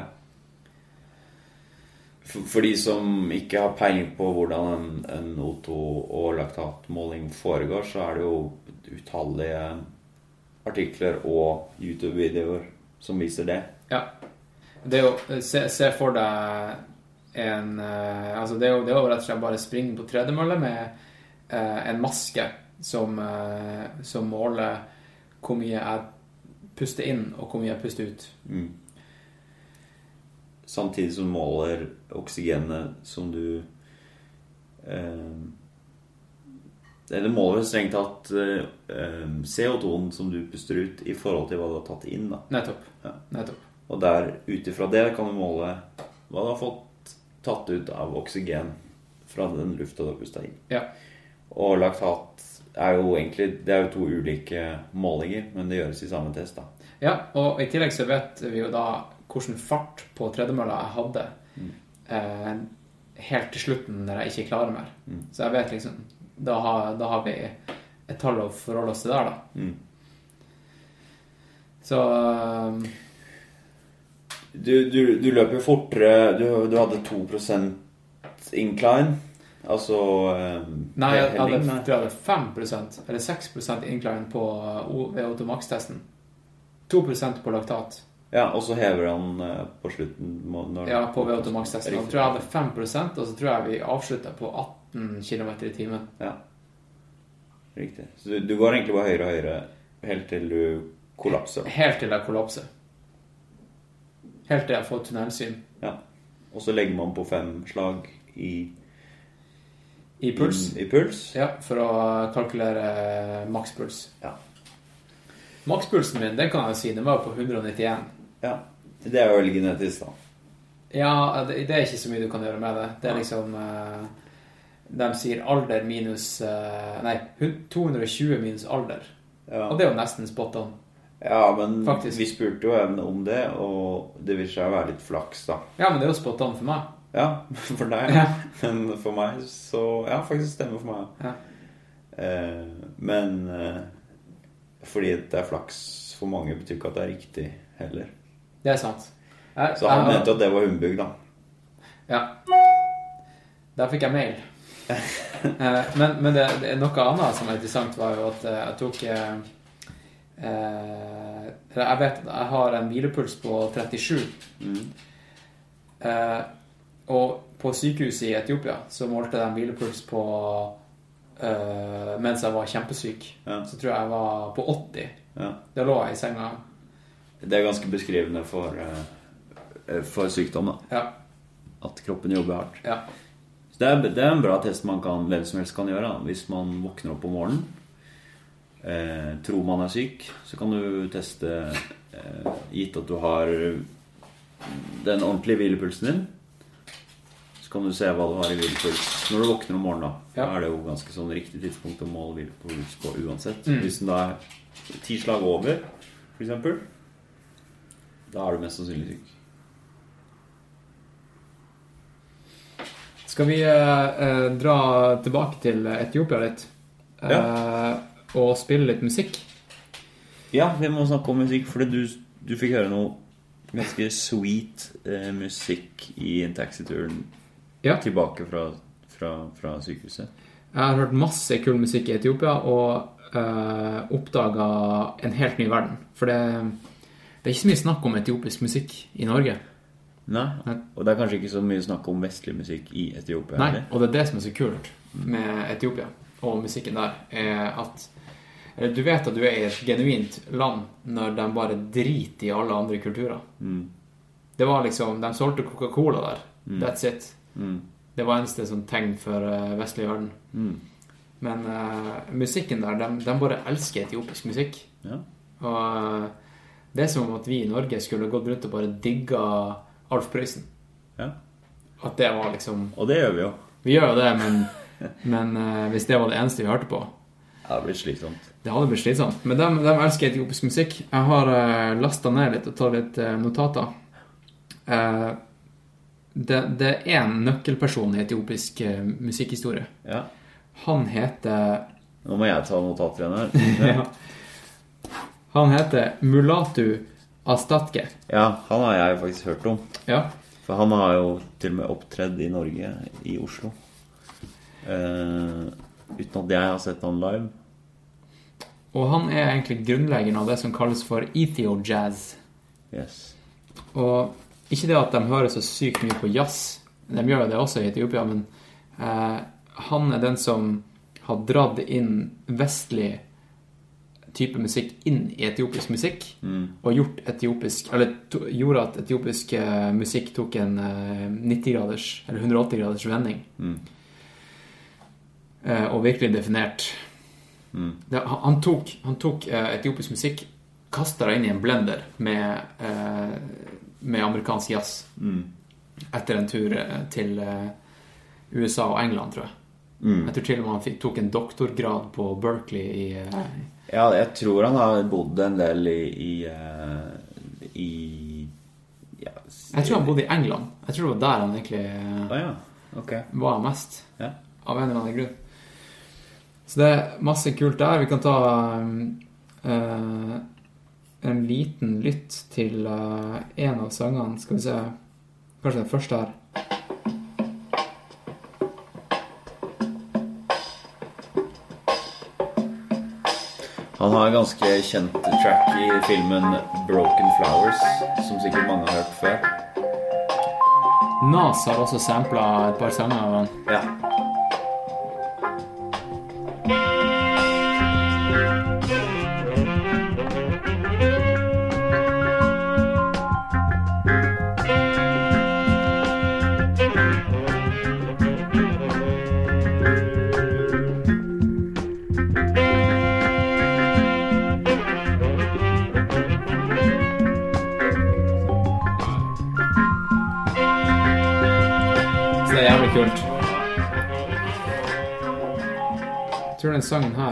For, for de som ikke har peiling på hvordan en, en O to og laktatmåling foregår, så er det jo utallige artikler og YouTube-videoer som viser det. Ja. Det er jo, se, se for deg en, eh, altså det er jo, det er jo rett og slett bare springe på tredemølle med eh, en maske som, eh, som måler hvor mye jeg puster inn og hvor mye jeg puster ut. Mm. Samtidig som måler oksygenet som du eh, eller måler strengt tatt eh, C O to-en som du puster ut i forhold til hva du har tatt inn da. Nettopp. Ja. Nettopp. Og der utifra det kan du måle hva du har fått tatt ut av oksygen fra den lufta du har pustet inn. Ja. Og laktat er jo egentlig, det er jo to ulike målinger, men det gjøres i samme test da. Ja, og i tillegg så vet vi jo da hvordan fart på tredemølla jeg hadde Mm. eh, helt til slutten når jeg ikke klarer mer. Mm. Så jeg vet liksom, da har, da har vi et tall å forholde oss til der da. Mm. Så um, Du, du, du løper fortere, du, du hadde to prosent incline. Altså eh, Nei, jeg hadde, helling, jeg tror jeg hadde fem prosent eller seks prosent incline på O- V O to Max-testen. to prosent på laktat. Ja, og så hever han eh, på slutten må- når, Ja, på V O to Max-testen. Riktig. Jeg tror jeg hadde fem prosent, og så tror jeg vi avsluttet på atten kilometer i timen. Ja. Riktig. Så du, du går egentlig bare høyere og høyere helt til du kollapser. Helt til jeg kollapser. Helt til jeg får tunnelsyn. Ja. Og så legger man på fem slag i I puls. I, i puls. Ja, for å kalkulere makspuls. Ja. Makspulsen min, den kan jeg si, den var på hundre nittien. Ja. Det er jo veldig genetisk da. Ja, det, det er ikke så mye du kan gjøre med det. Det er liksom eh, de sier alder minus eh, nei, to hundre tjue minus alder. Ja. Og det er jo nesten spot on. Ja, men Faktisk. vi spurte jo evne om det, og det vil seg være litt flaks da. Ja, men det er jo spot on for meg. Ja, for deg. Ja. Men for meg så... Ja, faktisk stemmer for meg. Ja. Eh, men eh, fordi det er flaks for mange betyr ikke at det er riktig heller. Det er sant. Jeg, Så han jeg- mente at det var humbug da. Ja. Der fikk jeg mail. eh, men men det, det er noe annet som er interessant var jo at eh, jeg tok eh, eh, jeg vet at jeg har en hvilepuls på trettisju. Mm. Eh, og på sykehuset i Etiopia så målte de hvilepuls på eh, mens jeg var kjempesyk. Ja. Så tror jeg jeg var på åtti. Ja. Da lå jeg i senga. Det er ganske beskrivende for, eh, for sykdom da. Ja. At kroppen jobber hardt. Ja. Så det er, det er en bra test man kan, hvem som helst kan gjøre da. Hvis man våkner opp om morgenen, eh, tror man er syk, så kan du teste, eh, gitt at du har den ordentlige hvilepulsen din, så kan du se hva du har i hvilepuls når du våkner om morgenen da. Ja. Da er det jo ganske sånn riktig tidspunkt å måle hvilepuls på uansett. Mm. Hvis den da er ti slag over, for eksempel, da er du mest sannsynlig syk. Skal vi eh, eh, dra tilbake til Etiopia litt? Eh, og spille litt musikk? Ja, vi må snakke om musikk, fordi du, du fikk høre noe ganske sweet eh, musikk i en taxituren Ja. tilbake fra, fra, fra sykehuset. Jeg har hørt masse kul musikk i Etiopia og eh, oppdaget en helt ny verden. For det, det er ikke så mye snakk om etiopisk musikk i Norge. Nei, Nei. og det er kanskje ikke så mye snakk om vestlig musikk i Etiopia. Nei, eller? og det er det som er så kult med Etiopia og musikken der, er at eller, du vet at du er i et genuint land når de bare driter i alle andre kulturer. Mm. Det var liksom, de solgte Coca-Cola der. Mm. That's it. Mm. Det var eneste sånn tegn for uh, vestlig verden. Mm. Men uh, musikken der, de, de bare elsker etiopisk musikk. Ja. Og uh, det er som om at vi i Norge skulle gått rundt og bare digga Alf Prøysen. Ja. At det var liksom... Og det gjør vi jo. Vi gjør jo det, men, men uh, hvis det var det eneste vi hørte på, Det har blitt slitsomt. det hadde blitt slitsomt. Men de, de elsker etiopisk musikk. Jeg har uh, lastet ned litt og tatt litt uh, notater. Uh, det, det er en nøkkelperson i etiopisk uh, musikkhistorie. Ja. Han heter... Nå må jeg ta notater igjen her. Ja. Han heter Mulatu Astatke. Ja, han har jeg faktisk hørt om. Ja. For han har jo til og med opptredd i Norge, i Oslo. Eh, uten at jeg har sett han live. Og han er egentlig grunnleggeren av det som kalles for Ethio-jazz. Yes. Og ikke det at de hører så sykt mye på jazz. De gjør jo det også i Etiopia, men eh, han er den som har dratt inn vestlig type musikk inn i etiopisk musikk, Mm. og gjort etiopisk, eller to, gjorde at etiopisk eh, musikk tok en eh, nitti graders, eller hundre åtti graders vending. Mm. Eh, og virkelig definert. Mm. Det, han, han tok, han tok eh, etiopisk musikk, kastet det inn i en blender med, eh, med amerikansk jazz. Mm. Etter en tur eh, til eh, U S A og England, tror jeg. Mm. Jeg tror til og med han fikk, tok en doktorgrad på Berkeley i... Eh, Ja, jeg tror han har bodd en del i i, uh, i ja, jeg tror han bodde i England. Jeg tror det var der han egentlig eh, ah, ja. Ok. var mest. Ja. Av en eller annen grunn. Så det er masse kult der. Vi kan ta uh, en liten lytt til uh, en av sangene. Skal vi se. Kanskje den første her. Han har en ganske kjent track i filmen Broken Flowers, som sikkert mange har hørt før. Nas har også samplet et par sanger av han. Ja. Det er jævlig kult. Jeg tror den sangen her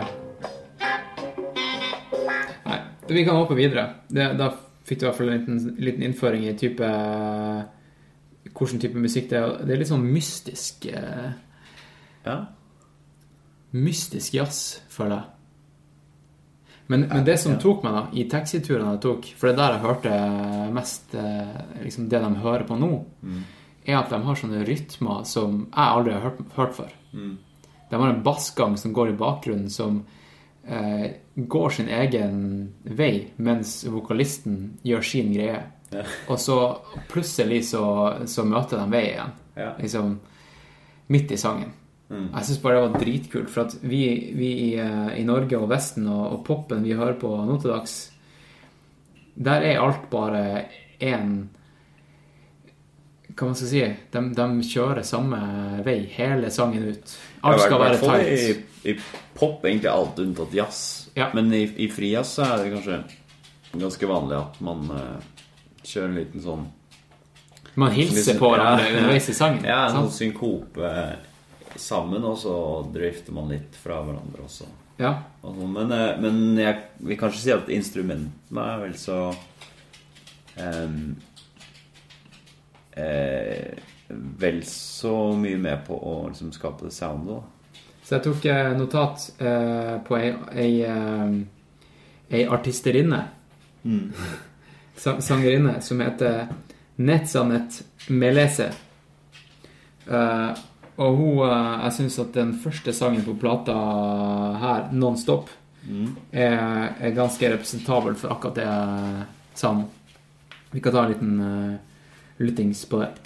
Nei, vi kan hoppe videre. Det, da fikk du i hvert fall en liten, liten innføring i type hvordan type musikk det er. Det er litt sånn mystisk eh, Ja. Mystisk jazz, føler jeg. Men, men det som tok meg da, i taxiturene jeg tok, for det er der jeg hørte mest eh, liksom det de hører på nå, mm. er at de har sånne rytmer som jeg aldri har hørt, hørt før. Mm. De har en bassgang som går i bakgrunnen, som eh, går sin egen vei, mens vokalisten gjør sin greie. Ja. Og så plutselig så, så møter de vei igjen. Ja. Liksom, midt i sangen. Mm. Jeg synes bare det var dritkult, for at vi, vi i, i Norge og Vesten og, og poppen vi hører på nå til dags, der er alt bare en hva man skal si, de, de kjører samme vei hele sangen ut. Alt skal være tight. I, I pop egentlig alt unntatt jazz. Ja. Men i, i frijazz så er det kanskje ganske vanlig at man uh, kjører en liten sånn... Man hilser liksom, på hverandre ja, underveis i sangen. Ja, en sånn synkope sammen, og så drifter man litt fra hverandre også. Ja. Altså, men uh, men jeg vil kanskje si at instrumentene er vel så... Um, Eh, vel så mye med på å liksom, skape det soundet da. Så jeg tok eh, notat eh, på ei, ei, eh, ei artisterinne mm. sangerinne som heter Netzanet Melese eh, og hun eh, jeg synes at den første sangen på plata her, Non-Stop mm. er, er ganske representabel for akkurat det jeg sa nå. Vi kan ta en liten eh, lyttings på det.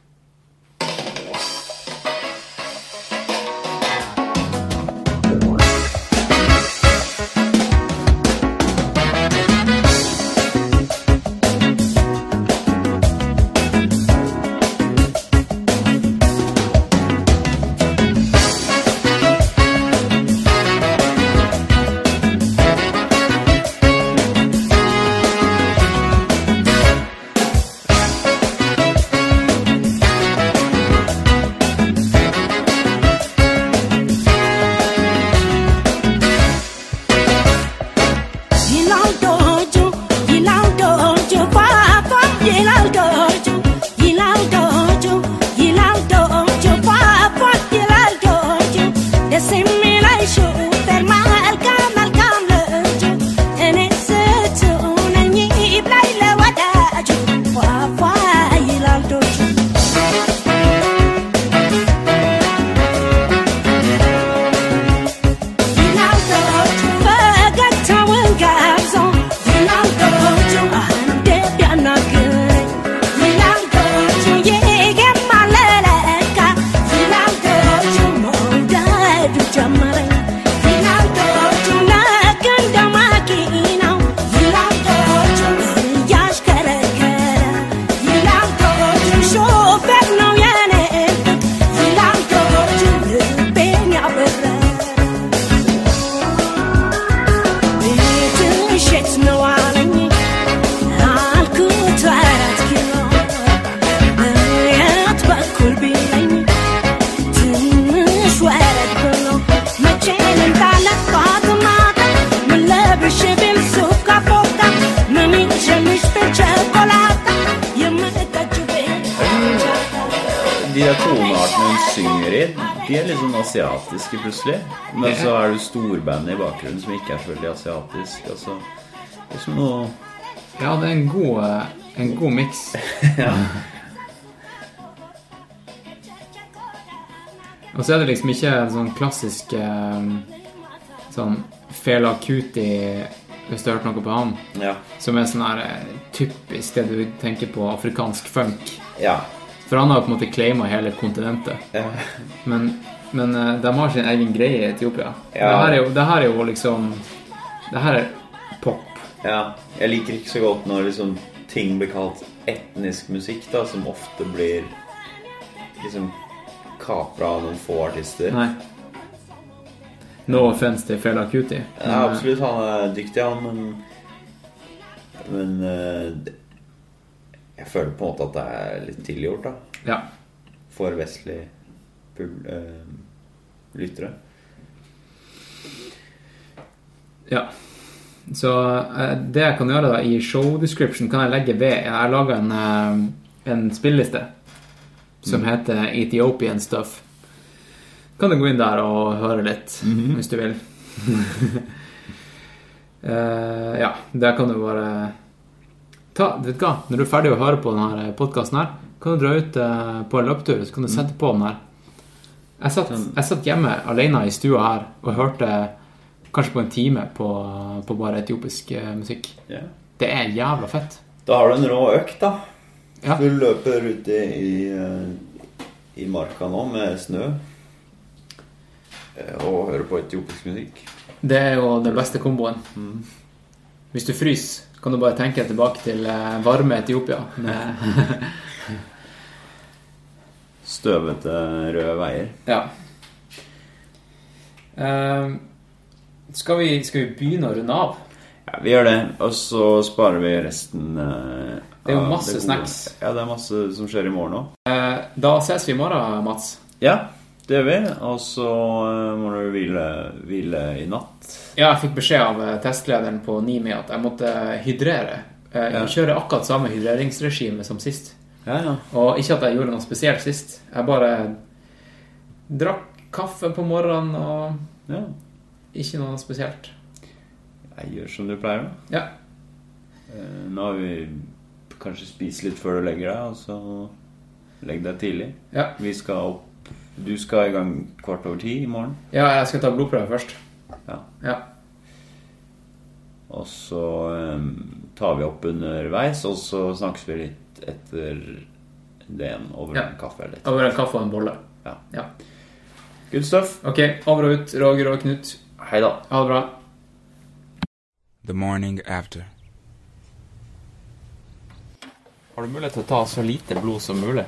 De der toneartene hun synger i, de er litt sånn asiatiske plutselig. Men så er det storbandet i bakgrunnen som ikke er selvfølgelig asiatisk. Altså, det er som noe... Ja, det er en god, en god mix. Ja. Og så er det liksom ikke en sånn klassisk... Um, sånn Fela Kuti, hvis du har hørt noe på han, Ja. som er sånn her eh, typisk det du tenker på afrikansk funk. Ja. For han har på en måte claimet hele kontinentet. Ja. Men, men eh, de har sin egen greie i Etiopia. Ja. Det, her er jo, det her er jo liksom, det her er pop. Ja, jeg liker ikke så godt når liksom ting blir kalt etnisk musikk da, som ofte blir liksom kapret av noen få artister. Nei. No offense til Fela Kuti. Ja, absolutt, han er dyktig han, men men uh, jeg føler på en måte at det er litt tilgjort da. Ja. For vestlig pul- uh, lyttere. Ja. Så eh, det jeg kan gjøre da i show description kan jeg legge ved. Jeg har laget en, eh, en spilleliste som Mm. heter Ethiopian Stuff. Kan du gå inn der og høre litt, Mhm. hvis du vil. Eh, ja, det kan du bare ta, vet du hva, når du er ferdig å høre på denne podcasten her, kan du dra ut eh, på en løptur, så kan du sette på den her. Jeg satt, jeg satt hjemme alene i stua her og hørte kanskje på en time på, på bare etiopisk eh, musikk. Ja. Det er jævla fett. Da har du en rå økt da. Ja. Du løper ute i, i, i marka nå med snø eh, og hører på etiopisk musikk. Det er jo den beste komboen. Mm. Hvis du fryser, kan du bare tenke tilbake til eh, varme Etiopia. Med Støvete røde veier. ja. Eh, skal, vi, skal vi begynne å runde av? Ja, vi gjør det, og så sparer vi resten eh, Det er jo av masse gode. snacks. Ja, det er masse som skjer i morgen også. Eh, da ses vi i morgen, Mats. Ja, det gjør vi, og så eh, må du hvile, hvile i natt. Ja, jeg fikk beskjed av eh, testlederen på Nimi at jeg måtte hydrere. Eh, Ja. Kjøre akkurat samme hydreringsregime som sist. Ja, ja. Og ikke at jeg gjorde noe spesielt sist. Jeg bare drakk kaffe på morgenen og Ja. ikke noe spesielt. Jeg gjør som du pleier da. Ja. Eh, nå har vi kanskje spist litt før du legger deg, og så legg deg tidlig. Ja. Vi skal opp, du skal i gang kvart over ti i morgen. Ja, jeg skal ta blodprøve først. Ja. Ja. Og så eh, tar vi opp underveis, og så snakkes vi litt etter det igjen over Ja. en kaffe eller litt. Over en kaffe og en bolle. Ja. Ja. Good stuff. Ok, over og ut, Roger og Knut. Hei da. Ha det bra. The morning after. Har du mulighet til å ta så lite blod som mulig?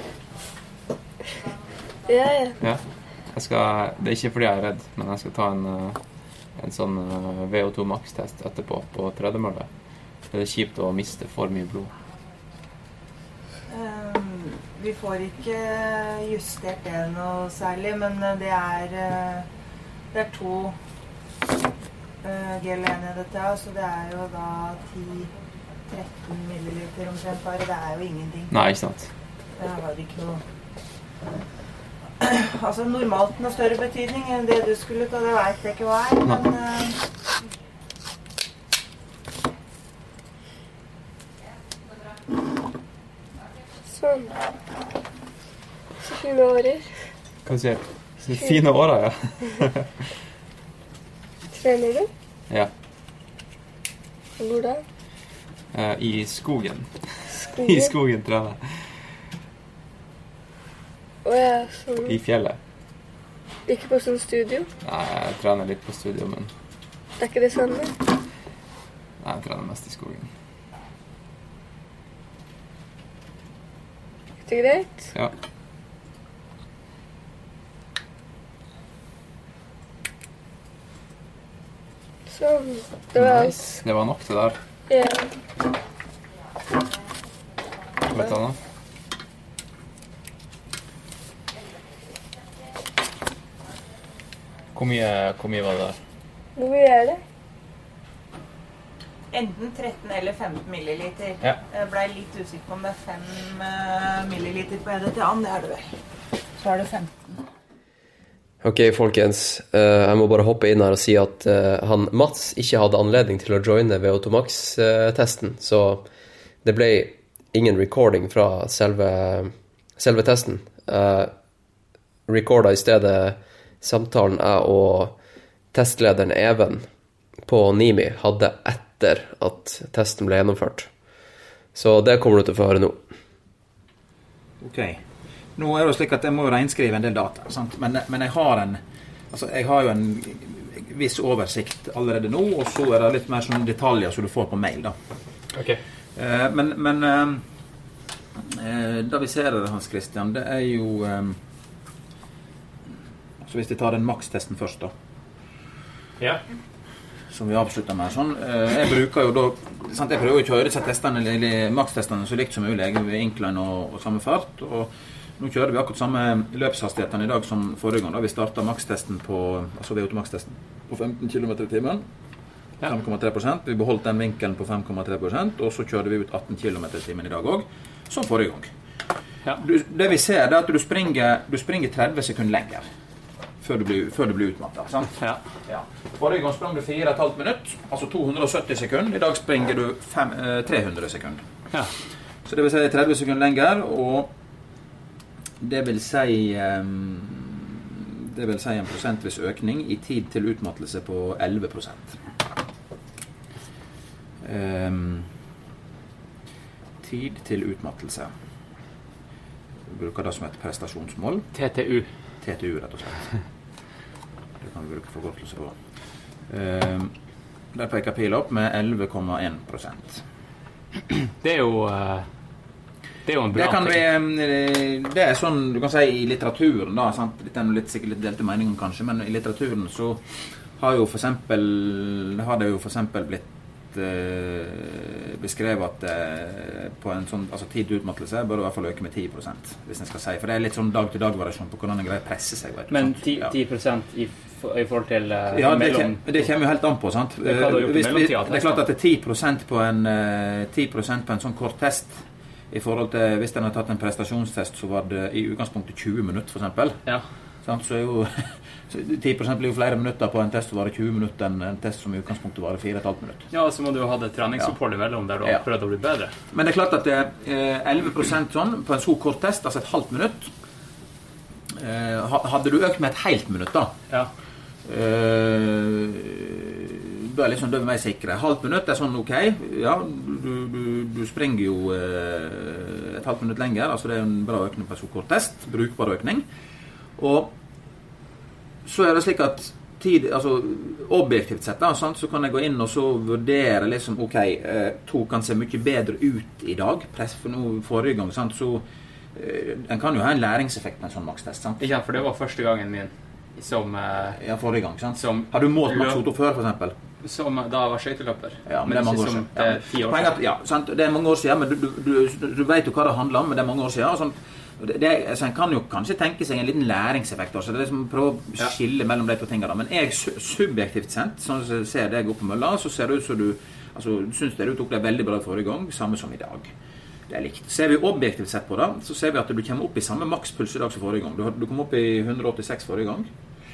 Ja, ja. Ja. Jeg skal, det er ikke fordi jeg er redd, men jeg skal ta en, eh, en sånn eh, V O to max-test etterpå på tredemølle. Det er kjipt å miste for mye blod. Um, vi får ikke justert det noe særlig, men det er, uh, det er to uh, gel igjen i dette, så det er jo da ti til tretten milliliter omtrent bare. Det er jo ingenting. Nei, ikke sant. Det har ikke noe altså normalt noe større betydning enn det du skulle ta, det vet jeg ikke hva er, men uh, Sånn. Så fine årer. Hva sier du? Så fine året, ja. Trener du? Ja. Hvor da? Eh, I skogen. Skogen? I skogen trener jeg. Åja, sånn. I fjellet. Ikke på sånn studio? Nei, jeg trener litt på studio, men Det er ikke det samme? nei, jeg trener mest i skogen. Er det greit? Ja. Sånn. Det var alt. Nice. Det var nok det der. Ja. Vet du annet? Hvor mye, hvor mye var det der? Hvor mye er det? enten tretten eller femten milliliter. Ja. Jeg ble litt usikker på om det er fem uh, milliliter på E D T A, det er det vel. Så er det femten. Ok, folkens. Eh, jeg må bare hoppe inn her og si at eh, han Mats ikke hadde anledning til å joine V O to Max-testen, så det ble ingen recording fra selve, selve testen. Jeg recorda i stedet samtalen jeg og testlederen Even på Nimi hadde etter at testen ble gjennomført. Så det kommer du til å få høre nå. Ok. Nå er det slik at jeg må regnskrive en del data, sant? Men, men jeg har en, altså jeg har jo en viss oversikt allerede nå, og så er det litt mer sånn detaljer som du får på mail da. Ok. Eh, men, men eh, da vi ser det, Hans Christian, det er jo eh, så hvis vi tar den makstesten først da. Ja. Som vi avslutter med sånn. Eh, jeg bruker jo da, sant, jeg prøver å kjøre disse testene, eller makstestene så likt som mulig, jeg er incline og, og samme fart, og nå kjører vi akkurat samme løpshastigheten i dag som forrige gang. Da vi startet makstesten på, altså V O to-makstesten, på femten kilometer i timen. fem komma tre prosent. Vi beholdt den vinkelen på fem komma tre prosent, og så kjører vi ut atten kilometer i timen i dag også, som forrige gang. Ja. Du, det vi ser er at du springer, du springer tretti sekunder lenger, før du blir, før du blir utmattet, sant? Ja. Ja. Forrige gang sprang du fire komma fem minutt, altså to hundre og sytti sekunder. I dag springer du fem, eh, tre hundre sekunder. Ja. Så det vil si tretti sekunder lenger, og det vil si um, det vil si en prosentvis økning i tid til utmattelse på elleve prosent. Um, tid til utmattelse. Vi bruker det som et prestasjonsmål. T T U. T T U, rett og slett. Det kan vi bruke forkortelse på. Um, der peker pil opp med elleve komma en prosent. Det er jo... Uh... Det er jo en bra det kan vi, det er sånn, du kan si i litteraturen da, sant? Det er litt, sikkert litt delte meninger kanskje, men i litteraturen så har jo for eksempel, har det jo for eksempel blitt eh, beskrevet at eh, på en sånn, altså tid til utmattelse bør du i hvert fall øke med ti prosent, hvis en skal si, for det er litt sånn dag-til-dag-variasjon på hvordan en greier presse seg. Vet du, men sant? ti, Ja. ti prosent i, i forhold til uh, Ja, det, mellom... kjem, det kommer jo helt an på, sant? Det, kan du ha gjort i Hvis, mellomtida, det er klart at det er ti prosent på en, uh, ti prosent på en sånn kort test, i forhold til, hvis den har tatt en prestasjonstest, så var det i utgangspunktet tjue minutter, for eksempel. Ja. Sant? Så er jo ti prosent blir jo flere minutter på en test som varer tjue minutter enn en test som i utgangspunktet varer fire komma fem minutter. Ja, så må du jo ha det treningsopphold imellom der du har Ja. prøvd å bli bedre. Men det er klart at det er elleve prosent sånn på en så kort test, altså et halvt minutt. Eh, hadde du økt med et helt minutt da, Ja. eh, da er liksom det mer sikre. Halvt minutt er sånn ok, ja, du, du, du springer jo eh, et halvt minutt lenger, altså det er en bra økning på en så kort test, brukbar økning. Og så er det slik at tid, altså objektivt sett da, sant, så kan jeg gå inn og så vurdere liksom, ok, eh, to kan se mye bedre ut i dag, press for noe forrige gang, sant, så eh, en kan jo ha en læringseffekt på en sånn makstest, sant? Ja, for det var første gangen min som... Eh, ja, forrige gang, sant? Som, har du målt maks O to før, for eksempel? Som da var skøyteløper. Ja, men det er mange år siden. Det er ti år siden. Ja, sant? Det er mange år siden, men du, du, du, du vet jo hva det handler om, men det er mange år siden. Og sånn, det, det, så en kan jo kanskje tenke seg en liten læringseffekt også. Det er liksom prøve å skille mellom de to tingene. Men jeg subjektivt sett, sånn som jeg ser deg opp på mølla, så ser det ut som du, altså, du synes det du tok det veldig bra forrige gang, samme som i dag. Det er likt. Ser vi objektivt sett på det, så ser vi at du kommer opp i samme makspuls i dag som forrige gang. Du, du kom opp i hundre åttiseks forrige gang,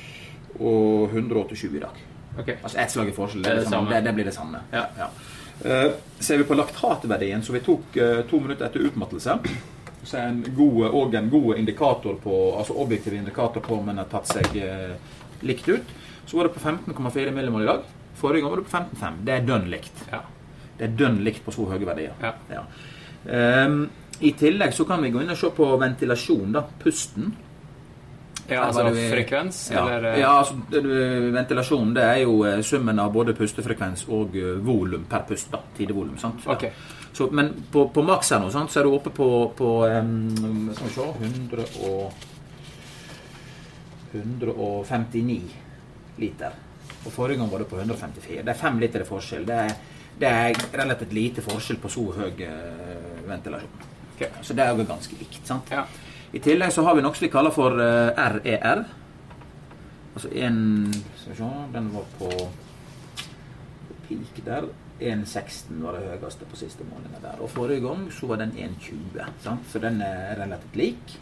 og hundre åttisju i dag. Okay. Altså ett slag i forskjell, det, det, det, det, det blir det samme. Ja. Ja. Uh, ser vi på laktatverdien, så vi tok uh, to minutter etter utmattelse, så er en god, og en god indikator på, altså objektiv indikator på om en har tatt seg uh, likt ut, så var det på femten komma fire millimol i dag. Forrige gang var det på femten komma fem. Det er dønn likt. Ja. Det er dønn likt på så høye verdier. Ja. Ja. Um, I tillegg så kan vi gå inn og se på ventilasjon, da, pusten. Ja, altså du, frekvens? Ja, eller? Ja, altså ventilasjon, det er jo summen av både pustefrekvens og uh, volum per pust, da, tidevolum, sant? Ja. Okay. Så, men på, på maks her nå, sant, så er du oppe på, på um, skal vi se, hundre og, hundre og femtini liter. Og forrige gang var det på hundre og femtifire. Det er fem liter i forskjell. Det er, det er relativt lite forskjell på så høy uh, ventilasjon. Okay. Så det er jo ganske likt, sant? Ja. I tillegg så har vi noe som vi kaller for uh, R E R. Altså en, skal vi se, den var på, på peak der. en komma seksten var det høyeste på siste måneden der. Og forrige gang så var den en komma tjue, sant? Så den er relativt lik.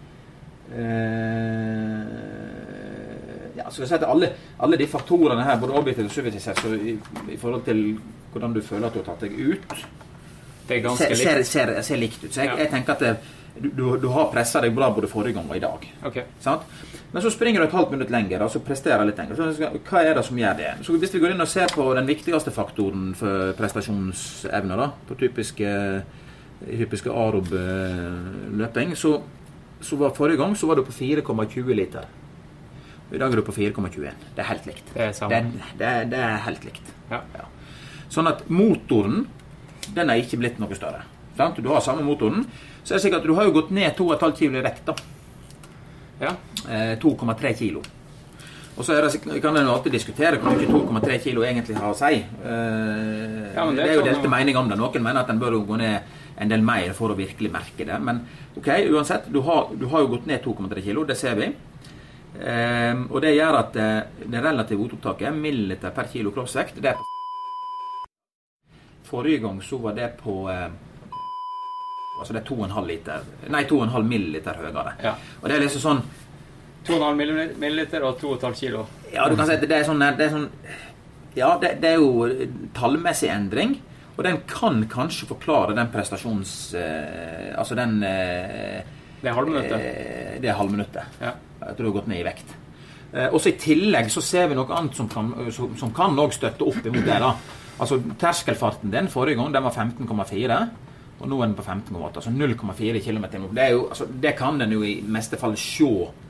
Uh, ja, så jeg sier at alle, alle de faktorene her, både objektivt og subjektivt, så i, i forhold til hvordan du føler at du har tatt deg ut, det er ganske ser, ser, ser, ser likt ut. Så jeg, ja. jeg tenker at det, du, du, du har presset deg bra både forrige gang og i dag. Okay. Sant? Men så springer du et halvt minutt lenger, og så presterer litt lenger. Så, hva er det som gjør det? Så hvis vi går inn og ser på den viktigste faktoren for prestasjonsevner, da, på typiske, typiske aerob-løping, så, så var forrige gang så var du på fire komma tjue liter. I dag er du på fire komma tjueen. Det er helt likt. Det er samme. Det, det, det er helt likt. Ja. Ja. Sånn at motoren, den er ikke blitt noe større. Sant? Du har samme motoren, så er det sikkert at du har jo gått ned to komma fem kilo i vekt da. Ja. Eh, to komma tre kilo. Og så er det, kan en jo alltid diskutere hvor mye to komma tre kilo egentlig har å si. Eh, ja, det, det er jo delte mening om det. Noen mener at den bør gå ned en del mer for å virkelig merke det. Men ok, uansett, du har, du har jo gått ned to komma tre kilo, det ser vi. Eh, og det gjør at eh, det relative opptaket, milliliter per kilo kroppsvekt, det er på forrige gang så var det på eh, altså det er to komma fem liter, nei to komma fem milliliter høyere. Ja. Og det er liksom sånn to komma fem milliliter og to komma fem kilo. Ja, du kan si at det er sånn, det er sånn ja, det, det er jo tallmessig endring, og den kan kanskje forklare den prestasjons eh, altså den eh, det er halvminuttet. Eh, det er halvminuttet. Ja. Jeg tror du har gått ned i vekt. Eh, også i tillegg så ser vi noe annet som kan, som, som kan også støtte opp imot det da. Altså terskelfarten din forrige gang, den var femten komma fire, og nå er den på femten komma åtte, altså null komma fire kilometer. Det, er jo, altså, det kan den jo i meste fall se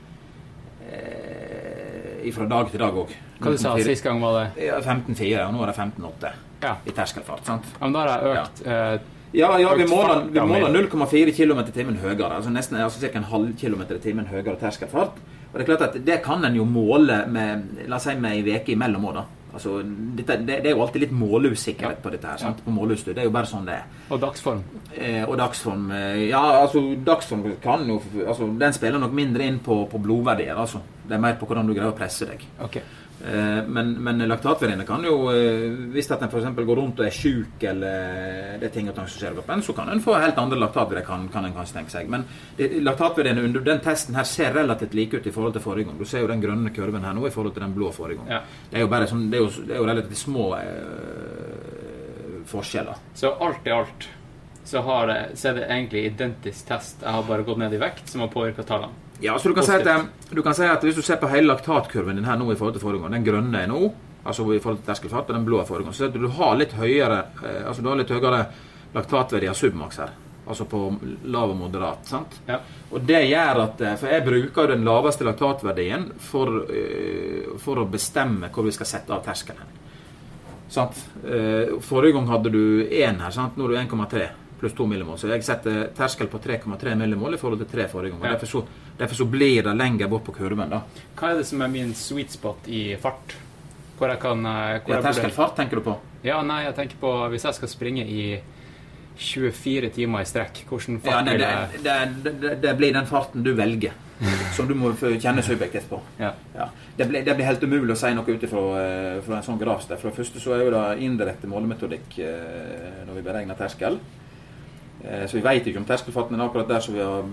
eh, fra dag til dag også. Hva du sa sist gang var det? Ja, femten komma fire, og nå er det femten komma åtte ja. I terskelfart, sant? Ja, men da har jeg økt... Ja, eh, ja, ja vi måler, vi måler null komma fire kilometer i timen høyere, altså nesten altså cirka en halv kilometer i timen høyere terskelfart. Og det er klart at det kan en jo måle med, la oss si med en veke imellom også da. Altså, dette, det, det er jo alltid litt måleusikkerhet på dette her, sant? På måleutstyr, det er jo bare sånn det er. Og dagsform? Eh, og dagsform, eh, ja, altså dagsform kan jo, altså den spiller nok mindre inn på, på blodverdier, altså. Det er mer på hvordan du greier å presse deg. Ok. Eh, men, men laktatverdiene kan jo, eh, hvis at en for eksempel går rundt og er syk, eller det er ting og tang som skjer i kroppen, så kan en få helt andre laktatverdier, kan, kan en kanskje tenke seg. Men det, laktatverdiene under den testen her ser relativt like ut i forhold til forrige gang. Du ser jo den grønne kurven her nå i forhold til den blå forrige gang. Ja. Det er jo bare sånn, det er jo, det er jo relativt små eh, forskjeller. Så alt i alt så, har det, så er det egentlig identisk test. Jeg har bare gått ned i vekt som har påvirket tallene. Ja, så du kan, si at, du kan si at hvis du ser på hele laktatkurven din her nå i forhold til forrige gang, den grønne er nå, altså i forhold til terskelfart, og den blå er forrige gang, så du har litt høyere, eh, altså du har litt høyere laktatverdi av submax her, altså på lav og moderat, sant? Ja. Og det gjør at, for jeg bruker den laveste laktatverdien for, uh, for å bestemme hvor vi skal sette av terskelen. Sant? Uh, forrige gang hadde du én her, sant? Nå er du en komma tre pluss to millimol, så jeg setter terskel på tre komma tre millimol i forhold til tre forrige gang, og ja. derfor, så, derfor så blir det lenger bort på kurven da. Hva er det som er min sweet spot i fart? Hvor jeg kan... Hvor ja, terskelfart tenker du på? Ja, nei, jeg tenker på hvis jeg skal springe i tjuefire timer i strekk, hvordan fart ja, nei, det, det, det, det, det blir den farten du velger, som du må kjenne subjektivt på. Ja. Ja. Det, blir, det blir helt umulig å si noe ut fra, fra en sånn graf. For det første så er jo det indirekte målemetodikk når vi beregner terskel. Så vi vet ikke om terskelfarten er akkurat der som vi har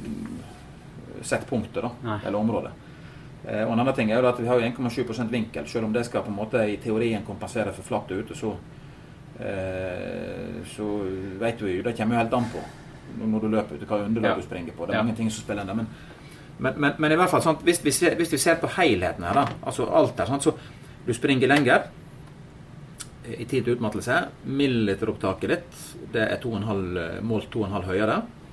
sett punktet da, Nei. eller området. Og en annen ting er jo at vi har jo en komma sju prosent vinkel, selv om det skal på en måte i teorien kompensere for flatt ute, så, så vet vi jo, det kommer jo helt an på når du løper ut, hva underlag ja. du springer på. Det er ja. mange ting som spiller inn der, men, men, men, men i hvert fall, sånn, hvis, vi ser, hvis vi ser på helheten her, da, altså alt der, sånn, så du springer lenger, i tid til utmattelse, milliliteropptaket ditt, det er to komma fem, målt to komma fem høyere.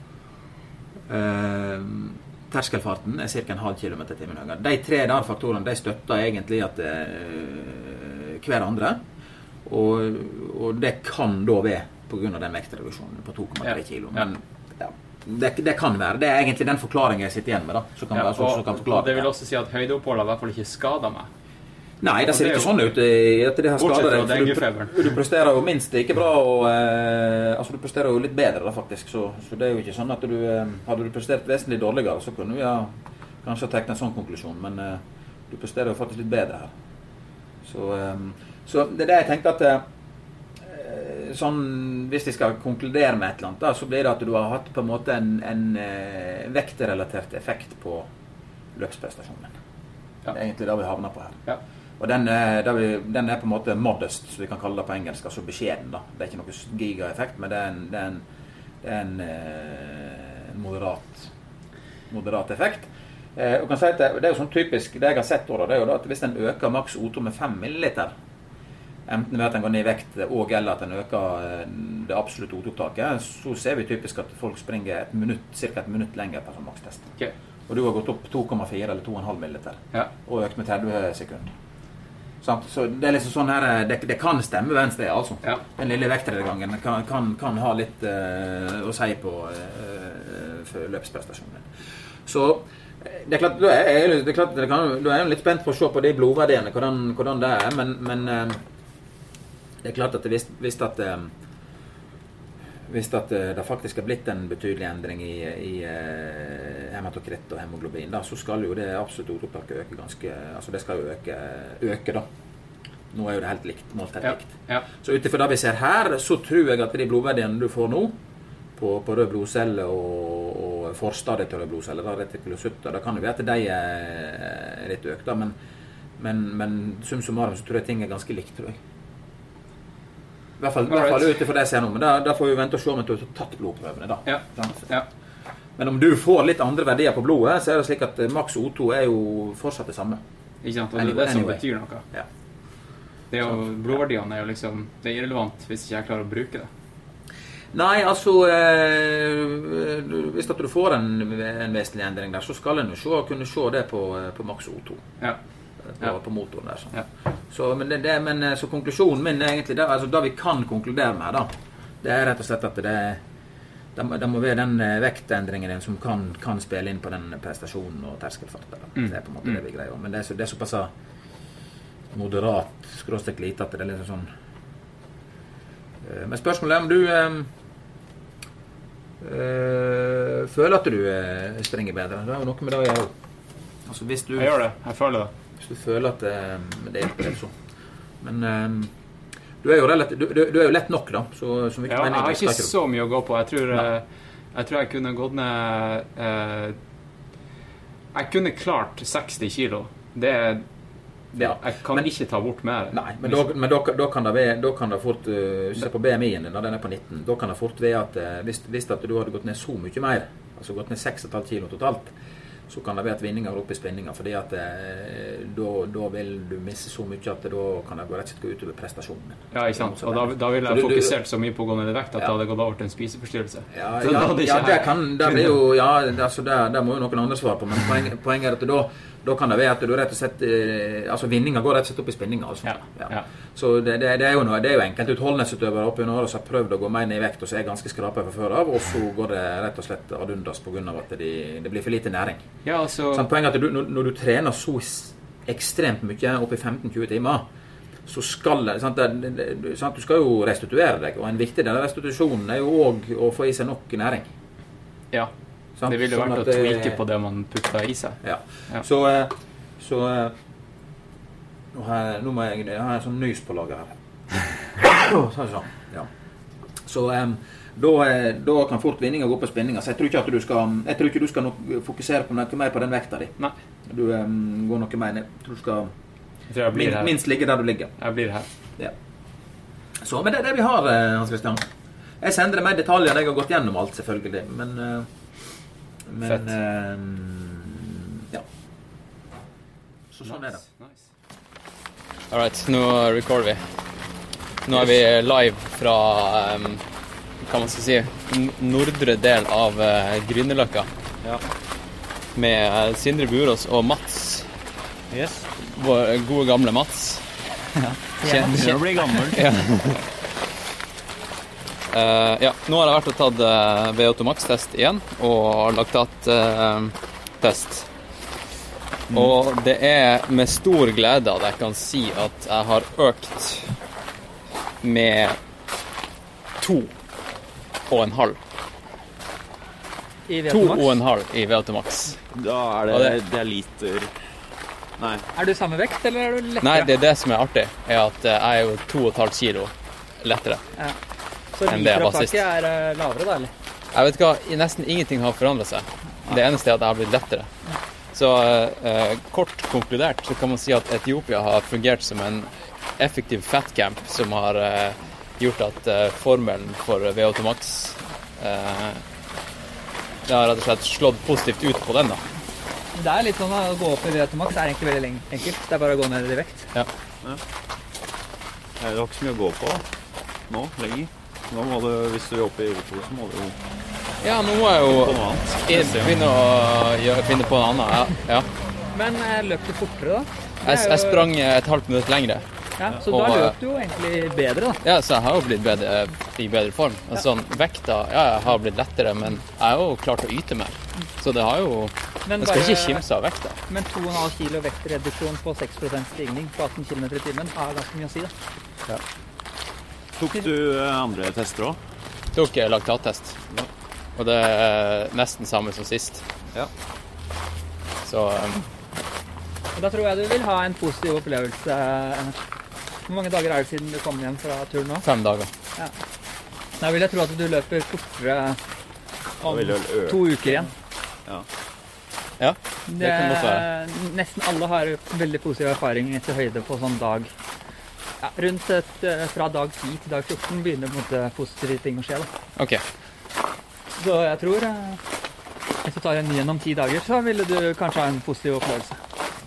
Eh, terskelfarten er cirka en halv kilometer i timen høyere. De tre der faktorene, de støtter egentlig at eh, hver andre, og, og det kan da være på grunn av den vektreduksjonen på to komma tre kilo. Men ja, det, det kan være. Det er egentlig den forklaringen jeg sitter igjen med da, så kan, ja, være, så, og, så kan forklare og det vil også si at høydeoppholdet i hvert fall ikke skader meg. Nei, det ser ikke sånn ut at det har skadet deg. Du, du presterer jo minst ikke bra, og eh, altså du presterer jo litt bedre da faktisk, så, så det er jo ikke sånn at du, eh, hadde du prestert vesentlig dårligere, så kunne vi ha kanskje ha teknet en sånn konklusjon, men eh, du presterer jo faktisk litt bedre her. Så, eh, så det er det jeg tenker at eh, sånn, hvis vi skal konkludere med et eller annet da, så blir det at du har hatt på en måte en, en eh, vektrelatert effekt på løpsprestasjonen. Ja. Det er egentlig det vi havner på her. Ja. Og den, vi, den er på en måte modest, så vi kan kalle det på engelsk, altså beskjeden da. Det er ikke noe gigaeffekt, men det er en, det er en, det er en eh, en moderat, moderat effekt. Eh, og kan si at det, det er jo sånn typisk, det jeg har sett også, det er jo da at hvis den øker maks O to med fem milliliter, enten ved at den går ned i vekt og eller at den øker det absolutte O to-opptaket, så ser vi typisk at folk springer et minutt, cirka et minutt lenger på sånn makstest. Okay. Og du har gått opp to komma fire eller to komma fem milliliter, ja. Og økt med tretti sekunder. Så det er liksom sånn her, det, det kan stemme venstre, altså. Ja. Den lille vektredegangen kan, kan, kan ha litt uh, å si på uh, løpsprestasjonen. Så det er klart, du er, det er, klart, det kan, du er jo litt spent på å se på de blodverdiene, hvordan, hvordan det er, men, men uh, det er klart at hvis, hvis at uh, hvis at uh, det faktisk har blitt en betydelig endring i, i uh, hematokritt og hemoglobin, da, så skal jo det absolutt opptaket øke ganske, altså det skal jo øke, øke da. Nå er jo det helt likt, målt helt ja. likt. Ja. Så utifrån det vi ser her, så tror jeg at de blodverdiene du får nå, på, på rød blodcelle og, og forstadiet til rød blodcelle, da, retikulocytter, da kan det være at de er litt økt, da, men, men, men sum summarum så tror jeg ting er ganske likt, tror jeg. I hvert fall, right. fall utifrån det jeg ser nå, men da, da får vi vente og se om at du har tatt blodprøvene da. Ja. Ja. Men om du får litt andre verdier på blodet, så er det slik at maks O to er jo fortsatt det samme. Ikke sant, og det er det som anyway. Betyr noe. Ja. Det er jo, blodverdiene er jo liksom, det er irrelevant hvis ikke jeg klarer å bruke det. Nei, altså, eh, hvis at du får en, en vesentlig endring der, så skal en jo se, kunne se det på, på maks O to. Ja. På, ja. på motoren der. Så, ja. så, men, det, det, men så konklusjonen min er egentlig, det, altså det vi kan konkludere med da, det er rett og slett at det, det, det må være den vektendringen som kan, kan spille inn på den prestasjonen og terskelfarten. Mm. Det er på en måte mm. det vi greier. Men det er, så, det er såpass moderat, skråstrek lite at det er litt sånn. Men spørsmålet er om du øh, øh, føler at du øh, springer bedre. Det er jo noe med det å gjøre. Altså, hvis du, jeg gjør det, jeg føler det. Hvis du føler at øh, det hjelper det så. Men øh, du, er jo relativt, du, du er jo lett nok da. Så, så ja, jeg har ikke så mye å gå på. Jeg tror, øh, jeg, tror jeg kunne gått ned... Øh, jeg kunne klart seksti kilo. Det er... Det, ja. Jeg kan men, ikke ta bort mer. Nei, men, da, men da, da, kan det være, da kan det fort uh, se på B M I-en når den er på nitten. Da kan det fort være at uh, hvis, hvis at du hadde gått ned så mye mer, altså gått ned seks komma fem kilo totalt, så kan det være at vinninga går opp i spinninga, fordi at uh, da, da vil du misse så mye at da kan det gå rett og slett gå utover prestasjonen. Ja, ikke sant. Og da, da ville jeg fokusert så mye på å gå ned i vekt at ja. det hadde gått over til en spiseforstyrrelse. Ja, ja, ja, ja det kan, det blir jo, ja, altså der, der må jo noen andre svare på, men poeng, poenget er at da da kan det være at du rett og slett eh, altså vinninga går rett og slett opp i spinninga altså. Ja, ja. Ja. Så det, det, det er jo noe, det er jo enkelt utholdenhetsutøvere oppe i Norge som har prøvd å gå mer ned i vekt og så er ganske skrapet fra før av, og så går det rett og slett ad undas på grunn av at de, det blir for lite næring. Ja, altså... Sånn, poenget er at du, når, når du trener så ekstremt mye opp i femten til tjue timer, så skal sant, det, det, sant, du skal jo restituere deg, og en viktig del av restitusjonen er jo også å få i seg nok næring. Ja. Sant? Det ville vært sånn å tweake på det man putter i seg. Ja. Ja. Så, så nå, har jeg, nå må jeg, jeg har en sånn nys på lager her. sånn. Ja. Så um, da, da kan fort vinninga gå på spinninga. Så jeg tror ikke at du skal, jeg tror ikke du skal nok fokusere på noe mer på den vekta di. Nei. Du um, går noe mer ned. Jeg tror du skal jeg tror jeg blir min, minst ligge der du ligger. Jeg blir her. Ja. Så, men det er det vi har, Hans Christian. Jeg sender deg mer detaljer enn jeg har gått gjennom alt, selvfølgelig. Men... Uh, Men, uh, ja. Så sånn nice. er det. Nice. Alright, nå recorder vi. Nå er vi live fra, um, hva man skal si, nordre del av uh, Grünerløkka. Ja. Med Sindre Burås og Mats. Yes. Vår gode gamle Mats. Ja, det blir gammel. Ja. Uh, ja, nå har jeg vært og tatt uh, V O to Max-test igjen, og laktat-test. Uh, mm. Og det er med stor glede at jeg kan si at jeg har økt med to og en halv. I V O to Max? To og en halv i V O to Max. Da er det, det, det er liter... Nei. Er du samme vekt, eller er du lettere? Nei, det er det som er artig, er at uh, jeg er jo to og et halvt kilo lettere. Ja. Så literopptaket er uh, lavere da, eller? Jeg vet ikke, nesten ingenting har forandret seg. Det eneste er at jeg har blitt lettere. Så uh, kort konkludert så kan man si at Etiopia har fungert som en effektiv fatcamp som har uh, gjort at uh, formelen for V O to Max uh, det har rett og slett slått positivt ut på den da. Det er litt sånn å gå opp i V åtte Max, det er egentlig veldig enkelt. Det er bare å gå ned i vekt. Ja. Ja. Det er jo ikke så mye å gå på nå, lenger. Nå må du, hvis du er oppe i V to, så må du... Ja, nå må jeg jo finne, å, gjøre, finne på noe annet, ja. ja. Men løp du fortere da? Jeg, jeg sprang et halvt minutt lengre. Ja, så og, da løp du jo egentlig bedre da. Ja, så jeg har jo blitt bedre, i bedre form. Ja. Sånn, vekta, ja, jeg har blitt lettere, men jeg har jo klart å yte mer. Så det har jo... Men jeg skal bare, ikke kimse av vekta. Men to komma fem kilo vektreduksjon på seks prosent stigning på atten kilometer i timen har ganske mye å si da. Ja. Tok du andre tester også? Tok laktattest. Ja. Og det er nesten samme som sist. Ja. Så... Um, da tror jeg du vil ha en positiv opplevelse. Hvor mange dager er det siden du kom hjem fra turen nå? Fem dager. Ja. Da vil jeg tro at du løper fortere om to uker igjen. Ja. Ja, det, det kan godt være. Nesten alle har veldig positiv erfaring til høyde på sånn dag. Ja, rundt et, fra dag ti til dag fjorten begynner på en måte positive ting å skje da. Ok. Så jeg tror, hvis du tar en ny gjennom ti dager, så ville du kanskje ha en positiv opplevelse.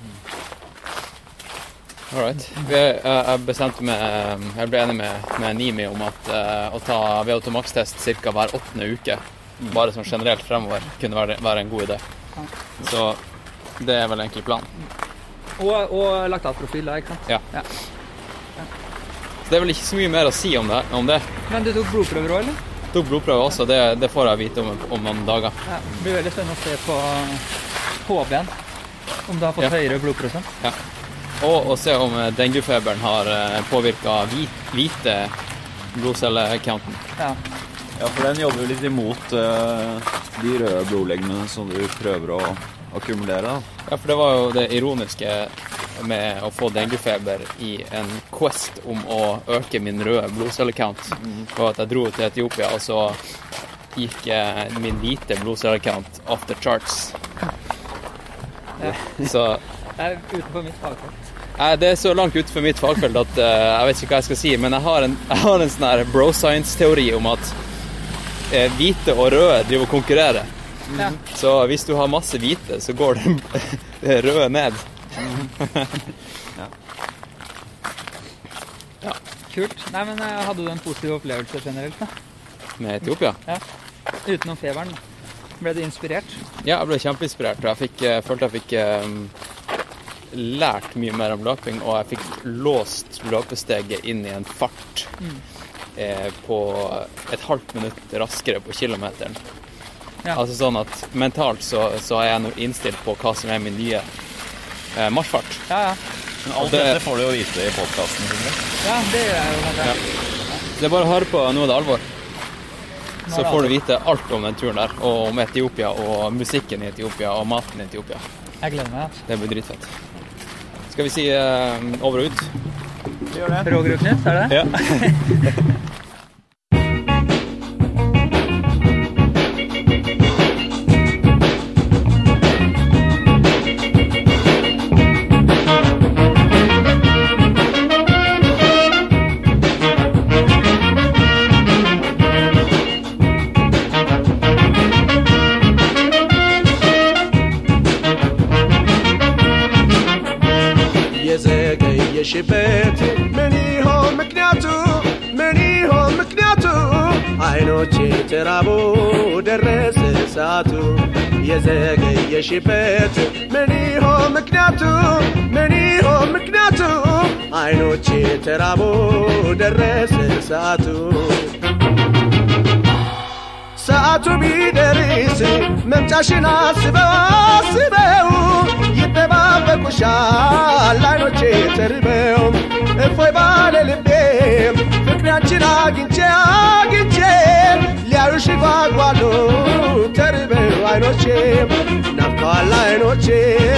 Alright. Jeg bestemte meg, jeg ble enig med, med Nimi om at uh, å ta V åtte Max-test cirka hver åttende uke, bare som generelt fremover, kunne være, være en god idé. Så det er vel egentlig planen. Og, og laktatprofil da, ikke sant? Ja. Ja. Ja. Så det er vel ikke så mye mer å si om det. Om det. Men du tok blodprøver også, eller? Tok blodprøver også, det, det får jeg vite om, om noen dager. Ja, det blir veldig spennende å se på H B-en, om du har fått ja. høyere blodprosent. Ja. Og å se om denguefeberen har påvirket hvite blodcellecounten. Ja. Ja, for den jobber jo litt imot uh, de røde blodlegemene som du prøver å akkumulere. Ja, for det var jo det ironiske med å få denguefeber i en quest om å øke min røde blodcellecount. Mm. Og at jeg dro til Etiopia, og så gikk uh, min hvite blodcellecount off the charts. Ja. Så... Det er utenfor mitt fagfelt. Det er så langt utenfor mitt fagfelt at uh, jeg vet ikke hva jeg skal si, men jeg har en, jeg har en sånn her bro-science-teori om at uh, hvite og røde driver og konkurrerer. Ja. Så hvis du har masse hvite, så går det røde ned. Ja. Ja. Kult. Nei, men uh, hadde du en positiv opplevelse generelt da? Med Etiopia? Ja. Utenom feberen. Ble du inspirert? Ja, jeg ble kjempeinspirert. Jeg fikk, jeg følte jeg fikk um, lært mye mer om løping, og jeg fikk låst løpesteget inn i en fart mm. eh, på et halvt minutt raskere på kilometeren. Ja. Altså sånn at mentalt så, så er jeg nå innstilt på hva som er min nye eh, marsjfart. Ja, ja. Men alt det, dette får du jo vite i podcasten. Ja, det er jo det. Ja. Det er bare å høre på Nå er det alvor. Så får du vite alt om den turen der, og om Etiopia, og musikken i Etiopia, og maten i Etiopia. Jeg gleder meg. Det blir dritfett. Skal vi si uh, over og ut? Vi gjør det. Roger og Knut, er det? Ja. ሽበት ምን ይሆን ምክንያቱ ምን ይሆን ምክንያቱ አይኖቼ ተራቦ ደረሰ ሰዓቱ የዘገየሽበት ምን ይሆን ምክንያቱ ምን ይሆን ምክንያቱ አይኖቼ ተራቦ ደረሰ ሰዓቱ ሰዓቱ ቢደርስ መምጫሽን አስበው አስበው ይጠባበቁሻል አይኖቼ ተርበው እፎይ ባለ ልቤ ፍቅራችን አግኝቼ አግኝቼ ሊያዩሽ ጓጓሉ ተርበው አይኖቼ ናፍቀዋል አይኖቼ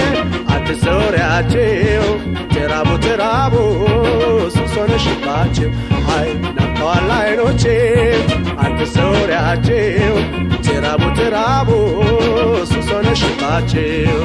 አትዘውሪያቸው ተራቡ ተራቡ ሱስ ሆነሽባቸው አይ ናፍቀዋል አይኖቼ አትዘውሪያቸው ተራቡ ተራቡ ሱስ ሆነሽባቸው